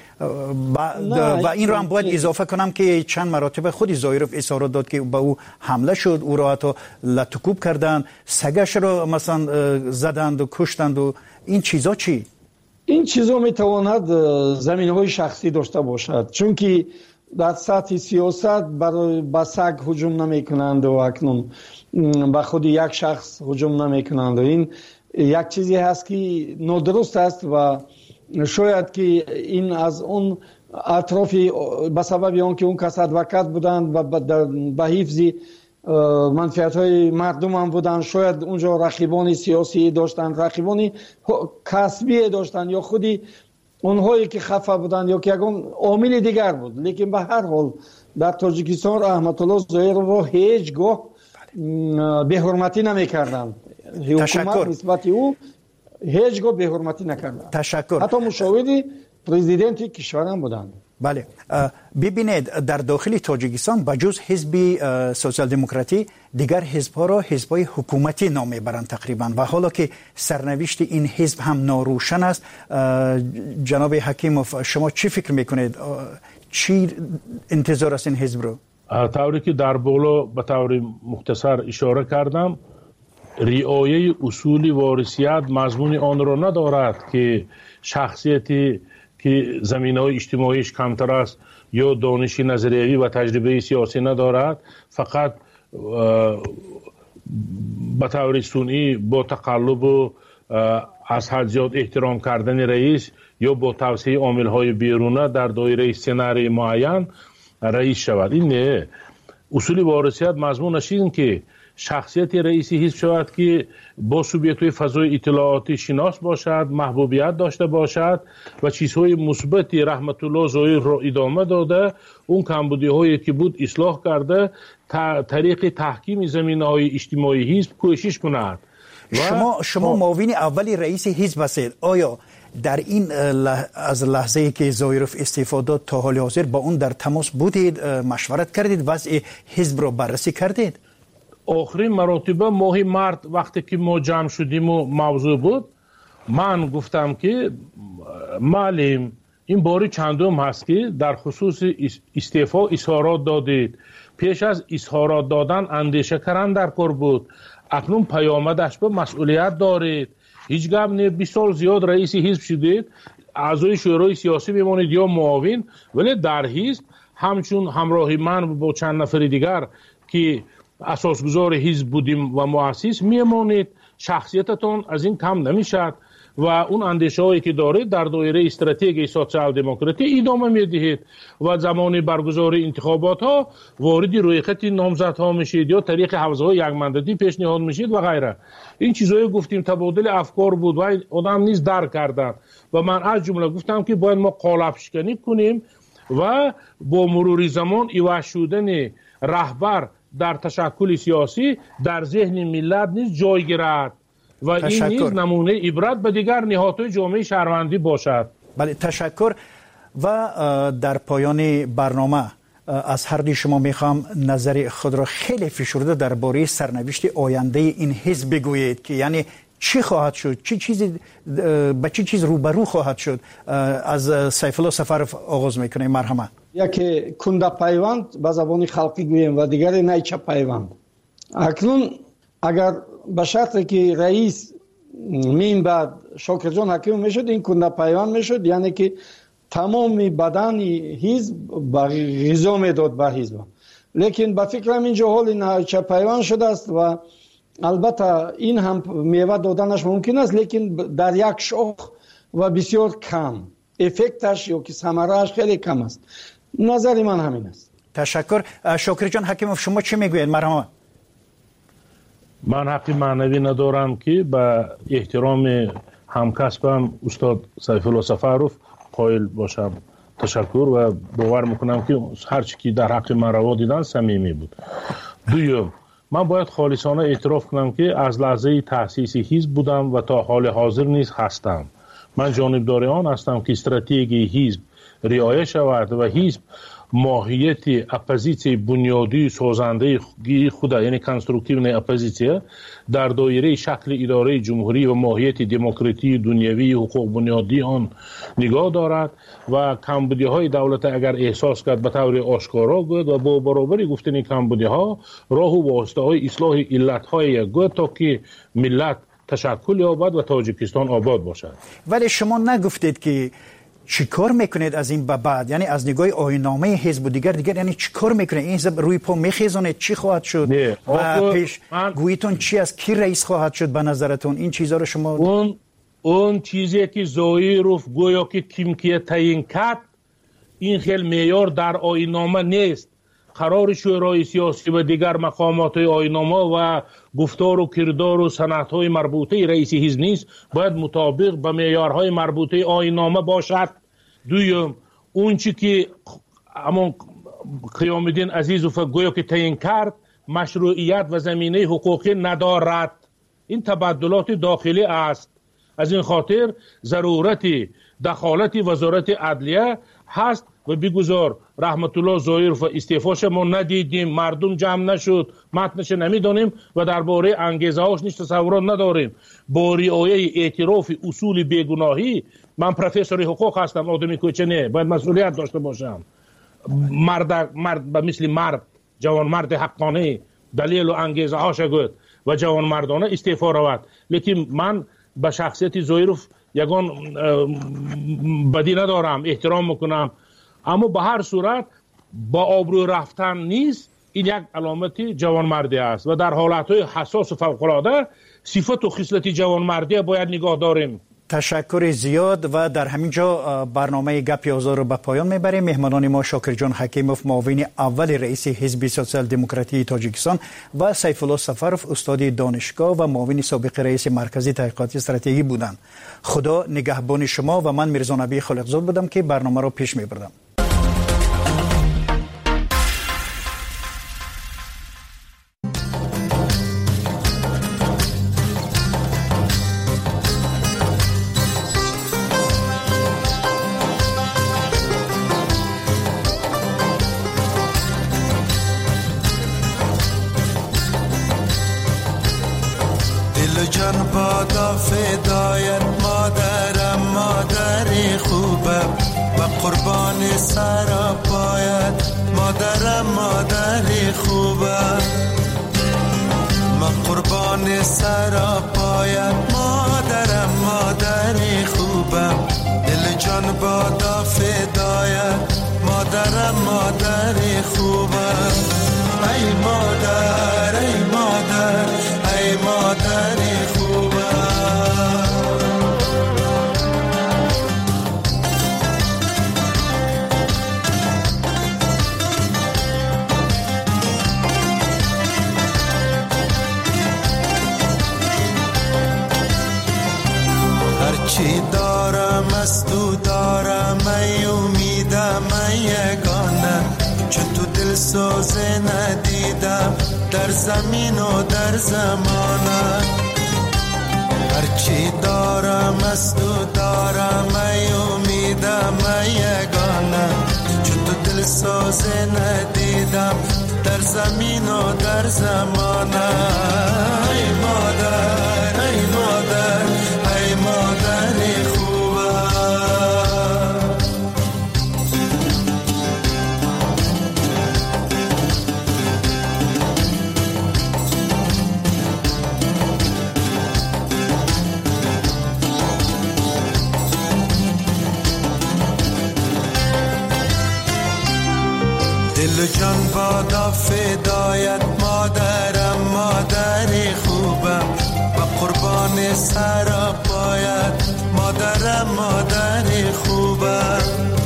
و این رو هم باید اضافه کنم که چند مراتب خود زایروف اظهارات داد که با او حمله شد، او را حتی لطکوب کردن، سگش رو مثلا زدند و کشتند و این چیزا چی؟ این چیزا میتواند زمینه‌های شخصی داشته باشد، چون که در سطح سیاست برای با سگ هجوم نمیکنند و اکنون با خود یک شخص هجوم نمیکنند و این یک چیزی هست که نادرست است و شاید که این از اون اطرافی به سبب آنکه اون کس ادوکات بودند و به حفظ منفعت های مردم هم بودند، شاید اونجا رقیبان سیاسی داشتند، رقیبان کسبی داشتند یا خودی اونهایی که خفه بودند یا که یکون عامل دیگر بود. لیکن به هر حال در تاجیکستان رحمت الله زایروف را هیچگاه به حرمتی نمی‌کردند. حکومت نسبت او هیچگاه به حرمتی نکردند. تشکر. حتی مشاوری پرزیدنت کشور هم بودند. بله، ببینید در داخل تاجیکستان بجز حزب سوسیال دموکراتی دیگر حزب‌ها را حزب‌های حکومتی نام می‌برند تقریبا و حالا که سرنوشت این حزب هم ناروشن است، جناب حکیموف شما چی فکر میکنید؟ چی انتظار است این حزب رو؟ طوری که در بالا به طور مختصر اشاره کردم، رعایت اصول وارثیت مضمون آن را ندارد که شخصیتی که زمینه‌های اجتماعیش کمتر است یا دانش نظریوی و تجربه سیاسی ندارد، فقط به طور سنئی با تقلب و از حد زیاد احترام کردن رئیس یا با توسعه عامل‌های بیرونه در دایره سناریوی معین رئیس شود. این نه. اصول وارثیت مضمونش این که شخصیت رئیسی حزب شود که با سوبیکت‌های فضای اطلاعاتی شناس باشد، محبوبیت داشته باشد و چیزهای مثبتی رحمت الله زایروف را ادامه داده، اون کمبودی‌هایی که بود اصلاح کرده، طریق تحکیم زمینه‌های اجتماعی حزب کوشش کند. شما معاون اولی رئیس حزب هستید. آیا در این از لحظه‌ای که زایروف استعفا داد تا حال حاضر با اون در تماس بودید، مشورت کردید، وضع حزب را بررسی کردید؟ آخرین مرتبه ماه مارت وقتی که ما جمع شدیم و موضوع بود، من گفتم که معلم این باری چندم هست که در خصوص استعفا اظهارات دادید. پیش از اظهارات دادن اندیشه کردن در کار بود. اکنون پیامدش به مسئولیت دارید. هیچ گپ نه 20 سال زیاد رئیس حزب شدید، اعضای شورای سیاسی میمونید یا معاون، ولی در حزب همچون همراهی من با چند نفر دیگر که اساسگزار حزب بودیم و مؤسس میمونید. شخصیتتون از این کم نمیشد و اون اندیشه هایی که دارید در دایره استراتژی سوسیال دموکراتی ادامه میدهید و زمان برگزاری انتخابات ها وارد روی خط نامزدها میشید یا طریق حوزه یک مندتی پیشنهاد میشید و غیره. این چیزایی گفتیم، تبادل افکار بود و آدم نیز درک کردن و من از جمله گفتم که باید ما قالب شکنی کنیم و با مرور زمان ایواش شدن رهبر در تشکل سیاسی در ذهن ملت نیز جای گیرد و این نیز نمونه عبرت به دیگر نهادهای جامعه شهروندی باشد. بله، تشکر. و در پایان برنامه از هر دوی شما میخوام نظر خود را خیلی فشرده درباره سرنوشت آینده این حزب بگویید که یعنی چی خواهد شد، به چه چیز روبرو خواهد شد. از سیف الله سفرов آغاز میکنیم. مرحمت. یکی کنده پیوند به زبان خلقی گوییم و دیگری نیچه پیوند. اکنون اگر به شرطی که رئیس مین بعد شاکر جان حکیم میشد این کنده پیوند میشد، یعنی که تمام بدن حزب غذا میداد به حزب. لیکن به فکرم اینجا حال نیچه پیوند شده است و البته این هم میوه دادنش ممکن است، لیکن در یک شاخ و بسیار کم، افکتش یا که ثمره‌اش خیلی کم است. نظر من همین است. تشکر. شاکر جان حکیموف شما چی میگوید؟ مرحبا. من حقی معنوی ندارم که به احترام همکسبم استاد سیف الله سفرов قائل باشم. تشکر و باور میکنم که هر چی که در حق من روا دیدن صمیمی بود. دوم، من باید خالصانه اعتراف کنم که از لحظه تأسیس حزب بودم و تا حال حاضر نیز هستم. من جانبدار آن هستم که استراتژی حزب رعایت شود و حزب ماهیت اپوزیسیون بنیادی سازنده خود، یعنی کنستروکتیو اپوزیسیون، در دایره شکل اداره جمهوری و ماهیت دموکراسی دنیوی حقوق بنیادی آن نگاه دارد و کمبودی های دولت اگر احساس کرد به طور آشکارا گوید و با برابری گفتن کمبودی ها راه و واسطه های اصلاح علت های گوید تا که ملت تشکل یابد و تاجیکستان آباد باشد. ولی شما نگفتید که چی کار میکنید از این به بعد؟ یعنی از نگاه آیین‌نامه حزب و دیگر یعنی چی کار میکنید؟ این حزب روی پا میخیزونه چی خواهد شد؟ و پیش گویتون چی از کی رئیس خواهد شد به نظرتون؟ این چیزا رو شما اون چیزی که زویروف گویا که کیمکیه تعیین کرد این خیلی معیار در آیین‌نامه نیست. قرار شورای سیاسی و دیگر مقامات آیین‌نامه و گفتار و کردار و سنت‌های مربوطه رئیس حزب نیست، باید مطابق به معیارهای مربوطه آیین‌نامه باشد. دوم، اون چی که همون قیام الدین عزیزوف گویا که تعیین کرد مشروعیت و زمینه حقوقی ندارد. این تبدلات داخلی است. از این خاطر ضرورت دخالت وزارت عدلیه هست و بگذار رحمت الله ظاهرov و استعفاش ما ندیدیم، مردم جمع نشد، متنش نمیدانیم و درباره انگیزه هاش نیست تصورات نداریم. با رعایت اعتراف اصول بیگناهی، من پروفسور حقوق هستم، آدمی کوچه نه، باید مسئولیت داشته باشم. مرد به مثل مرد، جوان مرد حقانه دلیل و انگیزه هاش گفت و جوان مردانه استعفا رود. لیکن من به شخصیت ظاهرov یگان بدی ندارم، احترام میکنم، اما به هر صورت با آبرو رفتن نیست. این یک علامت جوانمردی است و در حالتهای حساس و فوق‌العاده صفت و خصلت جوانمردی باید نگاه داریم. تشکر زیاد و در همین جا برنامه گپ آزاد رو به پایان میبریم. مهمانان ما شاکر جان حکیموف معاون اول رئیس حزب سوسیال دموکراتی تاجیکستان و سیف الله سفرov استاد دانشگاه و معاون سابق رئیس مرکز تحقیقات استراتژی بودند. خدا نگهبان شما و من میرزا نبی خالقزاد بودم که برنامه رو پیش میبردم. فدایت مادرم، مادر خوبم و قربان سر پایت مادرم، مادر خوبم. من قربان سر پایت مادرم، مادر خوبم. دل جان بادا فدایت مادرم، مادر خوبم. ای مادر، ای مادر، ای مادر خوبم. هرچی دارم از تو دارم، ای امیدم، ای یگانه، چون تو دل سوزه ندیدم در زمین و در زمانه. هرچی دارم از تو دارم، ای امیدم، ای یگانه، چون تو دل سوزه سازه ندیدم در زمین و در زمانه. ای مادر ای مادر ای مادر خوبه. دل و جان بادا فدایت مادرم مادر خوبم و قربان سر پایت مادرم مادر خوبم.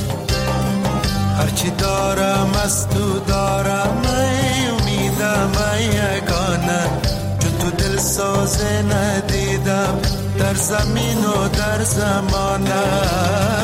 هرچی دارم از تو دارم ای امیدم ای یگانه. چون تو دل سازه ندیدم در زمین و در زمانه.